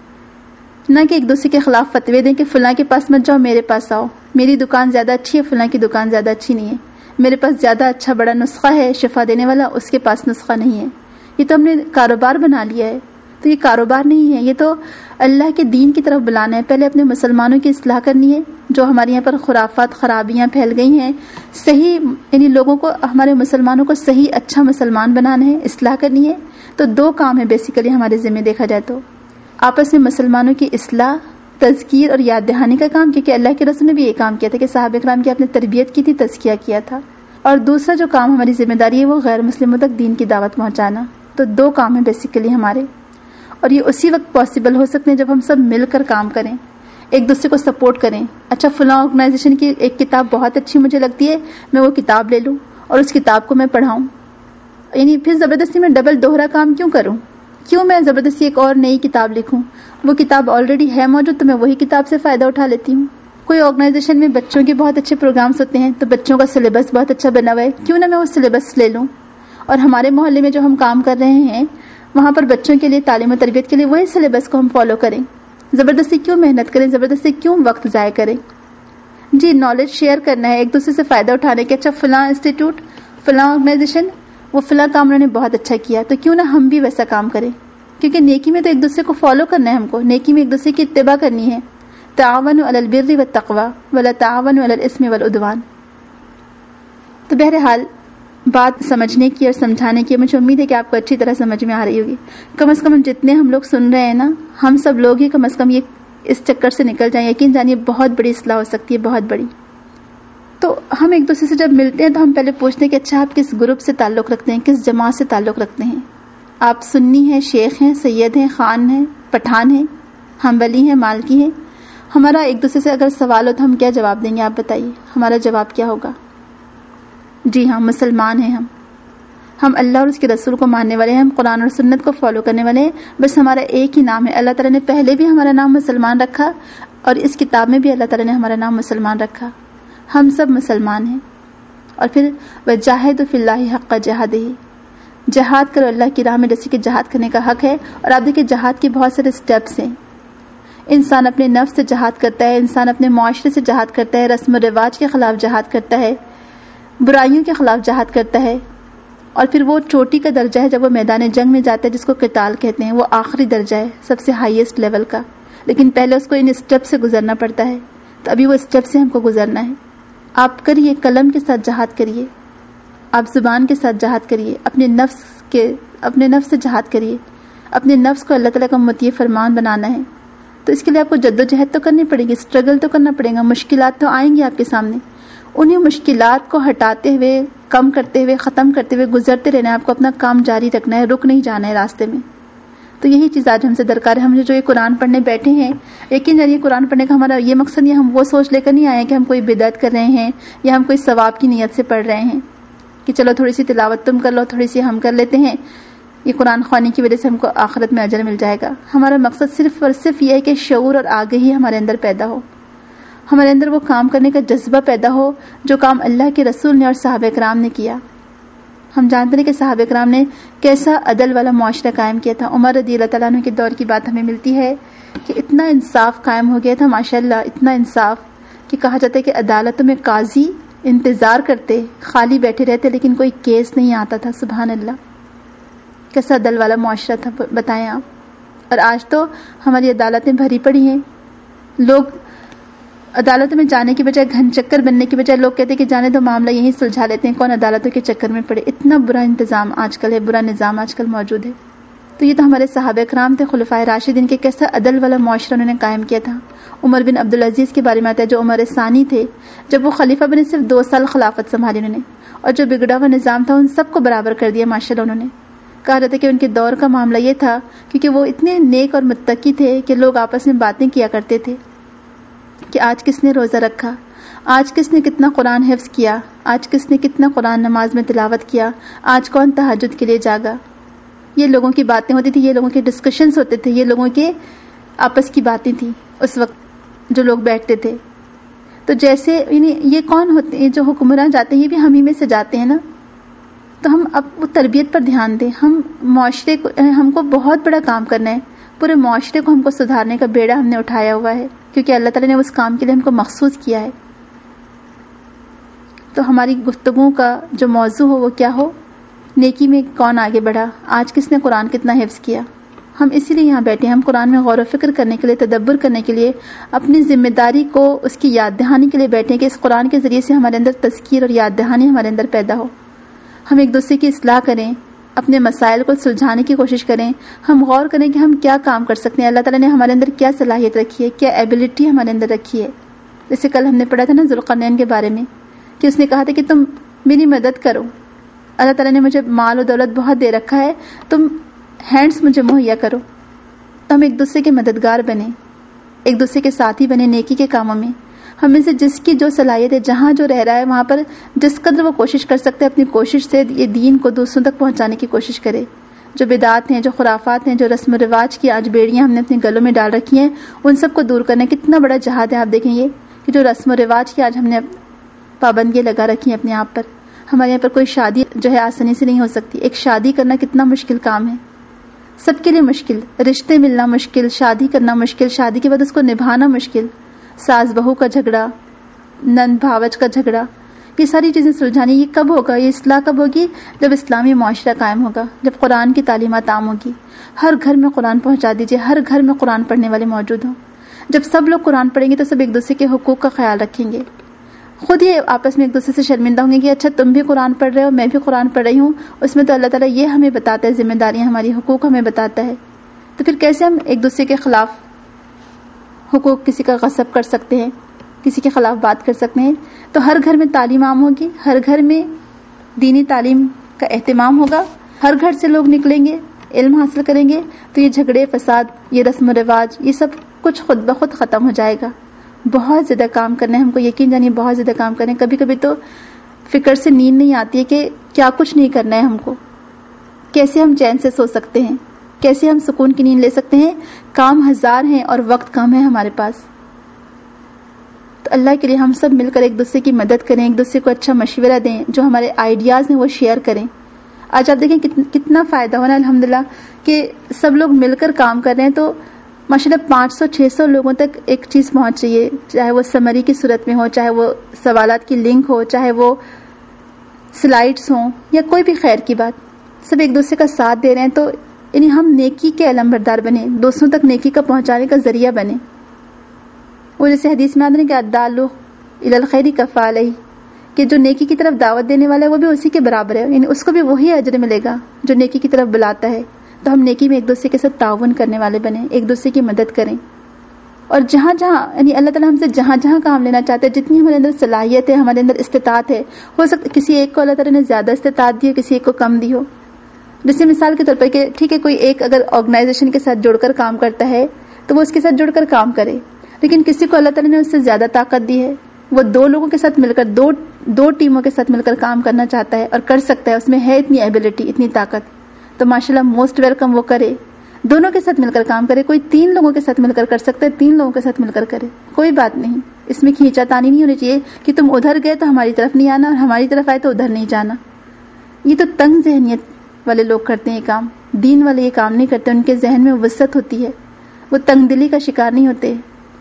نہ کہ ایک دوسرے کے خلاف فتوے دیں کہ فلاں کے پاس مت جاؤ، میرے پاس آؤ، میری دکان زیادہ اچھی ہے، فلاں کی دکان زیادہ اچھی نہیں ہے، میرے پاس زیادہ اچھا بڑا نسخہ ہے شفا دینے والا، اس کے پاس نسخہ نہیں ہے. یہ تو ہم نے کاروبار بنا لیا ہے. تو یہ کاروبار نہیں ہے، یہ تو اللہ کے دین کی طرف بلانا ہے. پہلے اپنے مسلمانوں کی اصلاح کرنی ہے. جو ہمارے یہاں پر خرافات خرابیاں پھیل گئی ہیں، صحیح یعنی لوگوں کو، ہمارے مسلمانوں کو صحیح اچھا مسلمان بنانا ہے، اصلاح کرنی ہے. تو دو کام ہیں بیسیکلی ہمارے ذمہ دیکھا جائے تو، آپس میں مسلمانوں کی اصلاح، تذکیر اور یاد دہانی کا کام، کیونکہ اللہ کے رسول نے بھی یہ کام کیا تھا کہ صحابہ کرام کی آپ نے تربیت کی تھی، تزکیہ کیا تھا. اور دوسرا جو کام ہماری ذمہ داری ہے وہ غیر مسلموں تک دین کی دعوت پہنچانا. تو دو کام ہیں بیسیکلی ہمارے. اور یہ اسی وقت پاسبل ہو سکتے ہیں جب ہم سب مل کر کام کریں، ایک دوسرے کو سپورٹ کریں. اچھا فلاں آرگنائزیشن کی ایک کتاب بہت اچھی مجھے لگتی ہے، میں وہ کتاب لے لوں اور اس کتاب کو میں پڑھاؤں. یعنی پھر زبردستی میں ڈبل دوہرا کام کیوں کروں؟ کیوں میں زبردستی ایک اور نئی کتاب لکھوں؟ وہ کتاب آلریڈی ہے موجود تو میں وہی کتاب سے فائدہ اٹھا لیتی ہوں. کوئی آرگنائزیشن میں بچوں کے بہت اچھے پروگرامس ہوتے ہیں تو بچوں کا سلیبس بہت اچھا بنا ہوا ہے، کیوں نہ میں وہ سلیبس لے لوں. اور ہمارے محلے میں جو ہم کام کر رہے ہیں وہاں پر بچوں کے لیے تعلیم و تربیت کے لیے وہی سلیبس کو ہم فالو کریں. زبردستی کیوں محنت کریں، زبردستی کیوں وقت ضائع کریں. جی نالج شیئر کرنا ہے، ایک دوسرے سے فائدہ اٹھانے کے. اچھا فلاں انسٹیٹیوٹ، فلاں آرگنائزیشن وہ فلاں کام انہوں نے بہت اچھا کیا تو کیوں نہ ہم بھی ویسا کام کریں. کیونکہ نیکی میں تو ایک دوسرے کو فالو کرنا ہے، ہم کو نیکی میں ایک دوسرے کی اتباع کرنی ہے. تعاونوا علی البر والتقوی ولا تعاونوا علی الاسم والعدوان. تو بہرحال بات سمجھنے کی اور سمجھانے کی مجھے امید ہے کہ آپ کو اچھی طرح سمجھ میں آ رہی ہوگی. کم از کم جتنے ہم لوگ سن رہے ہیں نا، ہم سب لوگ ہی کم از کم یہ اس چکر سے نکل جائیں. یقین جانیے بہت بڑی اصلاح ہو سکتی ہے، بہت بڑی. تو ہم ایک دوسرے سے جب ملتے ہیں تو ہم پہلے پوچھتے ہیں کہ اچھا آپ کس گروپ سے تعلق رکھتے ہیں، کس جماعت سے تعلق رکھتے ہیں. آپ سنی ہیں، شیخ ہیں، سید ہیں، خان ہیں، پٹھان ہیں، حنبلی ہیں، مالکی ہیں. ہمارا ایک دوسرے سے اگر سوال ہو تو ہم کیا جواب دیں گے؟ آپ بتائیے، ہمارا جواب کیا ہوگا؟ جی ہاں، مسلمان ہیں ہم ہم اللہ اور اس کے رسول کو ماننے والے ہیں، ہم قرآن اور سنت کو فالو کرنے والے ہیں. بس ہمارا ایک ہی نام ہے. اللہ تعالیٰ نے پہلے بھی ہمارا نام مسلمان رکھا اور اس کتاب میں بھی اللہ تعالیٰ نے ہمارا نام مسلمان رکھا. ہم سب مسلمان ہیں. اور پھر وجاہدوا فی اللہ حق جہادہ، جہاد کرو اللہ کی راہ میں جیسے کہ جہاد کرنے کا حق ہے. اور آپ دیکھیں جہاد کے بہت سارے سٹیپس ہیں. انسان اپنے نفس سے جہاد کرتا ہے، انسان اپنے معاشرے سے جہاد کرتا ہے، رسم و رواج کے خلاف جہاد کرتا ہے، برائیوں کے خلاف جہاد کرتا ہے. اور پھر وہ چوٹی کا درجہ ہے جب وہ میدان جنگ میں جاتا ہے جس کو قتال کہتے ہیں، وہ آخری درجہ ہے، سب سے ہائیسٹ لیول کا. لیکن پہلے اس کو ان اسٹیپ سے گزرنا پڑتا ہے. تو ابھی وہ اسٹیپ سے ہم کو گزرنا ہے. آپ کریے، قلم کے ساتھ جہاد کریے، آپ زبان کے ساتھ جہاد کریے، اپنے نفس کے اپنے نفس سے جہاد کریے. اپنے نفس کو اللہ تعالیٰ کا مطیع فرمان بنانا ہے. تو اس کے لیے آپ کو جد و جہد تو کرنی پڑے گی، اسٹرگل تو کرنا پڑے گا. مشکلات تو آئیں گی آپ کے سامنے. انہیں مشکلات کو ہٹاتے ہوئے، کم کرتے ہوئے، ختم کرتے ہوئے گزرتے رہنا ہے. آپ کو اپنا کام جاری رکھنا ہے، رک نہیں جانا ہے راستے میں. تو یہی چیز آج ہم سے درکار ہے. ہم جو یہ قرآن پڑھنے بیٹھے ہیں، یقین جانیے قرآن پڑھنے کا ہمارا یہ مقصد نہیں، ہم وہ سوچ لے کر نہیں آئے کہ ہم کوئی بدعت کر رہے ہیں یا ہم کوئی ثواب کی نیت سے پڑھ رہے ہیں کہ چلو تھوڑی سی تلاوت تم کر لو، تھوڑی سی ہم کر لیتے ہیں، یہ قرآن خوانی کی وجہ سے ہم کو آخرت میں اجر مل جائے گا. ہمارا مقصد صرف اور صرف یہ ہے کہ شعور اور آگہی ہمارے اندر پیدا ہو، ہمارے اندر وہ کام کرنے کا جذبہ پیدا ہو جو کام اللہ کے رسول نے اور صحابہ کرام نے کیا. ہم جانتے ہیں کہ صحابہ کرام نے کیسا عدل والا معاشرہ قائم کیا تھا. عمر رضی اللہ تعالیٰ عنہ کے دور کی بات ہمیں ملتی ہے کہ اتنا انصاف قائم ہو گیا تھا، ماشاءاللہ اتنا انصاف کہ کہا جاتا ہے کہ عدالتوں میں قاضی انتظار کرتے، خالی بیٹھے رہتے لیکن کوئی کیس نہیں آتا تھا. سبحان اللہ، کیسا عدل والا معاشرہ تھا بتائیں آپ. اور آج تو ہماری عدالتیں بھری پڑی ہیں. لوگ عدالتوں میں جانے کی بجائے، گھن چکر بننے کی بجائے لوگ کہتے ہیں کہ جانے تو معاملہ یہیں سلجھا لیتے ہیں، کون عدالتوں کے چکر میں پڑے. اتنا برا انتظام آج کل ہے، برا نظام آج کل موجود ہے. تو یہ تو ہمارے صحابہ کرام تھے، خلفائے راشدین کے کیسا عدل والا معاشرہ انہوں نے قائم کیا تھا. عمر بن عبدالعزیز کے بارے میں آتا ہے جو عمر ثانی تھے، جب وہ خلیفہ بنے صرف دو سال خلافت سنبھالی انہوں نے، اور جو بگڑا ہوا نظام تھا ان سب کو برابر کر دیا ماشاءاللہ انہوں نے. کہا جاتا ہے کہ ان کے دور کا معاملہ یہ تھا کیونکہ وہ اتنے نیک اور متقی تھے کہ لوگ آپس میں باتیں کیا کرتے تھے کہ آج کس نے روزہ رکھا، آج کس نے کتنا قرآن حفظ کیا، آج کس نے کتنا قرآن نماز میں تلاوت کیا، آج کون تہجد کے لیے جاگا. یہ لوگوں کی باتیں ہوتی تھی، یہ لوگوں کے ڈسکشنز ہوتے تھے، یہ لوگوں کے آپس کی باتیں تھیں اس وقت جو لوگ بیٹھتے تھے. تو جیسے یعنی یہ کون ہوتے ہیں جو حکمران جاتے ہیں، یہ بھی ہم ہی میں سے جاتے ہیں نا. تو ہم اب وہ تربیت پر دھیان دیں. ہم معاشرے کو، ہم کو بہت بڑا کام کرنا ہے. پورے معاشرے کو ہم کو سدھارنے کا بیڑا ہم نے اٹھایا ہوا ہے کیونکہ اللہ تعالیٰ نے اس کام کے لیے ہم کو مخصوص کیا ہے. تو ہماری گفتگو کا جو موضوع ہو وہ کیا ہو؟ نیکی میں کون آگے بڑھا، آج کس نے قرآن کتنا حفظ کیا. ہم اسی لیے یہاں بیٹھے ہیں. ہم قرآن میں غور و فکر کرنے کے لیے، تدبر کرنے کے لیے، اپنی ذمہ داری کو اس کی یاد دہانی کے لیے بیٹھے ہیں کہ اس قرآن کے ذریعے سے ہمارے اندر تذکیر اور یاد دہانی ہمارے اندر پیدا ہو. ہم ایک دوسرے کی اصلاح کریں، اپنے مسائل کو سلجھانے کی کوشش کریں. ہم غور کریں کہ ہم کیا کام کر سکتے ہیں، اللہ تعالیٰ نے ہمارے اندر کیا صلاحیت رکھی ہے، کیا ایبلٹی ہمارے اندر رکھی ہے. جیسے کل ہم نے پڑھا تھا نا ذوالقرنین کے بارے میں کہ اس نے کہا تھا کہ تم میری مدد کرو، اللہ تعالیٰ نے مجھے مال و دولت بہت دے رکھا ہے، تم ہینڈس مجھے مہیا کرو. تو ہم ایک دوسرے کے مددگار بنے، ایک دوسرے کے ساتھی بنے نیکی کے کاموں میں. ہم میں سے جس کی جو صلاحیت ہے، جہاں جو رہ رہا ہے وہاں پر جس قدر وہ کوشش کر سکتے ہیں اپنی کوشش سے یہ دین کو دوسروں تک پہنچانے کی کوشش کرے. جو بدعات ہیں، جو خرافات ہیں، جو رسم و رواج کی آج بیڑیاں ہم نے اپنے گلوں میں ڈال رکھی ہیں، ان سب کو دور کرنا کتنا بڑا جہاد ہے. آپ دیکھیں یہ کہ جو رسم و رواج کی آج ہم نے پابندیاں لگا رکھی ہیں اپنے آپ پر. ہمارے یہاں پر کوئی شادی جو ہے آسانی سے نہیں ہو سکتی. ایک شادی کرنا کتنا مشکل کام ہے، سب کے لیے مشکل. رشتے ملنا مشکل، شادی کرنا مشکل، شادی کے بعد اس کو نبھانا مشکل. ساس بہو کا جھگڑا، نند بھاوج کا جھگڑا، یہ ساری چیزیں سلجھانی. یہ کب ہوگا؟ یہ اصلاح کب ہوگی؟ جب اسلامی معاشرہ قائم ہوگا، جب قرآن کی تعلیمات عام ہوگی. ہر گھر میں قرآن پہنچا دیجیے، ہر گھر میں قرآن پڑھنے والے موجود ہوں. جب سب لوگ قرآن پڑھیں گے تو سب ایک دوسرے کے حقوق کا خیال رکھیں گے. خود یہ آپس میں ایک دوسرے سے شرمندہ ہوں گے کہ اچھا تم بھی قرآن پڑھ رہے ہو، میں بھی قرآن پڑھ رہی ہوں. اس میں تو اللہ تعالیٰ یہ ہمیں بتاتا ہے، ذمہ داریاں ہماری، حقوق ہمیں بتاتا ہے. تو پھر کیسے ہم ایک دوسرے کے خلاف حقوق کسی کا غصب کر سکتے ہیں، کسی کے خلاف بات کر سکتے ہیں؟ تو ہر گھر میں تعلیم عام ہوگی، ہر گھر میں دینی تعلیم کا اہتمام ہوگا، ہر گھر سے لوگ نکلیں گے، علم حاصل کریں گے، تو یہ جھگڑے فساد، یہ رسم و رواج، یہ سب کچھ خود بخود ختم ہو جائے گا. بہت زیادہ کام کرنا ہے ہم کو، یقین جانیے بہت زیادہ کام کرنا ہے. کبھی کبھی تو فکر سے نیند نہیں آتی ہے کہ کیا کچھ نہیں کرنا ہے ہم کو، کیسے ہم چین سے سو سکتے ہیں، کیسے ہم سکون کی نیند لے سکتے ہیں. کام ہزار ہیں اور وقت کم ہے ہمارے پاس. تو اللہ کے لیے ہم سب مل کر ایک دوسرے کی مدد کریں، ایک دوسرے کو اچھا مشورہ دیں، جو ہمارے آئیڈیاز ہیں وہ شیئر کریں. آج آپ دیکھیں کتنا فائدہ ہونا الحمدللہ کہ سب لوگ مل کر کام کر رہے ہیں. تو ماشاءاللہ پانچ سو چھ سو لوگوں تک ایک چیز پہنچ رہی ہے، چاہے وہ سمری کی صورت میں ہو، چاہے وہ سوالات کی لنک ہو، چاہے وہ سلائیڈز ہوں، یا کوئی بھی خیر کی بات. سب ایک دوسرے کا ساتھ دے رہے ہیں. تو یعنی ہم نیکی کے علمبردار بنے، دوسروں تک نیکی کا پہنچانے کا ذریعہ بنے. وہ جیسے حدیث میں آتا ہے کہ الدال الی الخیر کفاعلیہ، کہ جو نیکی کی طرف دعوت دینے والا ہے وہ بھی اسی کے برابر ہے، یعنی اس کو بھی وہی اجر ملے گا جو نیکی کی طرف بلاتا ہے. تو ہم نیکی میں ایک دوسرے کے ساتھ تعاون کرنے والے بنیں، ایک دوسرے کی مدد کریں. اور جہاں جہاں یعنی اللہ تعالیٰ ہم سے جہاں جہاں کام لینا چاہتے ہیں، جتنی ہمارے اندر صلاحیت ہے، ہمارے اندر استطاعت ہے، ہو سکتا کسی ایک کو اللہ تعالیٰ نے زیادہ استطاعت دی ہو، کسی ایک کو کم دی ہو. جیسے مثال کے طور پر کہ ٹھیک ہے کوئی ایک اگر آرگنائزیشن کے ساتھ جڑ کر کام کرتا ہے تو وہ اس کے ساتھ جڑ کر کام کرے. لیکن کسی کو اللہ تعالیٰ نے اس سے زیادہ طاقت دی ہے، وہ دو لوگوں کے ساتھ مل کر دو دو ٹیموں کے ساتھ مل کر کام کرنا چاہتا ہے اور کر سکتا ہے، اس میں ہے اتنی ایبلٹی، اتنی طاقت، تو ماشاءاللہ موسٹ ویلکم وہ کرے، دونوں کے ساتھ مل کر کام کرے. کوئی تین لوگوں کے ساتھ مل کر کر سکتا ہے، تین لوگوں کے ساتھ مل کر کرے، کوئی بات نہیں. اس میں کھینچا تانی نہیں ہونی چاہیے کہ تم ادھر گئے تو ہماری طرف نہیں آنا اور ہماری طرف آئے تو ادھر نہیں جانا. یہ تو تنگ ذہنیت والے لوگ کرتے ہیں یہ کام، دین والے یہ کام نہیں کرتے. ان کے ذہن میں وسعت ہوتی ہے، وہ تنگ دلی کا شکار نہیں ہوتے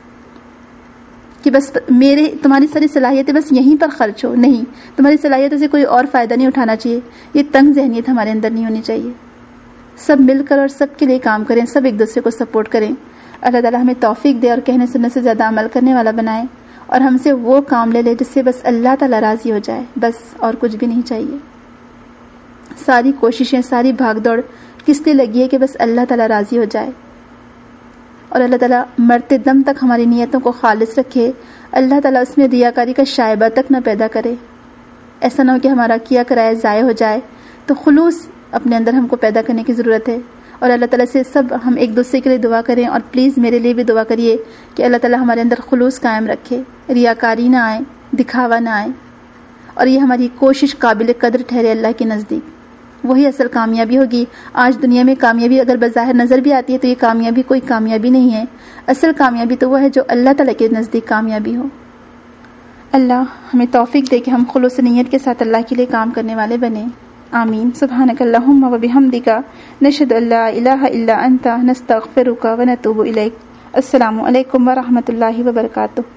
کہ بس میرے تمہاری ساری صلاحیتیں بس یہیں پر خرچ ہو. نہیں، تمہاری صلاحیتوں سے کوئی اور فائدہ نہیں اٹھانا چاہیے. یہ تنگ ذہنیت ہمارے اندر نہیں ہونی چاہیے. سب مل کر اور سب کے لیے کام کریں، سب ایک دوسرے کو سپورٹ کریں. اللہ تعالیٰ ہمیں توفیق دے اور کہنے سننے سے زیادہ عمل کرنے والا بنائے، اور ہم سے وہ کام لے لے جس سے بس اللہ تعالیٰ راضی ہو جائے، بس اور کچھ بھی نہیں چاہیے. ساری کوششیں، ساری بھاگ دوڑ کس لیے لگی ہے کہ بس اللہ تعالیٰ راضی ہو جائے. اور اللہ تعالیٰ مرتے دم تک ہماری نیتوں کو خالص رکھے. اللہ تعالیٰ اس میں ریاکاری کا شائبہ تک نہ پیدا کرے. ایسا نہ ہو کہ ہمارا کیا کرائے ضائع ہو جائے. تو خلوص اپنے اندر ہم کو پیدا کرنے کی ضرورت ہے. اور اللہ تعالیٰ سے سب ہم ایک دوسرے کے لیے دعا کریں، اور پلیز میرے لیے بھی دعا کریے کہ اللہ تعالیٰ ہمارے اندر خلوص قائم رکھے، ریاکاری نہ آئے، دکھاوا نہ آئے، اور یہ ہماری کوشش قابل قدر ٹھہرے اللہ کے نزدیک. وہی اصل کامیابی ہوگی. آج دنیا میں کامیابی اگر بظاہر نظر بھی آتی ہے تو یہ کامیابی کوئی کامیابی نہیں ہے. اصل کامیابی تو وہ ہے جو اللہ تعالیٰ کے نزدیک کامیابی ہو. اللہ ہمیں توفیق دے کہ ہم خلوص نیت کے ساتھ اللہ کے لیے کام کرنے والے بنیں. آمین. سبحانک اللہم و بحمدک، نشہد ان لا الہ الا انت، نستغفرک و نتوب الیک. السلام علیکم ورحمۃ اللہ وبرکاتہ.